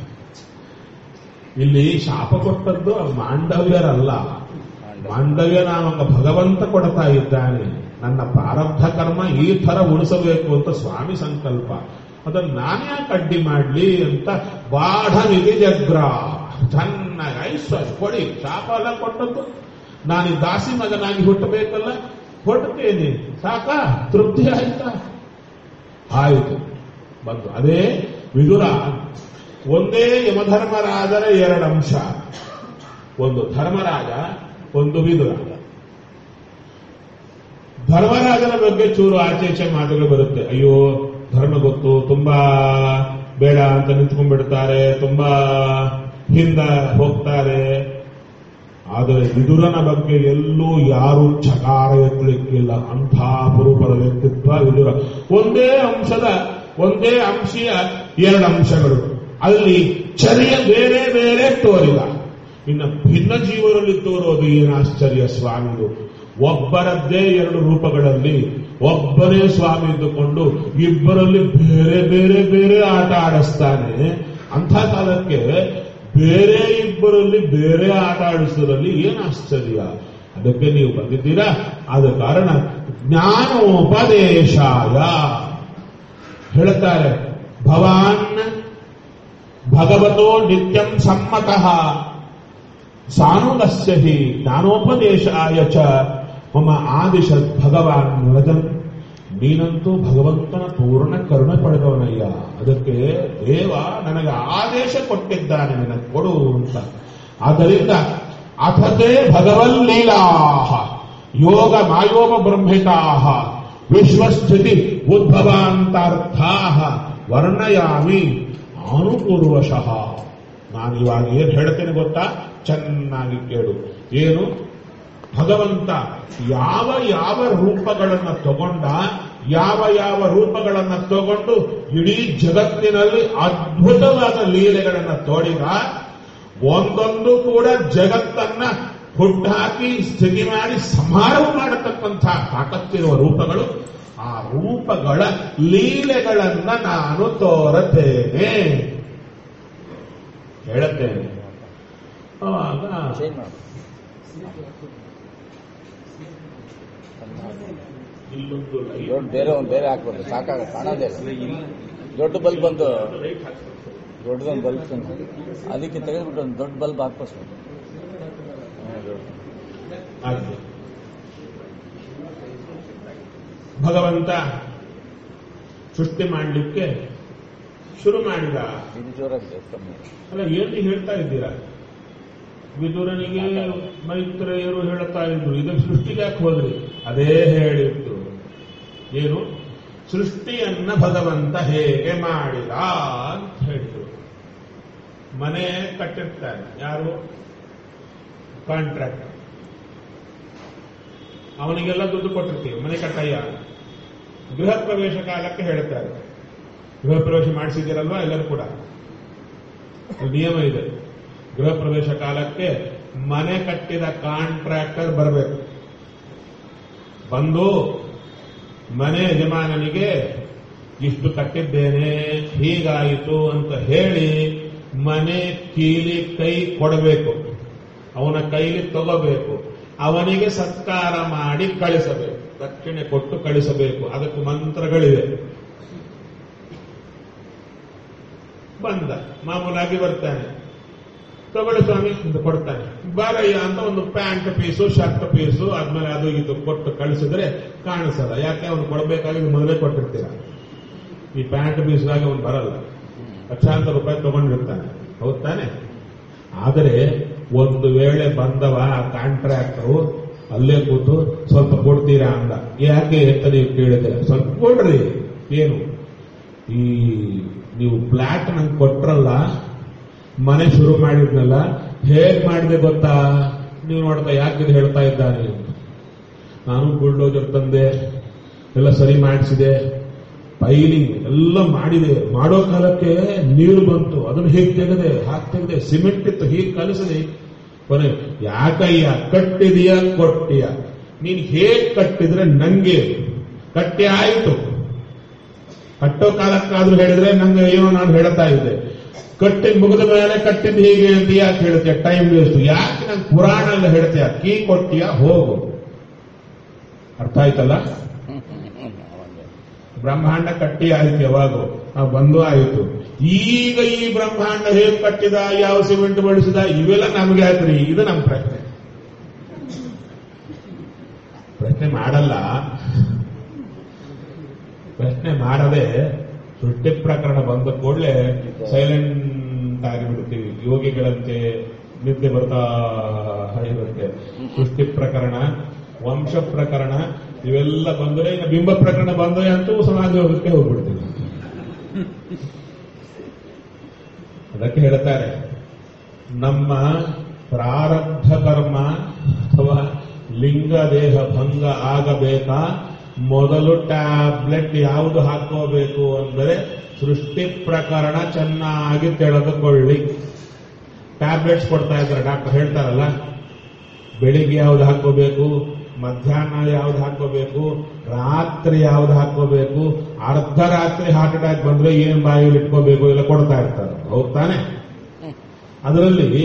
ಇಲ್ಲಿ ಶಾಪ ಕೊಟ್ಟದ್ದು ಮಾಂಡವ್ಯರಲ್ಲ, ಮಾಂಡವ್ಯ ನಾಮಕ ಭಗವಂತ ಕೊಡ್ತಾ ಇದ್ದಾನೆ. ನನ್ನ ಪ್ರಾರಬ್ಧ ಕರ್ಮ ಈ ಥರ ಉಳಿಸಬೇಕು ಅಂತ ಸ್ವಾಮಿ ಸಂಕಲ್ಪ. ಅದನ್ನು ನಾನ್ಯಾಕೆ ಅಡ್ಡಿ ಮಾಡಲಿ ಅಂತ ಬಾಢ ನಿಧಿ ಜಗ್ರ ಚೆನ್ನಾಗಿ ಐಶ್ವರ್ಯ ಕೊಡಿ. ಶಾಪ ಎಲ್ಲ ಕೊಟ್ಟದ್ದು ನಾನು ದಾಸಿ ಮಗನಾಗಿ ಹುಟ್ಟಬೇಕಲ್ಲ, ಹೊಟ್ಟೇನೆ, ಸಾಕಾ? ತೃಪ್ತಿ ಆಯ್ತಾ? ಆಯಿತು, ಬಂತು. ಅದೇ ವಿದುರ. ಒಂದೇ ಯಮಧರ್ಮರಾಜರ 2 ಅಂಶ, ಒಂದು ಧರ್ಮರಾಜ, ಒಂದು ವಿದುರ. ಧರ್ಮರಾಜನ ಬಗ್ಗೆ ಚೂರು ಆಚೆ ಮಾತುಗಳು ಬರುತ್ತೆ. ಅಯ್ಯೋ ಧರ್ಮ ಗೊತ್ತು, ತುಂಬಾ ಬೇಡ ಅಂತ ನಿಂತ್ಕೊಂಡ್ಬಿಡ್ತಾರೆ, ತುಂಬಾ ಹಿಂದ ಹೋಗ್ತಾರೆ. ಆದರೆ ವಿದುರನ ಬಗ್ಗೆ ಎಲ್ಲೂ ಯಾರೂ ಚಕಾರ ಎತ್ತಲಿಕ್ಕಿಲ್ಲ. ಅಂಥ ಅಪರೂಪದ ವ್ಯಕ್ತಿತ್ವ ವಿದುರ. ಒಂದೇ ಅಂಶೀಯ 2 ಅಂಶಗಳು. ಅಲ್ಲಿ ಚರ್ಯ ಬೇರೆ ಬೇರೆ ತೋರಿದ. ಇನ್ನು ಭಿನ್ನ ಜೀವರಲ್ಲಿ ತೋರೋದು ಏನು ಆಶ್ಚರ್ಯ ಸ್ವಾಮಿದು. ಒಬ್ಬರದ್ದೇ 2 ರೂಪಗಳಲ್ಲಿ ಒಬ್ಬನೇ ಸ್ವಾಮಿ ಇದ್ದುಕೊಂಡು ಇಬ್ಬರಲ್ಲಿ ಬೇರೆ ಬೇರೆ ಬೇರೆ ಆಟ ಆಡಿಸ್ತಾನೆ. ಅಂಥ ಕಾಲಕ್ಕೆ ಬೇರೆ ಇಬ್ಬರಲ್ಲಿ ಬೇರೆ ಆಟ ಆಡಿಸೋದ್ರಲ್ಲಿ ಏನು ಆಶ್ಚರ್ಯ? ಅದಕ್ಕೆ ನೀವು ಬಂದಿದ್ದೀರಾ. ಆದ ಕಾರಣ ಜ್ಞಾನೋಪದೇಶಾಯ ಹೇಳ್ತಾರೆ. ಭವಾನ್ ಭಗವತೋ ನಿತ್ಯಂ ಸಮ್ಮತಃ ಸಾನುಗಸ್ಯ ಹಿ ಜ್ಞಾನೋಪದೇಶಾಯ ಚ ಮಮ ಆದಿಶ ಭಗವಾನ್ ವ್ರಜನ್. ನೀನಂತೂ ಭಗವಂತನ ಪೂರ್ಣ ಕರುಣೆ ಪಡೆದವನಯ್ಯ. ಅದಕ್ಕೆ ದೇವ ನನಗೆ ಆದೇಶ ಕೊಟ್ಟಿದ್ದಾನೆ, ನನಗೆ ಕೊಡು ಅಂತ. ಆದ್ದರಿಂದ ಅಥತೆ ಭಗವಲ್ಲೀಲಾ ಯೋಗ ಮಾಯೋಗ ಬ್ರಹ್ಮಿಕಾ ವಿಶ್ವಸ್ಥಿತಿ ಉದ್ಭವಾಂತಾರ್ಥಾ ವರ್ಣಯಾಮಿ ಅನುಪೂರ್ವಶಃ. ನಾನು ಇವಾಗ ಏನು ಹೇಳ್ತೇನೆ ಗೊತ್ತಾ? ಚೆನ್ನಾಗಿ ಕೇಳು. ಏನು? ಭಗವಂತ ಯಾವ ಯಾವ ರೂಪಗಳನ್ನು ತಗೊಂಡ, ಯಾವ ಯಾವ ರೂಪಗಳನ್ನು ತಗೊಂಡು ಇಡೀ ಜಗತ್ತಿನಲ್ಲಿ ಅದ್ಭುತವಾದ ಲೀಲೆಗಳನ್ನು ತೋಡಿದ, ಒಂದೊಂದು ಕೂಡ ಜಗತ್ತನ್ನ ಹುಟ್ಟಾಕಿ ಸ್ಥಿತಿ ಮಾಡಿ ಸಂಹಾರ ಮಾಡತಕ್ಕಂಥ ತಾಕತ್ತಿರುವ ರೂಪಗಳು. ಆ ರೂಪಗಳ ಲೀಲೆಗಳನ್ನ ನಾನು ತೋರುತ್ತೇನೆ, ಹೇಳುತ್ತೇನೆ. ಆಗ ಇಲ್ಲೊಂದು ಬೇರೆ ಹಾಕ್ಬೇಕು, ಸಾಕಾಗ ಕಾಣೋದೇ ದೊಡ್ಡ ಬಲ್ಬ್ ಬಂದು ದೊಡ್ಡದೊಂದು ಬಲ್ಬ್ ಅದಕ್ಕೆ ತೆಗೆದ್ಬಿಟ್ಟು ಒಂದು ದೊಡ್ಡ ಬಲ್ಬ್ ಹಾಕ್ಬೇಕು. ಭಗವಂತ ಸೃಷ್ಟಿ ಮಾಡಲಿಕ್ಕೆ ಶುರು ಮಾಡಿದ. ಇದು ಜೋರಾಗಿದೆ ಕಮ್ಮಿ ಅಲ್ಲ, ಏನು ಹೇಳ್ತಾ ಇದ್ದೀರಾ? ವಿದುರನಿಗೆ ಮೈತ್ರೇಯರು ಹೇಳ್ತಾ ಇದ್ರು, ಇದನ್ನು ಸೃಷ್ಟಿಗೆ ಯಾಕೆ ಹೋದ್ರಿ? ಅದೇ ಹೇಳಿದ್ದು. ಏನು? ಸೃಷ್ಟಿಯನ್ನ ಭಗವಂತ ಹೇಗೆ ಮಾಡಿದ ಅಂತ ಹೇಳಿದ್ರು. ಮನೆ ಕಟ್ಟಿರ್ತಾರೆ ಯಾರು? ಕಾಂಟ್ರಾಕ್ಟ್. ಅವನಿಗೆಲ್ಲ ದುಡ್ಡು ಕೊಟ್ಟಿರ್ತೀವಿ, ಮನೆ ಕಟ್ಟಯ್ಯ. ಗೃಹ ಪ್ರವೇಶ ಕಾಲಕ್ಕೆ ಹೇಳ್ತಾರೆ, ಗೃಹ ಪ್ರವೇಶ ಮಾಡಿಸಿದ್ದೀರಲ್ವಾ ಎಲ್ಲರೂ ಕೂಡ, ನಿಯಮ ಇದೆ. ಗೃಹ ಪ್ರವೇಶ ಕಾಲಕ್ಕೆ ಮನೆ ಕಟ್ಟಿದ ಕಾಂಟ್ರಾಕ್ಟರ್ ಬರಬೇಕು. ಬಂದು ಮನೆ ಯಜಮಾನನಿಗೆ ಇಷ್ಟು ಕಟ್ಟಿದ್ದೇನೆ, ಹೀಗಾಯಿತು ಅಂತ ಹೇಳಿ ಮನೆ ಕೀಲಿ ಕೈ ಕೊಡಬೇಕು, ಅವನ ಕೈಲಿ ತಗೋಬೇಕು, ಅವನಿಗೆ ಸತ್ಕಾರ ಮಾಡಿ ಕಳಿಸಬೇಕು, ದಕ್ಷಿಣೆ ಕೊಟ್ಟು ಕಳಿಸಬೇಕು. ಅದಕ್ಕೆ ಮಂತ್ರಗಳಿವೆ. ಬಂದ ಮಾಮೂಲಾಗಿ ಬರ್ತಾನೆ, ತಗೊಳ್ಳಿ ಸ್ವಾಮಿ ಅಂತ ಕೊಡ್ತಾನೆ. ಬಾರಯ್ಯ ಅಂತ ಒಂದು ಪ್ಯಾಂಟ್ ಪೀಸು ಶರ್ಟ್ ಪೀಸು ಆದ್ಮೇಲೆ ಅದು ಇದು ಕೊಟ್ಟು ಕಳಿಸಿದ್ರೆ ಕಾಣಿಸಲ್ಲ. ಯಾಕೆ? ಅವನು ಕೊಡಬೇಕಾಗಿ ಮೊದಲೇ ಕೊಟ್ಟಿರ್ತೀರ. ಈ ಪ್ಯಾಂಟ್ ಪೀಸ್ಗಾಗಿ ಅವನು ಬರಲ್ಲ, ಲಕ್ಷಾಂತರ ರೂಪಾಯಿ ತಗೊಂಡಿರ್ತಾನೆ, ಹೌದ್ ತಾನೆ? ಆದರೆ ಒಂದು ವೇಳೆ ಬಂದವ ಕಾಂಟ್ರಾಕ್ಟರು ಅಲ್ಲೇ ಕೂತು ಸ್ವಲ್ಪ ಕೊಡ್ತೀರಾ ಅಂದ. ಯಾಕೆ ಅಂತ ನೀವು ಕೇಳಿದ್ರೆ, ಸ್ವಲ್ಪ ಕೊಡ್ರಿ. ಏನು? ಈ ನೀವು ಫ್ಲಾಟ್ ನಂಗೆ ಕೊಟ್ರಲ್ಲ, ಮನೆ ಶುರು ಮಾಡಿದ್ನಲ್ಲ, ಹೇಗ್ ಮಾಡಿದೆ ಗೊತ್ತಾ? ನೀವು ನೋಡ್ತಾ ಯಾಕಿದು ಹೇಳ್ತಾ ಇದ್ದಾನೆ. ನಾನು ಬುಲ್ಡೋಜರ್ ತಂದೆ, ಎಲ್ಲ ಸರಿ ಮಾಡಿಸಿದೆ, ಪೈಲಿಂಗ್ ಎಲ್ಲ ಮಾಡಿದೆ. ಮಾಡೋ ಕಾಲಕ್ಕೆ ನೀರು ಬಂತು, ಅದನ್ನು ಹೇಗೆ ತೆಗೆದೆ, ಹಾಕಿ ತೆಗೆದೆ, ಸಿಮೆಂಟ್ ಇತ್ತು, ಹೀಗೆ ಕಲಿಸಿದೆ. ಕೊನೆ ಯಾಕಯ್ಯ ಕಟ್ಟಿದೀಯ ಕೊಟ್ಟಿಯ? ನೀನ್ ಹೇಗ್ ಕಟ್ಟಿದ್ರೆ ನಂಗೆ ಕಟ್ಟಿ ಆಯಿತು. ಕಟ್ಟೋ ಕಾಲಕ್ಕಾದ್ರೂ ಹೇಳಿದ್ರೆ ನಂಗೆ ಏನೋ ನಾನು ಹೇಳ್ತಾ ಇದ್ದೆ. ಕಟ್ಟಿ ಮುಗಿದ ಮೇಲೆ ಕಟ್ಟಿದ್ದು ಹೀಗೆ ಅಂತ ಯಾಕೆ ಹೇಳ್ತೀಯ? Time waste. ಯಾಕೆ ನಂಗೆ ಪುರಾಣ ಎಲ್ಲ ಹೇಳ್ತೀಯ? ಕೀ ಕೊಟ್ಟಿಯ, ಹೋಗು. ಅರ್ಥ ಆಯ್ತಲ್ಲ? ಬ್ರಹ್ಮಾಂಡ ಕಟ್ಟಿ ಆಯ್ತು, ಯಾವಾಗೋ ಬಂದು ಆಯಿತು. ಈಗ ಈ ಬ್ರಹ್ಮಾಂಡ ಹೇಗೆ ಕಟ್ಟಿದ, ಯಾವ ಸಿಮೆಂಟ್ ಬಳಸಿದ, ಇವೆಲ್ಲ ನಮ್ಗೆ ಯಾಕ್ರಿ? ಇದು ನಮ್ಮ ಪ್ರಶ್ನೆ. ಪ್ರಶ್ನೆ ಮಾಡಲ್ಲ, ಪ್ರಶ್ನೆ ಮಾಡದೆ ಸೃಷ್ಟಿ ಪ್ರಕರಣ ಬಂದ ಕೂಡಲೇ ಸೈಲೆಂಟ್ ಆಗಿಬಿಡ್ತೀವಿ. ಯೋಗಿಗಳಂತೆ ನಿದ್ದೆ ಬರ್ತಾ ಇರುತ್ತೆ. ಸೃಷ್ಟಿ ಪ್ರಕರಣ, ವಂಶ ಪ್ರಕರಣ ಇವೆಲ್ಲ ಬಂದರೆ, ಇನ್ನು ಬಿಂಬ ಪ್ರಕರಣ ಬಂದರೆ ಅಂತೂ ಸಮಾಜ ಯೋಗಕ್ಕೆ ಹೋಗ್ಬಿಡ್ತೀವಿ. ಅದಕ್ಕೆ ಹೇಳ್ತಾರೆ, ನಮ್ಮ ಪ್ರಾರಬ್ಧ ಕರ್ಮ ಅಥವಾ ಲಿಂಗ ದೇಹ ಭಂಗ ಆಗಬೇಕಾ, ಮೊದಲು ಟ್ಯಾಬ್ಲೆಟ್ ಯಾವುದು ಹಾಕೋಬೇಕು ಅಂದರೆ ಸೃಷ್ಟಿ ಪ್ರಕರಣ ಚೆನ್ನಾಗಿ ತಿಳಿದುಕೊಳ್ಳಿ. ಟ್ಯಾಬ್ಲೆಟ್ಸ್ ಕೊಡ್ತಾ ಇದ್ದಾರೆ ಡಾಕ್ಟರ್, ಹೇಳ್ತಾರಲ್ಲ, ಬೆಳಿಗ್ಗೆ ಯಾವ್ದು ಹಾಕೋಬೇಕು, ಮಧ್ಯಾಹ್ನ ಯಾವ್ದು ಹಾಕೋಬೇಕು, ರಾತ್ರಿ ಯಾವ್ದು ಹಾಕೋಬೇಕು, ಅರ್ಧರಾತ್ರಿ ಹಾರ್ಟ್ ಅಟ್ಯಾಕ್ ಬಂದ್ರೆ ಏನ್ ಬಾಯಲ್ಲಿ ಇಟ್ಕೋಬೇಕು ಎಲ್ಲ ಕೊಡ್ತಾ ಇರ್ತಾರೆ, ಹೌದ್ ತಾನೆ? ಅದರಲ್ಲಿ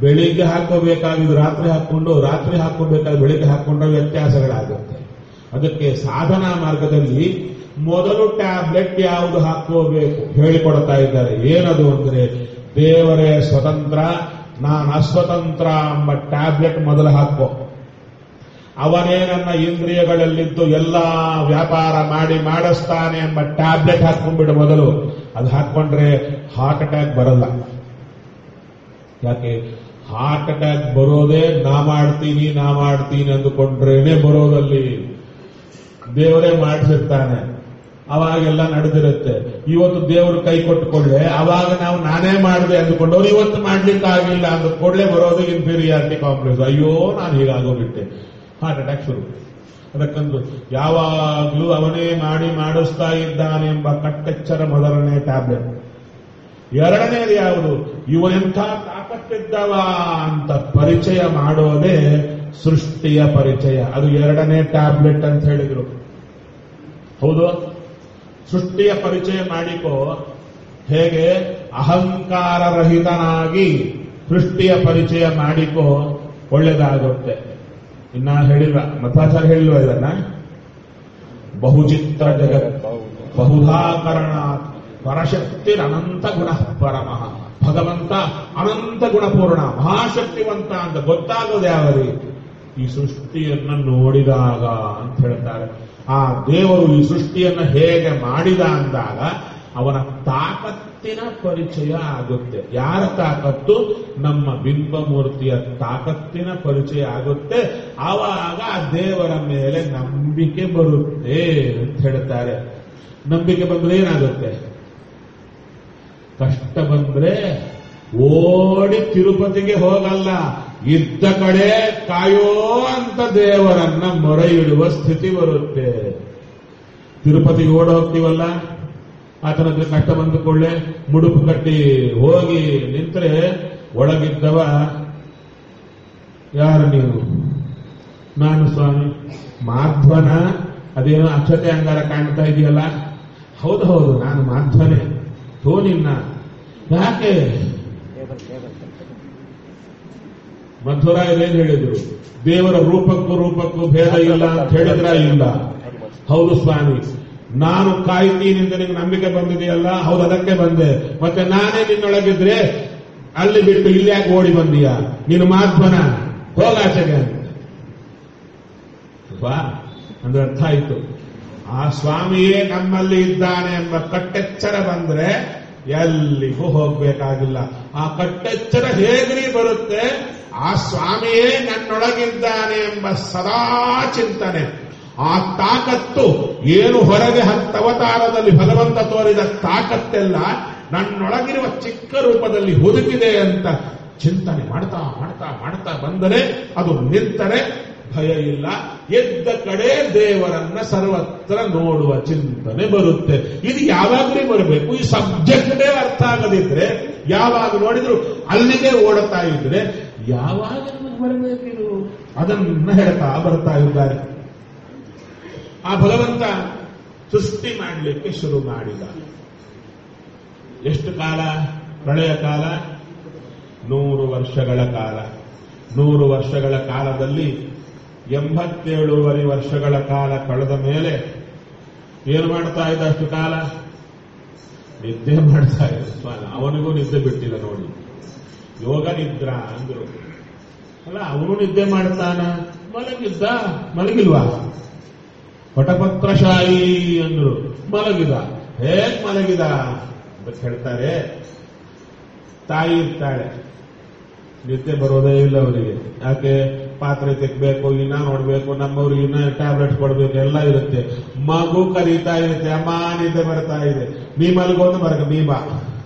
ಬೆಳಿಗ್ಗೆ ಹಾಕೋಬೇಕಾಗಿದ್ದು ರಾತ್ರಿ ಹಾಕೊಂಡು, ರಾತ್ರಿ ಹಾಕೋಬೇಕಾದ್ರೆ ಬೆಳಿಗ್ಗೆ ಹಾಕೊಂಡ್ರೆ ವ್ಯತ್ಯಾಸಗಳಾಗುತ್ತೆ. ಅದಕ್ಕೆ ಸಾಧನಾ ಮಾರ್ಗದಲ್ಲಿ ಮೊದಲು ಟ್ಯಾಬ್ಲೆಟ್ ಯಾವುದು ಹಾಕೋಬೇಕು ಹೇಳಿಕೊಡ್ತಾ ಇದ್ದಾರೆ. ಏನದು ಅಂದ್ರೆ ದೇವರೇ ಸ್ವತಂತ್ರ, ನಾನು ಅಸ್ವತಂತ್ರ ಎಂಬ ಟ್ಯಾಬ್ಲೆಟ್ ಮೊದಲು ಹಾಕೋ. ಅವನೇ ನನ್ನ ಇಂದ್ರಿಯಗಳಲ್ಲಿದ್ದು ಎಲ್ಲ ವ್ಯಾಪಾರ ಮಾಡಿಸ್ತಾನೆ ಎಂಬ ಟ್ಯಾಬ್ಲೆಟ್ ಹಾಕೊಂಡ್ಬಿಡು ಮೊದಲು. ಅದು ಹಾಕೊಂಡ್ರೆ ಹಾರ್ಟ್ ಅಟ್ಯಾಕ್ ಬರಲ್ಲ. ಯಾಕೆ? ಹಾರ್ಟ್ ಅಟ್ಯಾಕ್ ಬರೋದೇ ನಾ ಮಾಡ್ತೀನಿ ಅಂದುಕೊಂಡ್ರೇನೆ ಬರೋದಲ್ಲಿ. ದೇವರೇ ಮಾಡಿಸಿರ್ತಾನೆ, ಅವಾಗೆಲ್ಲ ನಡೆದಿರುತ್ತೆ. ಇವತ್ತು ದೇವರು ಕೈ ಕೊಟ್ಟುಕೊಳ್ಳೆ, ಅವಾಗ ನಾವು ನಾನೇ ಮಾಡಿದೆ ಅಂದುಕೊಂಡವ್ರು ಇವತ್ತು ಮಾಡ್ಲಿಕ್ಕಾಗಿಲ್ಲ ಅಂದುಕೊಳ್ಳೆ ಬರೋದು ಇನ್ಫೀರಿಯಾರಿಟಿ ಕಾಂಪ್ಲೆಕ್ಸ್. ಅಯ್ಯೋ ನಾನು ಹೀಗಾಗೋಗ್ಬಿಟ್ಟೆ, ಹಾರ್ಟ್ ಅಟ್ಯಾಕ್ ಶುರು. ಅದಕ್ಕಂದು ಯಾವಾಗಲೂ ಅವನೇ ಮಾಡಿಸ್ತಾ ಇದ್ದಾನೆ ಎಂಬ ಕಟ್ಟೆಚ್ಚರ ಮೊದಲನೇ ಟ್ಯಾಬ್ಲೆಟ್. ಎರಡನೇದು ಯಾವುದು? ಇವನೆಂಥ ತಾಕತ್ತಿದ್ದವ ಅಂತ ಪರಿಚಯ ಮಾಡೋದೇ ಸೃಷ್ಟಿಯ ಪರಿಚಯ. ಅದು ಎರಡನೇ ಟ್ಯಾಬ್ಲೆಟ್ ಅಂತ ಹೇಳಿದ್ರು. ಹೌದು, ಸೃಷ್ಟಿಯ ಪರಿಚಯ ಮಾಡಿಕೋ. ಹೇಗೆ? ಅಹಂಕಾರರಹಿತನಾಗಿ ಸೃಷ್ಟಿಯ ಪರಿಚಯ ಮಾಡಿಕೋ, ಒಳ್ಳೆದಾಗುತ್ತೆ. ಇನ್ನ ಹೇಳಿಲ್ವ, ಮಧ್ವಾಚಾರ್ಯ ಹೇಳಿಲ್ವ ಇದನ್ನ? ಬಹುಚಿತ್ರ ಜಗತ್ ಬಹುಧಾಕರಣ ಪರಶಕ್ತಿ ಅನಂತ ಗುಣ ಪರಮಃ. ಭಗವಂತ ಅನಂತ ಗುಣಪೂರ್ಣ ಮಹಾಶಕ್ತಿವಂತ ಅಂತ ಗೊತ್ತಾಗೋದು ಯಾವರಿ? ಈ ಸೃಷ್ಟಿಯನ್ನ ನೋಡಿದಾಗ ಅಂತ ಹೇಳ್ತಾರೆ. ಆ ದೇವರು ಈ ಸೃಷ್ಟಿಯನ್ನ ಹೇಗೆ ಮಾಡಿದ ಅಂದಾಗ ಅವನ ತಾಕತ್ತಿನ ಪರಿಚಯ ಆಗುತ್ತೆ. ಯಾರ ತಾಕತ್ತು? ನಮ್ಮ ಬಿಂಬಮೂರ್ತಿಯ ತಾಕತ್ತಿನ ಪರಿಚಯ ಆಗುತ್ತೆ. ಆವಾಗ ಆ ದೇವರ ಮೇಲೆ ನಂಬಿಕೆ ಬರುತ್ತೆ ಅಂತ ಹೇಳ್ತಾರೆ. ನಂಬಿಕೆ ಬಂದ್ರೆ ಏನಾಗುತ್ತೆ? ಕಷ್ಟ ಬಂದ್ರೆ ಓಡಿ ತಿರುಪತಿಗೆ ಹೋಗಲ್ಲ, ಇದ್ದ ಕಡೆ ಕಾಯೋ ಅಂತ ದೇವರನ್ನ ಮೊರೆ ಇಡುವ ಸ್ಥಿತಿ ಬರುತ್ತೆ. ತಿರುಪತಿಗೆ ಓಡ ಹೋಗ್ತೀವಲ್ಲ, ಆತನತ್ರ ಕಷ್ಟ ಬಂದುಕೊಳ್ಳೆ ಮುಡುಪು ಕಟ್ಟಿ ಹೋಗಿ ನಿಂತ್ರೆ ಒಳಗಿದ್ದವ, ಯಾರು ನೀವು? ನಾನು ಸ್ವಾಮಿ ಮಾಧ್ವನ. ಅದೇನೋ ಅಕ್ಷತೆ ಅಂಗಾರ ಕಾಣ್ತಾ ಇದೆಯಲ್ಲ. ಹೌದು ನಾನು ಮಾಧ್ವನೇ. ತೋ ನಿನ್ನ ಯಾಕೆ? ಮಧ್ವರಾಯರೇನು ಹೇಳಿದ್ರು? ದೇವರ ರೂಪಕ್ಕೂ ಭೇದ ಇಲ್ಲ ಅಂತ ಹೇಳಿದ್ರ? ಇಲ್ಲ. ಹೌದು ಸ್ವಾಮಿ, ನಾನು ಕಾಯ್ತೀನಿ ಅಂತ ನಿಮ್ಗೆ ನಂಬಿಕೆ ಬಂದಿದೆಯಲ್ಲ. ಹೌದು, ಅದಕ್ಕೆ ಬಂದೆ. ಮತ್ತೆ ನಾನೇ ನಿನ್ನೊಳಗಿದ್ರೆ ಅಲ್ಲಿ ಬಿಟ್ಟು ಇಲ್ಲಿ ಯಾಕೆ ಓಡಿ ಬಂದೀಯ? ನೀನು ಮಾಧ್ವನ, ಹೋಗಾಚೆಗೆ ಅಂತ ಅಂದ್ರೆ ಅರ್ಥ ಆಯ್ತು. ಆ ಸ್ವಾಮಿಯೇ ನಮ್ಮಲ್ಲಿ ಇದ್ದಾನೆ ಎಂಬ ಕಟ್ಟೆಚ್ಚರ ಬಂದ್ರೆ ಎಲ್ಲಿಗೂ ಹೋಗ್ಬೇಕಾಗಿಲ್ಲ. ಆ ಕಟ್ಟೆಚ್ಚರ ಹೇಗ್ರಿ ಬರುತ್ತೆ? ಆ ಸ್ವಾಮಿಯೇ ನನ್ನೊಳಗಿದ್ದಾನೆ ಎಂಬ ಸದಾ ಚಿಂತನೆ. ಆ ತಾಕತ್ತು ಏನು ಹೊರಗೆ ಅವತಾರದಲ್ಲಿ ಭಗವಂತ ತೋರಿದ ತಾಕತ್ತೆಲ್ಲ ನನ್ನೊಳಗಿರುವ ಚಿಕ್ಕ ರೂಪದಲ್ಲಿ ಹುದುಕಿದೆ ಅಂತ ಚಿಂತನೆ ಮಾಡ್ತಾ ಮಾಡ್ತಾ ಮಾಡ್ತಾ ಬಂದರೆ ಅದು ನಿಂತರೆ ಭಯ ಇಲ್ಲ. ಎದ್ದ ಕಡೆ ದೇವರನ್ನ ಸರ್ವತ್ರ ನೋಡುವ ಚಿಂತನೆ ಬರುತ್ತೆ. ಇದು ಯಾವಾಗಲೂ ಬರಬೇಕು. ಈ ಸಬ್ಜೆಕ್ಟೇ ಅರ್ಥ ಆಗದಿದ್ರೆ ಯಾವಾಗ ನೋಡಿದ್ರು ಅಲ್ಲಿಗೆ ಓಡುತ್ತಾ ಇದ್ರೆ ಯಾವಾಗ ನಮಗೆ ಬರಬೇಕಿದು? ಅದನ್ನ ಹೇಳ್ತಾ ಬರ್ತಾ ಇದ್ದಾರೆ. ಆ ಭಗವಂತ ಸೃಷ್ಟಿ ಮಾಡಲಿಕ್ಕೆ ಶುರು ಮಾಡಿದ. ಎಷ್ಟು ಕಾಲ? ಪ್ರಳಯ ಕಾಲ 100 ವರ್ಷಗಳ ಕಾಲ. 100 ವರ್ಷಗಳ ಕಾಲದಲ್ಲಿ 87 ವರ್ಷಗಳ ಕಾಲ ಕಳೆದ ಮೇಲೆ ಏನು ಮಾಡ್ತಾ ಇದ್ದ? ಅಷ್ಟು ಕಾಲ ನಿದ್ದೆ ಮಾಡ್ತಾ ಇದ್ದ. ಅವನಿಗೂ ನಿದ್ದೆ ಬಿಟ್ಟಿಲ್ಲ ನೋಡಿ. ಯೋಗ ನಿದ್ರಾ ಅಂದ್ರು ಅಲ್ಲ, ಅವನು ನಿದ್ದೆ ಮಾಡ್ತಾನ. ಮಲಗಿದ್ದ, ಮಲಗಿಲ್ವಾ? ಪಟಪತ್ರಶಾಹಿ ಅಂದ್ರು, ಮಲಗಿದ. ಹೇಗ್ ಮಲಗಿದ ಅಂತ ಹೇಳ್ತಾರೆ. ತಾಯಿ ಇರ್ತಾಳೆ, ನಿದ್ದೆ ಬರೋದೇ ಇಲ್ಲ ಅವರಿಗೆ. ಯಾಕೆ? ಪಾತ್ರೆ ತೆಗ್ಬೇಕು, ಇನ್ನ ನೋಡ್ಬೇಕು, ನಮ್ಮವ್ರಿಗೆ ಇನ್ನ ಟ್ಯಾಬ್ಲೆಟ್ ಕೊಡ್ಬೇಕು, ಎಲ್ಲ ಇರುತ್ತೆ. ಮಗು ಕರೀತಾ ಇರುತ್ತೆ, ಅಮ್ಮ ನಿದ್ದೆ ಬರ್ತಾ ಇದೆ, ನೀ ಮಲಗೋದು ಬರಕ, ನೀ ಬಾ.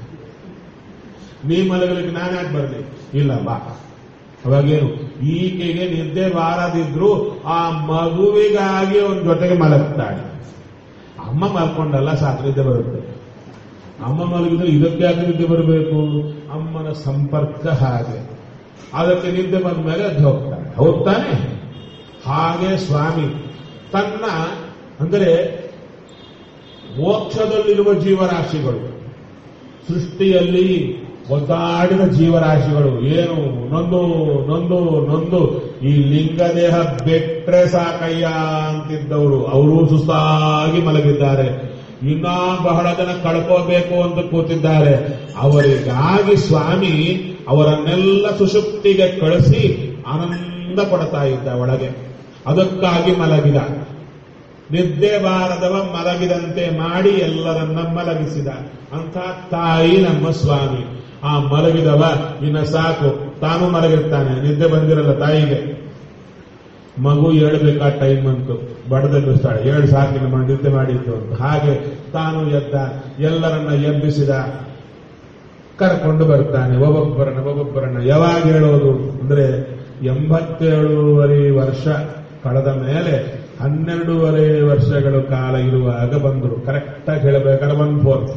ನೀ ಮಲಗಲಿಕ್ಕೆ ನಾನ್ಯಾಕೆ ಬರ್ಲಿ? ಇಲ್ಲ ಬಾ. ಅವಾಗೇನು? ಈಕೆಗೆ ನಿದ್ದೆ ಬಾರದಿದ್ರು ಆ ಮಗುವಿಗಾಗಿ ಅವನ ಜೊತೆಗೆ ಮಲಗ್ತಾಳೆ. ಅಮ್ಮ ಮಲ್ಕೊಂಡಲ್ಲ, ಸಾಕು ನಿದ್ದೆ ಬರುತ್ತೆ. ಅಮ್ಮ ಮಲಗಿದ್ರೆ ಇದಕ್ಕೆ ಯಾಕೆ ನಿದ್ದೆ ಬರಬೇಕು? ಅಮ್ಮನ ಸಂಪರ್ಕ ಹಾಗೆ. ಅದಕ್ಕೆ ನಿದ್ದೆ ಬಂದ ಮೇಲೆ ಅದು ಹೋಗ್ತಾನೆ. ಹೋಗ್ತಾನೆ. ಹಾಗೆ ಸ್ವಾಮಿ ತನ್ನ ಅಂದರೆ ಮೋಕ್ಷದಲ್ಲಿರುವ ಜೀವರಾಶಿಗಳು ಸೃಷ್ಟಿಯಲ್ಲಿ ಒದ್ದಾಡಿದ ಜೀವರಾಶಿಗಳು ಏನು ನೊಂದು ನೊಂದು ನೊಂದು ಈ ಲಿಂಗದೇಹ ಬೆಟ್ರೆ ಸಾಕಯ್ಯ ಅಂತಿದ್ದವರು ಅವರು ಸುಸ್ತಾಗಿ ಮಲಗಿದ್ದಾರೆ. ಇನ್ನ ಬಹಳ ಜನ ಕಳ್ಕೋಬೇಕು ಅಂತ ಕೂತಿದ್ದಾರೆ. ಅವರಿಗಾಗಿ ಸ್ವಾಮಿ ಅವರನ್ನೆಲ್ಲ ಸುಷುಪ್ತಿಗೆ ಕಳಿಸಿ ಆನಂದ ಪಡ್ತಾ ಇದ್ದ ಒಳಗೆ. ಅದಕ್ಕಾಗಿ ಮಲಗಿದ. ನಿದ್ದೆ ಬಾರದವ ಮಲಗಿದಂತೆ ಮಾಡಿ ಎಲ್ಲರನ್ನ ಮಲಗಿಸಿದ ಅಂತ ತಾಯಿ ನಮ್ಮ ಸ್ವಾಮಿ. ಆ ಮಲಗಿದವ ಇನ್ನ ಸಾಕು, ತಾನು ಮಲಗಿರ್ತಾನೆ. ನಿದ್ದೆ ಬಂದಿರಲ್ಲ ತಾಯಿಗೆ. ಮಗು ಹೇಳ್ಬೇಕಾ ಟೈಮ್ ಅಂತು ಬಡದೆಬ್ಬಿಸ್ತಾಳೆ, 7 ಸಾಕಿನ ನಿದ್ದೆ ಮಾಡಿತ್ತು ಅಂತ. ಹಾಗೆ ತಾನು ಎದ್ದ, ಎಲ್ಲರನ್ನ ಎಬ್ಬಿಸಿದ, ಕರ್ಕೊಂಡು ಬರ್ತಾನೆ ಒಬ್ಬೊಬ್ಬರನ್ನ. ಯಾವಾಗ ಹೇಳೋದು ಅಂದ್ರೆ 87 ವರ್ಷ ಕಳೆದ ಮೇಲೆ 12 ವರ್ಷಗಳ ಕಾಲ ಇರುವಾಗ ಬಂದರು. ಕರೆಕ್ಟಾಗಿ ಹೇಳಬೇಕಾದ್ರೆ 1/4.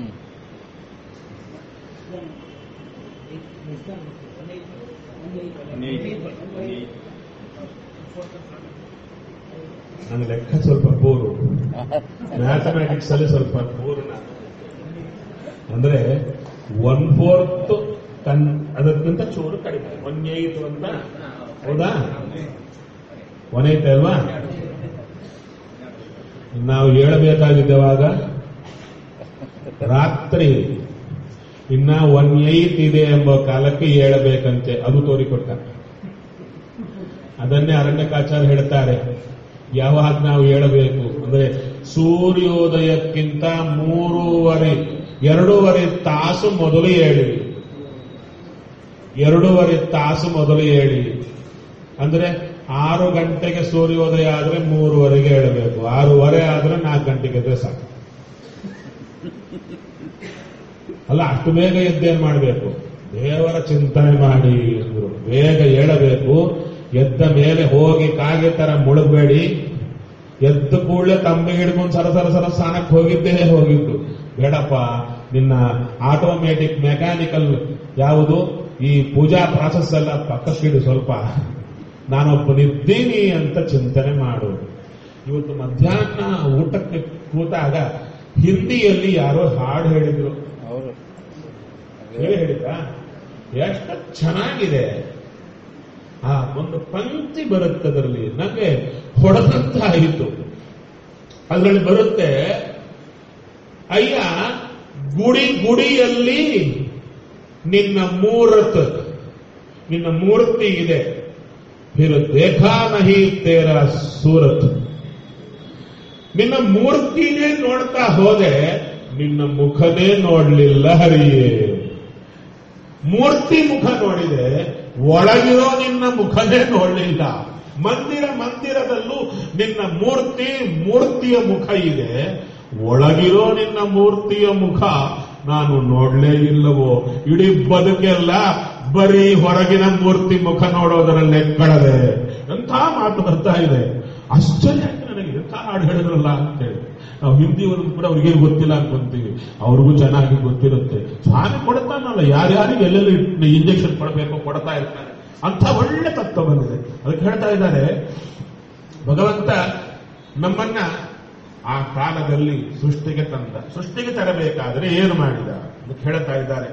ನನ್ನ ಲೆಕ್ಕ ಸ್ವಲ್ಪ ಪೂರು, ಮ್ಯಾಥಮೆಟಿಕ್ಸ್ ಅಲ್ಲಿ ಸ್ವಲ್ಪ ಪೂರ್ಣ. ಅಂದ್ರೆ 1/4 ಅದಕ್ಕಿಂತ ಚೂರು ಕಡಿಮೆ, 1/8 ಅಂತ. ಹೌದಾ? 1/8 ಅಲ್ವಾ? ನಾವು ಹೇಳಬೇಕಾಗಿದ್ದವಾಗ ರಾತ್ರಿ ಇನ್ನ 1/8 ಇದೆ ಎಂಬ ಕಾಲಕ್ಕೆ ಹೇಳಬೇಕಂತೆ. ಅದು ತೋರಿಕೊಟ್ಟ. ಅದನ್ನೇ ಅರಣ್ಯಕಾಚಾರ್ಯ ಹೇಳ್ತಾರೆ, ಯಾವಾಗ ನಾವು ಹೇಳಬೇಕು ಅಂದ್ರೆ ಸೂರ್ಯೋದಯಕ್ಕಿಂತ 2.5 ತಾಸು ಮೊದಲು ಹೇಳಿ. 2.5 ತಾಸು ಮೊದಲು ಹೇಳಿ ಅಂದ್ರೆ 6 ಗಂಟೆಗೆ ಸೂರ್ಯೋದಯ ಆದ್ರೆ 3:30ಗೆ ಹೇಳಬೇಕು. 6:30 ಆದ್ರೆ 4 ಗಂಟೆಗೆ ಎದ್ರೆ ಸಾಕು. ಅಲ್ಲ, ಅಷ್ಟು ಬೇಗ ಎದ್ದೇನ್ ಮಾಡಬೇಕು? ದೇವರ ಚಿಂತನೆ ಮಾಡಿ ಅಂದ್ರು. ಬೇಗ ಹೇಳಬೇಕು. ಎದ್ದ ಮೇಲೆ ಹೋಗಿ ಕಾಗೆ ತರ ಮುಳುಗಬೇಡಿ. ಎದ್ದ ಕೂಡಲೇ ತಂಬಿಗೆ ಹಿಡ್ಕೊಂಡು ಸರ ಸ್ನಾನಕ್ಕೆ ಹೋಗಿದ್ದು ಬೇಡಪ್ಪ. ನಿನ್ನ ಆಟೋಮ್ಯಾಟಿಕ್ ಮೆಕ್ಯಾನಿಕಲ್ ಯಾವುದು ಈ ಪೂಜಾ ಪ್ರಾಸೆಸ್ ಎಲ್ಲ ಪಕ್ಕಕ್ಕಿಡು. ಸ್ವಲ್ಪ ನಾನೊಬ್ಬನಿದ್ದೀನಿ ಅಂತ ಚಿಂತನೆ ಮಾಡು. ಇವತ್ತು ಮಧ್ಯಾಹ್ನ ಊಟಕ್ಕೆ ಕೂತಾಗ ಹಿಂದಿಯಲ್ಲಿ ಯಾರೋ ಹಾಡು ಹೇಳಿದ್ರು. ಹೇಳಿದ್ರ ಎಷ್ಟು ಚೆನ್ನಾಗಿದೆ. ಆ ಒಂದು ಪಂಕ್ತಿ ಬರುತ್ತೆ, ಅದರಲ್ಲಿ ನನಗೆ ಹೊಡೆದಂತ ಆಯಿತು. ಅದರಲ್ಲಿ ಬರುತ್ತೆ, ಅಯ್ಯ ಗುಡಿಯಲ್ಲಿ ನಿನ್ನ ಮೂರ್ತಿ ಇದೆ, ಫಿರ್ ದೇಖಾ ನಹಿ ತೇರ ಸೂರತ್. ನಿನ್ನ ಮೂರ್ತಿನೇ ನೋಡ್ತಾ ಹೋದೆ, ನಿನ್ನ ಮುಖನೇ ನೋಡ್ಲಿಲ್ಲ ಹರಿಯೇ. ಮೂರ್ತಿ ಮುಖ ನೋಡಿದೆ, ಒಳಗಿರೋ ನಿನ್ನ ಮುಖನೇ ನೋಡಲಿಲ್ಲ. ಮಂದಿರದಲ್ಲೂ ನಿನ್ನ ಮೂರ್ತಿಯ ಮುಖ ಇದೆ, ಒಳಗಿರೋ ನಿನ್ನ ಮೂರ್ತಿಯ ಮುಖ ನಾನು ನೋಡ್ಲೇ ಇಲ್ಲವೋ. ಇಡೀ ಬದುಕೆಲ್ಲ ಬರೀ ಹೊರಗಿನ ಮೂರ್ತಿ ಮುಖ ನೋಡೋದರಲ್ಲೇ ಕಳೆದೆ. ಎಂಥ ಮಾತು ಬರ್ತಾ ಇದೆ. ಆಶ್ಚರ್ಯ ಆಯ್ತು ನನಗೆ, ಎಂಥ ಹಾಡು ಹೇಳಿದ್ರಲ್ಲ ಅಂತೇಳಿ. ನಾವು ಹಿಂದಿವರೆಗೂ ಕೂಡ ಅವ್ರಿಗೇನು ಗೊತ್ತಿಲ್ಲ ಅನ್ಕೊಂತೀವಿ, ಅವ್ರಿಗೂ ಚೆನ್ನಾಗಿ ಗೊತ್ತಿರುತ್ತೆ. ಸ್ವಾಮಿ ಕೊಡ್ತಾನಲ್ಲ, ಯಾರ್ಯಾರಿಗೆ ಎಲ್ಲೆಲ್ಲಿ ಇಂಜೆಕ್ಷನ್ ಕೊಡಬೇಕು ಕೊಡ್ತಾ ಇರ್ತಾರೆ. ಅಂತ ಒಳ್ಳೆ ತತ್ವ ಬಂದಿದೆ. ಅದಕ್ಕೆ ಹೇಳ್ತಾ ಇದ್ದಾರೆ, ಭಗವಂತ ನಮ್ಮನ್ನ ಆ ಕಾಲದಲ್ಲಿ ಸೃಷ್ಟಿಗೆ ತಂದ. ಸೃಷ್ಟಿಗೆ ತರಬೇಕಾದ್ರೆ ಏನು ಮಾಡಿದ ಅದಕ್ಕೆ ಹೇಳ್ತಾ ಇದ್ದಾರೆ.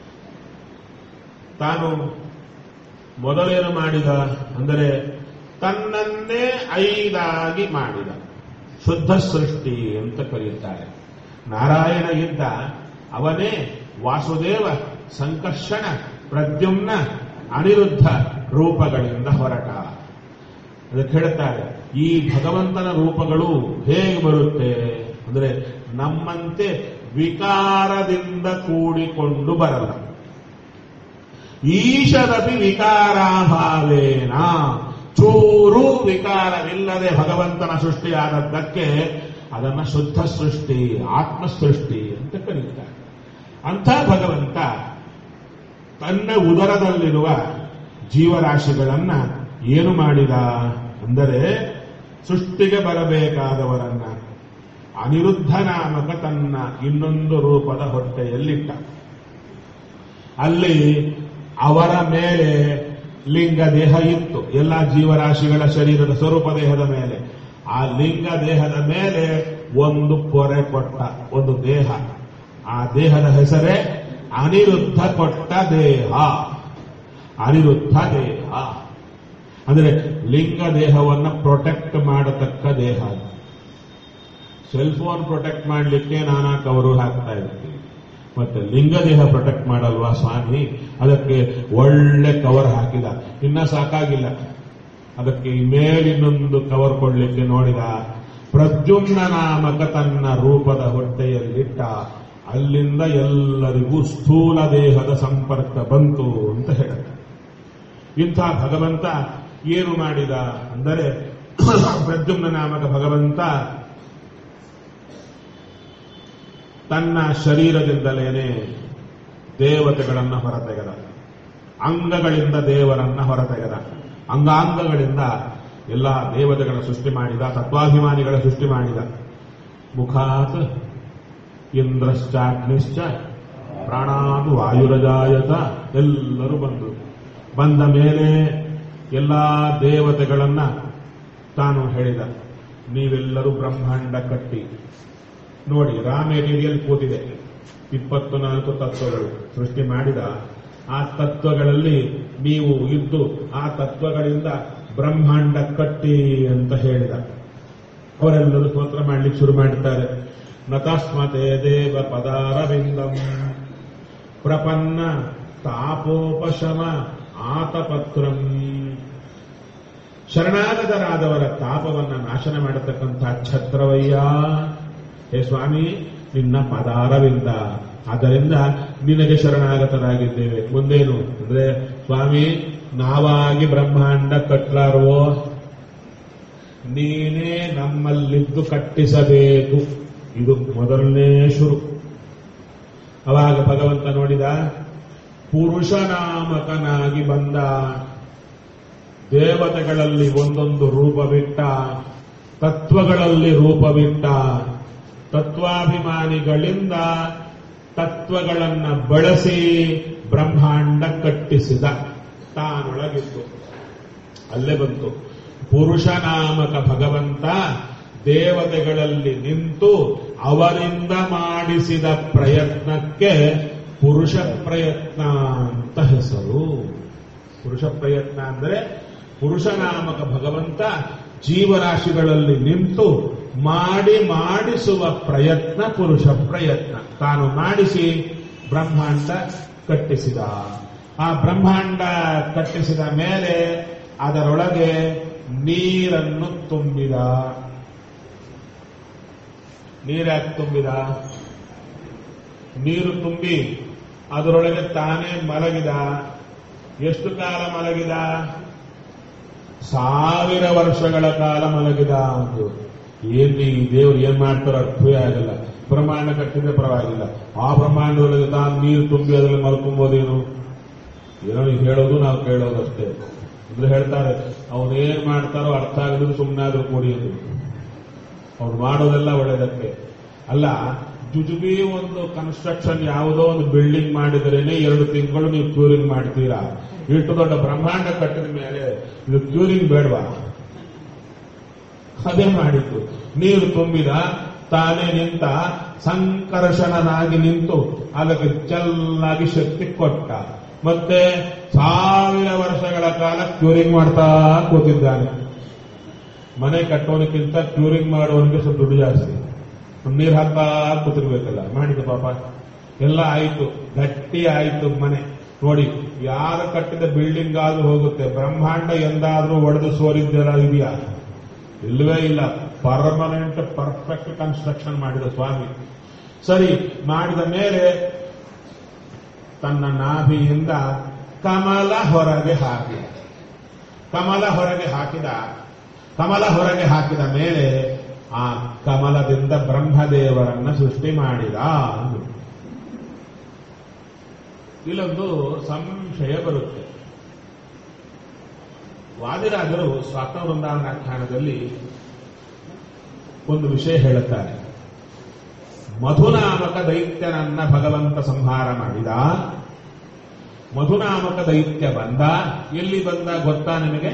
ತಾನು ಮೊದಲೇನು ಮಾಡಿದ ಅಂದರೆ ತನ್ನನ್ನೇ 5 ಮಾಡಿದ. ಶುದ್ಧ ಸೃಷ್ಟಿ ಅಂತ ಕರೆಯುತ್ತಾರೆ. ನಾರಾಯಣ ಇದ್ದ, ಅವನೇ ವಾಸುದೇವ, ಸಂಕರ್ಷಣ, ಪ್ರದ್ಯುಮ್ನ, ಅನಿರುದ್ಧ ರೂಪಗಳಿಂದ ಹೊರಟ. ಅದಕ್ಕೆ ಹೇಳ್ತಾರೆ, ಈ ಭಗವಂತನ ರೂಪಗಳು ಹೇಗೆ ಬರುತ್ತೆ ಅಂದ್ರೆ ನಮ್ಮಂತೆ ವಿಕಾರದಿಂದ ಕೂಡಿಕೊಂಡು ಬರಲ್ಲ. ಈಶದಪಿ ವಿಕಾರಾಭಾವೇನ, ಚೂರು ವಿಕಾರವಿಲ್ಲದೆ ಭಗವಂತನ ಸೃಷ್ಟಿಯಾದದ್ದಕ್ಕೆ ಅದನ್ನ ಶುದ್ಧ ಸೃಷ್ಟಿ, ಆತ್ಮ ಸೃಷ್ಟಿ ಅಂತ ಕರೀತಾರೆ. ಅಂಥ ಭಗವಂತ ತನ್ನ ಉದರದಲ್ಲಿರುವ ಜೀವರಾಶಿಗಳನ್ನ ಏನು ಮಾಡಿದ ಅಂದರೆ ಸೃಷ್ಟಿಗೆ ಬರಬೇಕಾದವರನ್ನ ಅನಿರುದ್ಧ ನಾಮಕ ತನ್ನ ಇನ್ನೊಂದು ರೂಪದ ಹೊಟ್ಟೆಯಲ್ಲಿಟ್ಟ. ಅಲ್ಲಿ ಅವರ ಮೇಲೆ ಲಿಂಗ ದೇಹ ಇತ್ತು. ಎಲ್ಲ ಜೀವರಾಶಿಗಳ ಶರೀರದ ಸ್ವರೂಪ ದೇಹದ ಮೇಲೆ. ಆ ಲಿಂಗ ದೇಹದ ಮೇಲೆ ಒಂದು ಪೊರೆ ಕೊಟ್ಟ, ಒಂದು ದೇಹ. ಆ ದೇಹದ ಹೆಸರೇ ಅನಿರುದ್ಧ ಕೊಟ್ಟ ದೇಹ. ಅನಿರುದ್ಧ ದೇಹ ಅಂದರೆ ಲಿಂಗ ದೇಹವನ್ನು ಪ್ರೊಟೆಕ್ಟ್ ಮಾಡತಕ್ಕ ದೇಹ. ಸೆಲ್ಫೋನ್ ಪ್ರೊಟೆಕ್ಟ್ ಮಾಡಲಿಕ್ಕೆ ನಾನಾ ಕವರು ಹಾಕ್ತಾ ಇರ್ತೀವಿ, ಮತ್ತೆ ಲಿಂಗ ದೇಹ ಪ್ರೊಟೆಕ್ಟ್ ಮಾಡಲ್ವಾ ಸ್ವಾಮಿ? ಅದಕ್ಕೆ ಒಳ್ಳೆ ಕವರ್ ಹಾಕಿದ. ಇನ್ನ ಸಾಕಾಗಿಲ್ಲ, ಅದಕ್ಕೆ ಮೇಲಿನ್ನೊಂದು ಕವರ್ ಕೊಡ್ಲಿಕ್ಕೆ ನೋಡಿದ. ಪ್ರದ್ಯುಮ್ನ ನಾಮಕ ತನ್ನ ರೂಪದ ಹೊಟ್ಟೆಯಲ್ಲಿಟ್ಟ. ಅಲ್ಲಿಂದ ಎಲ್ಲರಿಗೂ ಸ್ಥೂಲ ದೇಹದ ಸಂಪರ್ಕ ಬಂತು ಅಂತ ಹೇಳುತ್ತೆ. ಇಂಥ ಭಗವಂತ ಏನು ಮಾಡಿದ ಅಂದರೆ, ಪ್ರದ್ಯುಮ್ನ ನಾಮಕ ಭಗವಂತ ತನ್ನ ಶರೀರದಿಂದಲೇನೆ ದೇವತೆಗಳನ್ನು ಹೊರತೆಗೆದ. ಅಂಗಗಳಿಂದ ದೇವರನ್ನ ಹೊರತೆಗೆದ. ಅಂಗಾಂಗಗಳಿಂದ ಎಲ್ಲ ದೇವತೆಗಳ ಸೃಷ್ಟಿ ಮಾಡಿದ, ತತ್ವಾಭಿಮಾನಿಗಳ ಸೃಷ್ಟಿ ಮಾಡಿದ. ಮುಖಾತ್ ಇಂದ್ರಶ್ಚಾಗ್ನಿಶ್ಚ ಪ್ರಾಣಾದು ವಾಯುರಜಾಯತ ಎಲ್ಲರೂ ಬಂದ ಮೇಲೆ ಎಲ್ಲ ದೇವತೆಗಳನ್ನ ತಾನು ಹೇಳಿದ, ನೀವೆಲ್ಲರೂ ಬ್ರಹ್ಮಾಂಡ ಕಟ್ಟಿ ನೋಡಿ. ರಾ ಮೆಟೀರಿಯಲ್ ಕೂತಿದೆ, 24 ತತ್ವಗಳು ಸೃಷ್ಟಿ ಮಾಡಿದ. ಆ ತತ್ವಗಳಲ್ಲಿ ನೀವು ಇದ್ದು ಆ ತತ್ವಗಳಿಂದ ಬ್ರಹ್ಮಾಂಡ ಕಟ್ಟಿ ಅಂತ ಹೇಳಿದ. ಅವರೆಲ್ಲರೂ ಸ್ತೋತ್ರ ಮಾಡ್ಲಿಕ್ಕೆ ಶುರು ಮಾಡುತ್ತಾರೆ. ನತಸ್ಮತೆ ದೇವ ಪದಾರವಿಂದಂ ಪ್ರಪನ್ನ ತಾಪೋಪಶಮ ಆತಪತ್ರಂ. ಶರಣಾಗತರಾದವರ ತಾಪವನ್ನ ನಾಶನ ಮಾಡತಕ್ಕಂಥ ಛತ್ರವಯ್ಯ, ಹೇ ಸ್ವಾಮಿ ನಿನ್ನ ಪದಾರವಿಂದ, ಆದ್ದರಿಂದ ನಿನಗೆ ಶರಣಾಗತರಾಗಿದ್ದೇವೆ. ಮುಂದೇನು ಅಂದ್ರೆ, ಸ್ವಾಮಿ ನಾವಾಗಿ ಬ್ರಹ್ಮಾಂಡ ಕಟ್ಲಾರೋ, ನೀನೇ ನಮ್ಮಲ್ಲಿದ್ದು ಕಟ್ಟಿಸಬೇಕು. ಇದು ಮೊದಲನೇ ಶುರು. ಅವಾಗ ಭಗವಂತ ನೋಡಿದ, ಪುರುಷನಾಮಕನಾಗಿ ಬಂದ. ದೇವತೆಗಳಲ್ಲಿ ಒಂದೊಂದು ರೂಪವಿಟ್ಟ, ತತ್ವಗಳಲ್ಲಿ ರೂಪವಿಟ್ಟ. ತತ್ವಾಭಿಮಾನಿಗಳಿಂದ ತತ್ವಗಳನ್ನ ಬಳಸಿ ಬ್ರಹ್ಮಾಂಡ ಕಟ್ಟಿಸಿದ. ತಾನೊಳಗಿತ್ತು, ಅಲ್ಲೇ ಬಂತು. ಪುರುಷನಾಮಕ ಭಗವಂತ ದೇವತೆಗಳಲ್ಲಿ ನಿಂತು ಅವರಿಂದ ಮಾಡಿಸಿದ ಪ್ರಯತ್ನಕ್ಕೆ ಪುರುಷ ಪ್ರಯತ್ನ ಅಂತ ಹೆಸರು. ಪುರುಷ ಪ್ರಯತ್ನ ಅಂದರೆ ಪುರುಷನಾಮಕ ಭಗವಂತ ಜೀವರಾಶಿಗಳಲ್ಲಿ ನಿಂತು ಮಾಡಿಸುವ ಪ್ರಯತ್ನ ಪುರುಷ ಪ್ರಯತ್ನ. ತಾನು ಮಾಡಿಸಿ ಬ್ರಹ್ಮಾಂಡ ಕಟ್ಟಿಸಿದ. ಆ ಬ್ರಹ್ಮಾಂಡ ಕಟ್ಟಿಸಿದ ಮೇಲೆ ಅದರೊಳಗೆ ನೀರನ್ನು ತುಂಬಿದ. ನೀರ್ಯಾಕೆ ತುಂಬಿದ? ನೀರು ತುಂಬಿ ಅದರೊಳಗೆ ತಾನೇ ಮಲಗಿದ. ಎಷ್ಟು ಕಾಲ ಮಲಗಿದ? 1000 ವರ್ಷಗಳ ಕಾಲ ಮಲಗಿದ. ಅಂದು ಏನ್ರಿ ದೇವರು ಏನ್ ಮಾಡ್ತಾರೋ ಅರ್ಥವೇ ಆಗಲ್ಲ. ಬ್ರಹ್ಮಾಂಡ ಕಟ್ಟಿದ್ರೆ ಪರವಾಗಿಲ್ಲ, ಆ ಬ್ರಹ್ಮಾಂಡದೊಳಗೆ ತಾನು ನೀರು ತುಂಬಿ ಅದರಲ್ಲಿ ಮಲ್ಕೊಂಬೋದೇನು? ಏನೋ ಹೇಳೋದು ನಾವು ಕೇಳೋದು ಅಷ್ಟೇ. ಅಂದ್ರೆ ಹೇಳ್ತಾರೆ, ಅವನೇನ್ ಮಾಡ್ತಾರೋ ಅರ್ಥ ಆಗದಿದ್ರು ಸುಮ್ಮನಾದ್ರೂ ಕೊಡಿ ಎಂದು. ಅವ್ರು ಮಾಡೋದೆಲ್ಲ ಒಳ್ಳೇದಕ್ಕೆ ಅಲ್ಲ. ಜುಜುಬಿ ಒಂದು ಕನ್ಸ್ಟ್ರಕ್ಷನ್ ಯಾವುದೋ ಒಂದು ಬಿಲ್ಡಿಂಗ್ ಮಾಡಿದ್ರೇನೆ 2 ತಿಂಗಳು ನೀವು ಕ್ಯೂರಿಂಗ್ ಮಾಡ್ತೀರಾ. ಇಷ್ಟು ದೊಡ್ಡ ಬ್ರಹ್ಮಾಂಡ ಕಟ್ಟಿದ ಮೇಲೆ ಇದು ಕ್ಯೂರಿಂಗ್ ಬೇಡವಾ? ಅದೇ ಮಾಡಿತ್ತು. ನೀರು ತುಂಬಿದ, ತಾನೇ ನಿಂತ, ಸಂಕರ್ಷಣನಾಗಿ ನಿಂತು ಅದಕ್ಕೆ ಚೆನ್ನಾಗಿ ಶಕ್ತಿ ಕೊಟ್ಟ. ಮತ್ತೆ 1000 ವರ್ಷಗಳ ಕಾಲ ಕ್ಯೂರಿಂಗ್ ಮಾಡ್ತಾ ಕೂತಿದ್ದಾನೆ. ಮನೆ ಕಟ್ಟೋನಕ್ಕಿಂತ ಕ್ಯೂರಿಂಗ್ ಮಾಡೋನಿಗೆ ಸ್ವಲ್ಪ ದುಡ್ಡು ಜಾಸ್ತಿ. ನೀರು ಹಾಕ್ತಾ ಕೂತಿರ್ಬೇಕಲ್ಲ, ಮಾಡಿದ ಪಾಪ. ಎಲ್ಲ ಆಯ್ತು, ಗಟ್ಟಿ ಆಯ್ತು ಮನೆ. ನೋಡಿ, ಯಾರು ಕಟ್ಟಿದ ಬಿಲ್ಡಿಂಗ್ ಆದ್ರೂ ಹೋಗುತ್ತೆ. ಬ್ರಹ್ಮಾಂಡ ಎಂದಾದ್ರೂ ಒಡೆದು ಸೋರಿದ್ದೆಲ್ಲ ಇದೆಯಾ? ಇಲ್ಲವೇ ಇಲ್ಲ. ಪರ್ಮನೆಂಟ್ ಪರ್ಫೆಕ್ಟ್ ಕನ್ಸ್ಟ್ರಕ್ಷನ್ ಮಾಡಿದ ಸ್ವಾಮಿ. ಸರಿ, ಮಾಡಿದ ಮೇಲೆ ತನ್ನ ನಾಭಿಯಿಂದ ಕಮಲ ಹೊರಗೆ ಹಾಕಿದ. ಕಮಲ ಹೊರಗೆ ಹಾಕಿದ ಮೇಲೆ ಆ ಕಮಲದಿಂದ ಬ್ರಹ್ಮದೇವರನ್ನ ಸೃಷ್ಟಿ ಮಾಡಿದ. ಇಲ್ಲೊಂದು ಸಂಶಯ ಬರುತ್ತೆ. ವಾದಿರಾಜರು ಸ್ವಾತ್ಮ ವೃಂದಾವನಾಖ್ಯಾನದಲ್ಲಿ ಒಂದು ವಿಷಯ ಹೇಳುತ್ತಾರೆ. ಮಧುನಾಮಕ ದೈತ್ಯನನ್ನ ಭಗವಂತ ಸಂಹಾರ ಮಾಡಿದ. ಮಧುನಾಮಕ ದೈತ್ಯ ಬಂದ. ಎಲ್ಲಿ ಬಂದ ಗೊತ್ತಾ ನಿಮಗೆ?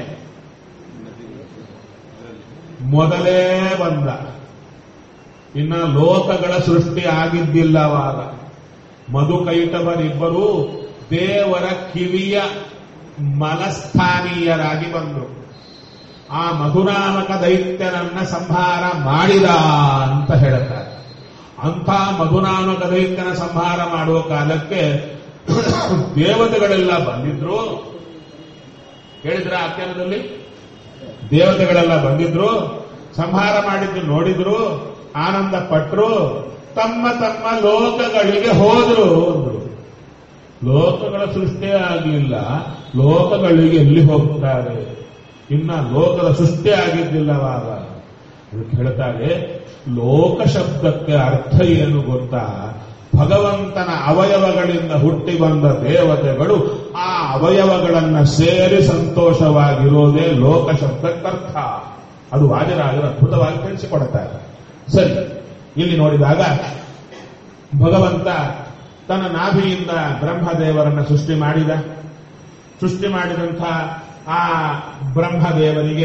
ಮೊದಲೇ ಬಂದ. ಇನ್ನ ಲೋಕಗಳ ಸೃಷ್ಟಿ ಆಗಿದ್ದಿಲ್ಲವಾಗ. ಮಧುಕೈಟವರಿಬ್ಬರೂ ದೇವರ ಕಿವಿಯ ಮಲಸ್ಥಾನೀಯರಾಗಿ ಬಂದರು. ಆ ಮಧುನಾಮಕ ದೈತ್ಯನನ್ನ ಸಂಹಾರ ಮಾಡಿದ ಅಂತ ಹೇಳುತ್ತಾರೆ. ಅಂಥ ಮಧುನಾಮಕ ದೈತ್ಯನ ಸಂಹಾರ ಮಾಡುವ ಕಾಲಕ್ಕೆ ದೇವತೆಗಳೆಲ್ಲ ಬಂದಿದ್ರು. ಹೇಳಿದ್ರ ಆಖ್ಯಾನದಲ್ಲಿ ದೇವತೆಗಳೆಲ್ಲ ಬಂದಿದ್ರು, ಸಂಹಾರ ಮಾಡಿದ್ದು ನೋಡಿದ್ರು, ಆನಂದ ಪಟ್ರು, ತಮ್ಮ ತಮ್ಮ ಲೋಕಗಳಿಗೆ ಹೋದ್ರು ಅಂದ್ರು. ಲೋಕಗಳ ಸೃಷ್ಟಿಯೇ ಆಗಲಿಲ್ಲ, ಲೋಕಗಳಿಗೆ ಎಲ್ಲಿ ಹೋಗ್ತಾರೆ? ಇನ್ನ ಲೋಕದ ಸೃಷ್ಟಿ ಆಗಿದ್ದಿಲ್ಲವಾಗ. ಅದಕ್ಕೆ ಹೇಳ್ತಾರೆ, ಲೋಕ ಶಬ್ದಕ್ಕೆ ಅರ್ಥ ಏನು ಗೊತ್ತಾ? ಭಗವಂತನ ಅವಯವಗಳಿಂದ ಹುಟ್ಟಿ ಬಂದ ದೇವತೆಗಳು ಆ ಅವಯವಗಳನ್ನ ಸೇರಿ ಸಂತೋಷವಾಗಿರೋದೇ ಲೋಕ ಶಬ್ದಕ್ಕರ್ಥ. ಅದು ವಾದಿರಾಜರು ಅದ್ಭುತವಾಗಿ ತಿಳಿಸಿಕೊಡುತ್ತಾರೆ. ಸರಿ, ಇಲ್ಲಿ ನೋಡಿದಾಗ ಭಗವಂತ ತನ್ನ ನಾಭಿಯಿಂದ ಬ್ರಹ್ಮದೇವರನ್ನ ಸೃಷ್ಟಿ ಮಾಡಿದ. ಸೃಷ್ಟಿ ಮಾಡಿದಂಥ ಆ ಬ್ರಹ್ಮದೇವರಿಗೆ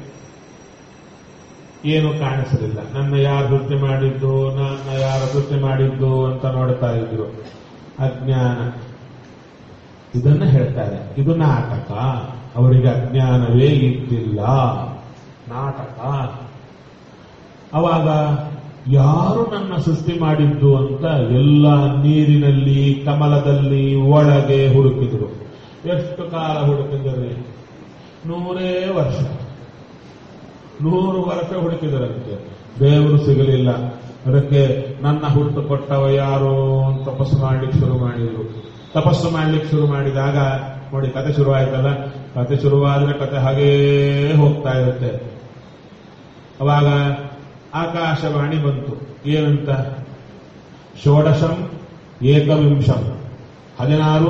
ಏನು ಕಾಣಿಸಲಿಲ್ಲ. ನನ್ನ ಯಾರು ಸೃಷ್ಟಿ ಮಾಡಿದ್ದು, ನನ್ನ ಯಾರು ಸೃಷ್ಟಿ ಮಾಡಿದ್ದು ಅಂತ ನೋಡ್ತಾ ಇದ್ರು. ಅಜ್ಞಾನ, ಇದನ್ನ ಹೇಳ್ತಾರೆ. ಇದು ನಾಟಕ. ಅವರಿಗೆ ಅಜ್ಞಾನವೇ ಇದ್ದಿಲ್ಲ, ನಾಟಕ. ಅವಾಗ ಯಾರು ನನ್ನ ಸೃಷ್ಟಿ ಮಾಡಿದ್ದು ಅಂತ ಎಲ್ಲ ನೀರಿನಲ್ಲಿ, ಕಮಲದಲ್ಲಿ, ಒಳಗೆ ಹುಡುಕಿದ್ರು. ಎಷ್ಟು ಕಾಲ ಹುಡುಕಿದರೆ? 100 ವರ್ಷ, 100 ವರ್ಷ ಹುಡುಕಿದರಂತೆ. ದೇವರು ಸಿಗಲಿಲ್ಲ. ಅದಕ್ಕೆ ನನ್ನ ಹುಟ್ಟು ಕೊಟ್ಟವ ಯಾರು ಅಂತ ತಪಸ್ಸು ಮಾಡ್ಲಿಕ್ಕೆ ಶುರು ಮಾಡಿದ್ರು. ತಪಸ್ಸು ಮಾಡ್ಲಿಕ್ಕೆ ಶುರು ಮಾಡಿದಾಗ ನೋಡಿ, ಕತೆ ಶುರುವಾಯ್ತಲ್ಲ. ಕತೆ ಶುರುವಾದ್ರೆ ಕತೆ ಹಾಗೇ ಹೋಗ್ತಾ ಇರುತ್ತೆ. ಅವಾಗ ಆಕಾಶವಾಣಿ ಬಂತು. ಏನಂತ? ಷೋಡಶಂ ಏಕವಿಂಶಂ, 16,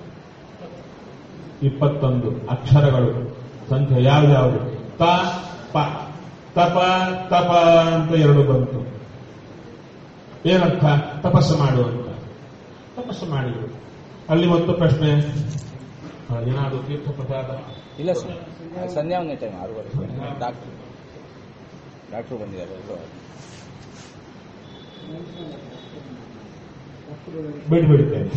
21 ಅಕ್ಷರಗಳು, ಸಂಖ್ಯೆ ಯಾವ್ಯಾವುದು? ತ ಪ, ತಪ ತಪ ಅಂತ 2 ಬಂತು. ಏನರ್ಥ? ತಪಸ್ಸು ಮಾಡುವಂತ. ತಪಸ್ಸು ಮಾಡಿದ್ರು. ಅಲ್ಲಿ ಒಂದು ಪ್ರಶ್ನೆ, ಏನಾದ್ರು ತೀರ್ಥ ಪ್ರಸಾದ? ಇಲ್ಲ ಸರ್, ಸಂಧ್ಯಾವಂದನೆ ಟೈಮ್ 6:30 ಡಾಕ್ಟ್ರು ಬಂದಿದ್ದಾರೆ. ಬಿಡ್ಬಿಡ್ತೇನೆ.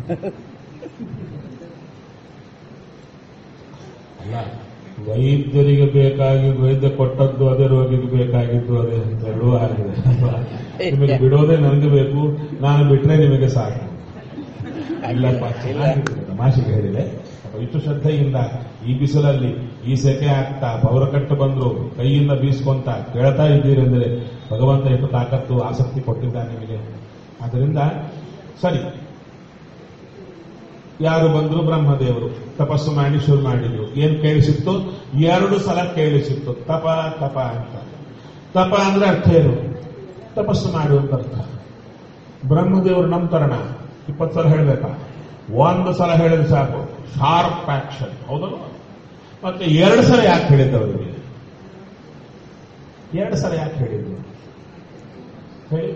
ಅಲ್ಲ, ವೈದ್ಯರಿಗೆ ಬೇಕಾಗಿದ್ದು ವೈದ್ಯ ಕೊಟ್ಟದ್ದು ಅದೇ, ರೋಗಿಗೆ ಬೇಕಾಗಿದ್ದು ಅದೇ ಅಂತ ಹೇಳುವ ಆಗಿದೆ. ನಿಮಗೆ ಬಿಡೋದೇ ನನಗೆ ಬೇಕು, ನಾನು ಬಿಟ್ರೆ ನಿಮಗೆ ಸಾಕು. ಇಲ್ಲಪ್ಪ, ತಮಾಷೆಗೆ ಹೇಳಿದೆ. ಇಷ್ಟು ಶ್ರದ್ಧೆಯಿಂದ ಈ ಬಿಸಿಲಲ್ಲಿ ಈ ಸೆಕೆ ಆಗ್ತಾ ಪೌರಕಟ್ಟು ಬಂದ್ರು ಕೈಯಿಂದ ಬೀಸ್ಕೊಂತ ಕೇಳ್ತಾ ಇದ್ದೀರೆಂದರೆ ಭಗವಂತ ಎಷ್ಟು ತಾಕತ್ತು, ಆಸಕ್ತಿ ಕೊಟ್ಟಿದ್ದಾನೆ ನಿಮಗೆ. ಆದ್ದರಿಂದ ಸರಿ, ಯಾರು ಬಂದ್ರು? ಬ್ರಹ್ಮದೇವರು ತಪಸ್ಸು ಮಾಡಿ ಶುರು ಮಾಡಿದ್ರು. ಏನ್ ಕೇಳಿಸಿತ್ತು? 2 ಸಲ ಕೇಳಿಸಿತ್ತು, ತಪ ತಪ ಅಂತ. ತಪ ಅಂದ್ರೆ ಅರ್ಥ ಏನು? ತಪಸ್ಸು ಮಾಡುವಂತ ಅರ್ಥ. ಬ್ರಹ್ಮದೇವರು ನಮ್ಮ ತರಣ 20 ಸಲ ಹೇಳ್ಬೇಕಾ? 1 ಸಲ ಹೇಳಿದ್ರೆ ಸಾಕು, ಶಾರ್ಪ್ ಆಕ್ಷನ್. ಹೌದಲ್ವ? ಮತ್ತೆ 2 ಸಲ ಯಾಕೆ ಹೇಳಿದ್ದವರಿಗೆ? 2 ಸಲ ಯಾಕೆ ಹೇಳಿದ್ರು ಹೇಳಿ?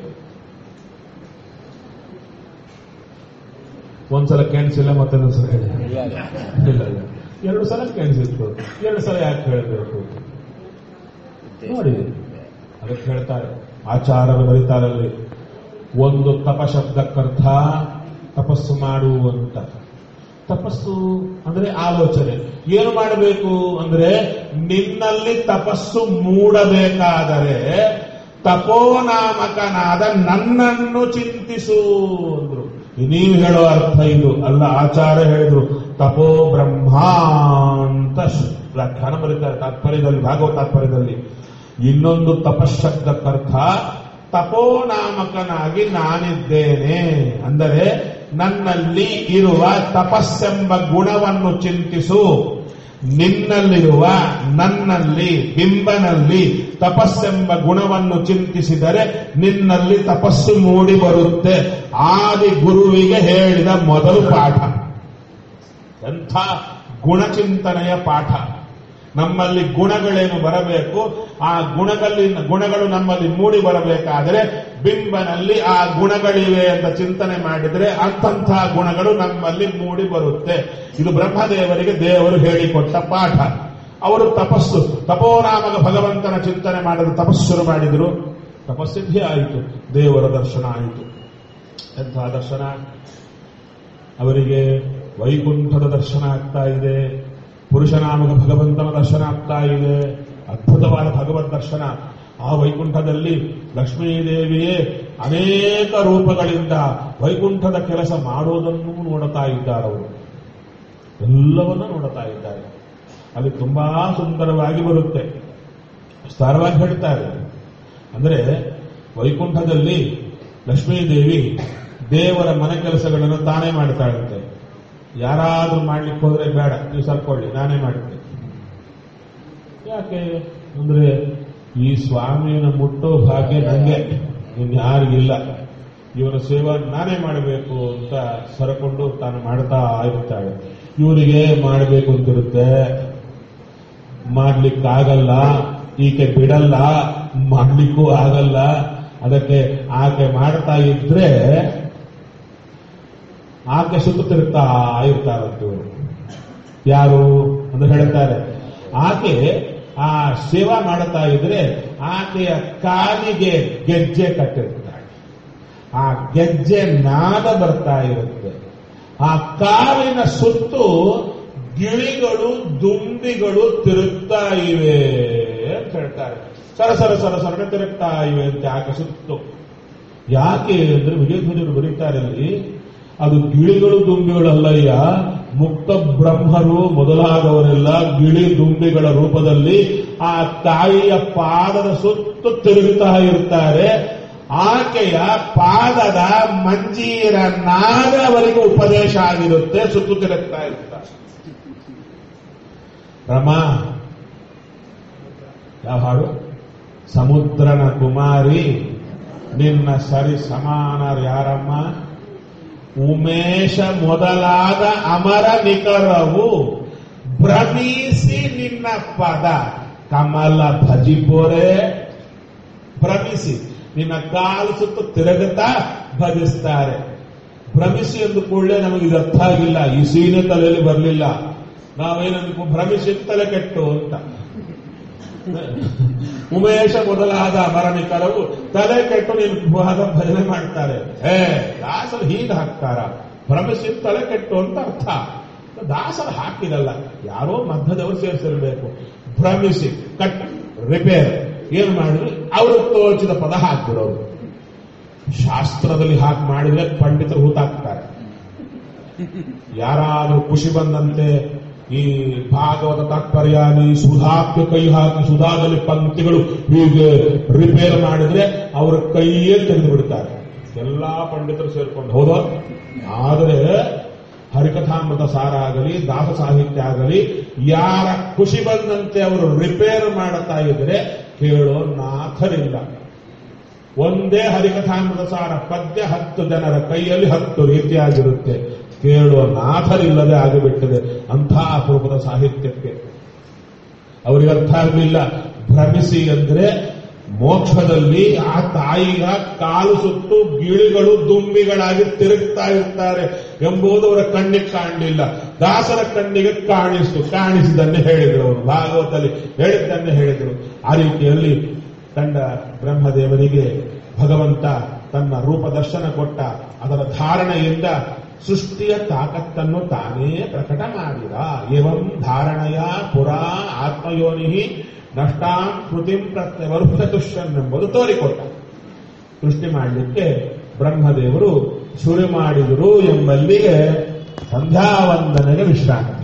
ಒಂದ್ಸಲ ಕೇಳಿಸಿಲ್ಲ, ಮತ್ತೊಂದು ಸಲ ಹೇಳಿ. ಇಲ್ಲ, 2 ಸಲ ಕೇಳಿಸಿತ್ತು. 2 ಸಲ ಯಾಕೆ ಹೇಳಬೇಕು ನೋಡಿ. ಅದಕ್ಕೆ ಹೇಳ್ತಾರೆ ಆಚಾರರು ಬರೀತಾರಲ್ಲಿ, ಒಂದು ತಪಶಬ್ದಕ್ಕರ್ಥ ತಪಸ್ಸು ಮಾಡುವಂತ. ತಪಸ್ಸು ಅಂದ್ರೆ ಆಲೋಚನೆ. ಏನು ಮಾಡಬೇಕು ಅಂದ್ರೆ, ನಿನ್ನಲ್ಲಿ ತಪಸ್ಸು ಮೂಡಬೇಕಾದರೆ ತಪೋನಾಮಕನಾದ ನನ್ನನ್ನು ಚಿಂತಿಸು ಅಂದ್ರು. ನೀವು ಹೇಳೋ ಅರ್ಥ ಇದು ಅಲ್ಲ, ಆಚಾರ್ಯ ಹೇಳಿದ್ರು. ತಪೋ ಬ್ರಹ್ಮ ಅಂತ ವ್ಯಾಖ್ಯಾನ ಬರೀತಾರೆ ತಾತ್ಪರ್ಯದಲ್ಲಿ, ಭಾಗವತ ತಾತ್ಪರ್ಯದಲ್ಲಿ. ಇನ್ನೊಂದು ತಪಶಬ್ದಕ್ಕರ್ಥ ತಪೋನಾಮಕನಾಗಿ ನಾನಿದ್ದೇನೆ ಅಂದರೆ ನನ್ನಲ್ಲಿ ಇರುವ ತಪಸ್ಸೆಂಬ ಗುಣವನ್ನು ಚಿಂತಿಸು. ನಿನ್ನಲ್ಲಿರುವ, ನನ್ನಲ್ಲಿ, ಬಿಂಬನಲ್ಲಿ ತಪಸ್ಸೆಂಬ ಗುಣವನ್ನು ಚಿಂತಿಸಿದರೆ ನಿನ್ನಲ್ಲಿ ತಪಸ್ಸು ಮೂಡಿ ಬರುತ್ತೆ. ಆದಿ ಗುರುವಿಗೆ ಹೇಳಿದ ಮೊದಲು ಪಾಠ. ಎಂಥ ಗುಣಚಿಂತನೆಯ ಪಾಠ. ನಮ್ಮಲ್ಲಿ ಗುಣಗಳೇನು ಬರಬೇಕು, ಆ ಗುಣಗಳು ನಮ್ಮಲ್ಲಿ ಮೂಡಿ ಬರಬೇಕಾದರೆ ಬಿಂಬನಲ್ಲಿ ಆ ಗುಣಗಳಿವೆ ಅಂತ ಚಿಂತನೆ ಮಾಡಿದರೆ ಅಂಥ ಗುಣಗಳು ನಮ್ಮಲ್ಲಿ ಮೂಡಿ ಬರುತ್ತೆ. ಇದು ಬ್ರಹ್ಮದೇವರಿಗೆ ದೇವರು ಹೇಳಿಕೊಟ್ಟ ಪಾಠ. ಅವರು ತಪಸ್ಸು, ತಪೋನಾಮಕ ಭಗವಂತನ ಚಿಂತನೆ ಮಾಡಲು ತಪಸ್ಸು ಶುರು ಮಾಡಿದರು. ತಪಸ್ಸಿದ್ಧಿ ಆಯಿತು, ದೇವರ ದರ್ಶನ ಆಯಿತು. ಎಂಥ ದರ್ಶನ, ಅವರಿಗೆ ವೈಕುಂಠದ ದರ್ಶನ ಆಗ್ತಾ ಇದೆ, ಪುರುಷನಾಮಕ ಭಗವಂತನ ದರ್ಶನ ಆಗ್ತಾ ಇದೆ, ಅದ್ಭುತವಾದ ಭಗವದ್ ದರ್ಶನ. ಆ ವೈಕುಂಠದಲ್ಲಿ ಲಕ್ಷ್ಮೀದೇವಿಯೇ ಅನೇಕ ರೂಪಗಳಿಂದ ವೈಕುಂಠದ ಕೆಲಸ ಮಾಡೋದನ್ನು ನೋಡುತ್ತಾ ಇದ್ದಾರೆ. ಅವರು ಎಲ್ಲವನ್ನ ನೋಡುತ್ತಾ ಇದ್ದಾರೆ. ಅಲ್ಲಿ ತುಂಬಾ ಸುಂದರವಾಗಿ ಬರುತ್ತೆ. ವಿಸ್ತಾರವಾಗಿ ಹೇಳ್ತಾರೆ. ಅಂದರೆ ವೈಕುಂಠದಲ್ಲಿ ಲಕ್ಷ್ಮೀದೇವಿ ದೇವರ ಮನೆ ಕೆಲಸಗಳನ್ನು ತಾನೇ ಮಾಡ್ತಾ ಇರುತ್ತೆ. ಯಾರಾದ್ರೂ ಮಾಡ್ಲಿಕ್ಕೆ ಹೋದ್ರೆ ಬೇಡ, ನೀವು ಸರ್ಕೊಳ್ಳಿ, ನಾನೇ ಮಾಡ್ತೇನೆ. ಯಾಕೆ ಅಂದ್ರೆ ಈ ಸ್ವಾಮಿಯನ್ನು ಮುಟ್ಟೋ ಭಾಗ್ಯ ನನಗೆ, ಇನ್ಯಾರಿಗಿಲ್ಲ. ಇವರ ಸೇವಾ ನಾನೇ ಮಾಡಬೇಕು ಅಂತ ಸರಕೊಂಡು ತಾನು ಮಾಡ್ತಾ ಇರ್ತಾಳೆ. ಇವರಿಗೆ ಮಾಡಬೇಕು ಅಂತಿರುತ್ತೆ, ಮಾಡ್ಲಿಕ್ಕಾಗಲ್ಲ, ಈಕೆ ಬಿಡಲ್ಲ, ಮಾಡ್ಲಿಕ್ಕೂ ಆಗಲ್ಲ. ಅದಕ್ಕೆ ಆಕೆ ಮಾಡ್ತಾ ಇದ್ರೆ ಆಕೆ ಸುತ್ತುತ್ತಿರ್ತಾ ಇರ್ತಾರಂತವರು. ಯಾರು ಅಂತ ಹೇಳ್ತಾರೆ, ಆಕೆ ಆ ಸೇವಾ ಮಾಡುತ್ತಾ ಇದ್ರೆ ಆಕೆಯ ಕಾಲಿಗೆ ಗೆಜ್ಜೆ ಕಟ್ಟಿರ್ತಾಳೆ. ಆ ಗೆಜ್ಜೆ ನಾದ ಬರ್ತಾ ಇರುತ್ತೆ. ಆ ಕಾಲಿನ ಸುತ್ತು ಗಿಳಿಗಳು ದುಂಬಿಗಳು ತಿರುಗ್ತಾ ಇವೆ ಅಂತ ಹೇಳ್ತಾರೆ. ಸರಸರ ಸರಸರನೆ ತಿರುಗ್ತಾ ಇವೆ ಅಂತ ಆಕೆ ಸುತ್ತು. ಯಾಕೆ ಅಂದ್ರೆ ವಿಜಯಧ್ವಜರು ಬರೀತಾರೆ ಅಲ್ಲಿ, ಅದು ಗಿಳಿಗಳು ದುಂಬಿಗಳಲ್ಲಯ್ಯ, ಮುಕ್ತ ಬ್ರಹ್ಮರು ಮೊದಲಾದವರೆಲ್ಲ ಗಿಳಿ ದುಂಬಿಗಳ ರೂಪದಲ್ಲಿ ಆ ತಾಯಿಯ ಪಾದದ ಸುತ್ತು ತಿರುಗುತ್ತಾ ಇರ್ತಾರೆ. ಆಕೆಯ ಪಾದದ ಮಂಜೀರ ನಾದ ಅವರಿಗೆ ಉಪದೇಶ ಆಗಿರುತ್ತೆ, ಸುತ್ತು ತಿರುಗ್ತಾ ಇರ್ತಾರೆ. ರಮಾ ಯಾವ ಹಾಡು? ಸಮುದ್ರನ ಕುಮಾರಿ ನಿನ್ನ ಸರಿ ಸಮಾನರು ಯಾರಮ್ಮ? ಉಮೇಶ ಮೊದಲಾದ ಅಮರ ನಿಕರವು ಭ್ರಮಿಸಿ ನಿನ್ನ ಪದ ಕಮಲ ಭಜಿಬೋರೆ. ಭ್ರಮಿಸಿ ನಿನ್ನ ಕಾಲು ಸುತ್ತ ತಿರುಗುತ್ತಾ ಭಜಿಸ್ತಾರೆ. ಭ್ರಮಿಸಿ ಎಂದು ಕೂಡಲೇ ನಮಗೆ ಇದು ಅರ್ಥ ಆಗಿಲ್ಲ, ಈ ಸೀನೆ ತಲೆಯಲ್ಲಿ ಬರಲಿಲ್ಲ. ನಾವೇನಂದ್ಕೊ ಭ್ರಮಿಸಿ ತಲೆ ಕೆಟ್ಟು ಅಂತ. ಉಮೇಶ ಮೊದಲಾದ ಅಮರನಿಕರವು ತಲೆ ಕೆಟ್ಟು ನೀನು ಭಜನೆ ಮಾಡ್ತಾರೆ. ದಾಸರು ಹೀಗೆ ಹಾಕ್ತಾರ, ಭ್ರಮಿಸಿ ತಲೆ ಕೆಟ್ಟು ಅಂತ ಅರ್ಥ. ದಾಸರು ಹಾಕಿರಲ್ಲ, ಯಾರೋ ಮಧ್ಯದವರು ಸೇರಿಸಿರ್ಬೇಕು. ಭ್ರಮಿಸಿ ಕಟ್ ರಿಪೇರ್ ಏನ್ ಮಾಡಿದ್ರು ಅವರು ತೋಚಿದ ಪದ ಹಾಕ್ಬಿಡೋರು. ಶಾಸ್ತ್ರದಲ್ಲಿ ಹಾಕಿ ಮಾಡಿದ್ರೆ ಪಂಡಿತರು ಹೂತಾಕ್ತಾರೆ. ಯಾರಾದ್ರೂ ಖುಷಿ ಬಂದಂತೆ ಈ ಭಾಗವತ ತಾತ್ಪರ್ಯಾದಿ ಸುಧಾಕ್ಕೆ ಕೈ ಹಾಕಿ ಸುಧಾದಲ್ಲಿ ಪಂಕ್ತಿಗಳು ಹೀಗೆ ರಿಪೇರ್ ಮಾಡಿದ್ರೆ ಅವರ ಕೈಯೇ ತೆಗೆದು ಬಿಡ್ತಾರೆ. ಎಲ್ಲಾ ಪಂಡಿತರು ಸೇರ್ಕೊಂಡು ಹೌದು. ಆದರೆ ಹರಿಕಥಾಮೃತ ಸಾರ ಆಗಲಿ ದಾಸ ಸಾಹಿತ್ಯ ಆಗಲಿ ಯಾರ ಖುಷಿ ಬಂದಂತೆ ಅವರು ರಿಪೇರ್ ಮಾಡುತ್ತಾ ಇದ್ರೆ ಕೇಳೋ ನಾಥರಿಲ್ಲ. ಒಂದೇ ಹರಿಕಥಾಮೃತ ಸಾರ ಪದ್ಯ 10 ಜನರ ಕೈಯಲ್ಲಿ 10 ರೀತಿಯಾಗಿರುತ್ತೆ. ಕೇಳುವ ನಾಥರಿಲ್ಲದೆ ಆಗಿಬಿಟ್ಟಿದೆ ಅಂಥ ಅಪರೂಪದ ಸಾಹಿತ್ಯಕ್ಕೆ. ಅವರಿಗೆ ಅರ್ಥ ಆಗಲಿಲ್ಲ. ಭ್ರಮಿಸಿ ಅಂದ್ರೆ ಮೋಕ್ಷದಲ್ಲಿ ಆ ತಾಯಿಯ ಕಾಲು ಸುತ್ತು ಗಿಳಿಗಳು ದುಂಬಿಗಳಾಗಿ ತಿರುಗ್ತಾ ಇರ್ತಾರೆ ಎಂಬುದು ಅವರ ಕಣ್ಣಿಗೆ ಕಾಣಲಿಲ್ಲ. ದಾಸರ ಕಣ್ಣಿಗೆ ಕಾಣಿಸಿದನ್ನೇ ಹೇಳಿದರು ಅವರು. ಭಾಗವತದಲ್ಲಿ ಹೇಳಿದ್ದನ್ನೇ ಹೇಳಿದರು. ಆ ರೀತಿಯಲ್ಲಿ ಕಂಡ ಬ್ರಹ್ಮದೇವರಿಗೆ ಭಗವಂತ ತನ್ನ ರೂಪದರ್ಶನ ಕೊಟ್ಟ. ಅದರ ಧಾರಣೆಯಿಂದ ಸೃಷ್ಟಿಯ ತಾಕತ್ತನ್ನು ತಾನೇ ಪ್ರಕಟ ಮಾಡಿದ. ಏವಂ ಧಾರಣೆಯ ಪುರಾ ಆತ್ಮಯೋನಿ ನಷ್ಟಾಂ ಕೃತಿಂ ಪ್ರತ್ಯವರುಷನ್ ಎಂಬುದು ತೋರಿಕೊಟ್ಟ. ಸೃಷ್ಟಿ ಮಾಡಲಿಕ್ಕೆ ಬ್ರಹ್ಮದೇವರು ಶುರು ಮಾಡಿದರು ಎಂಬಲ್ಲಿಗೆ ಸಂಧ್ಯಾವಂದನೆಗೆ ವಿಶ್ರಾಂತಿ.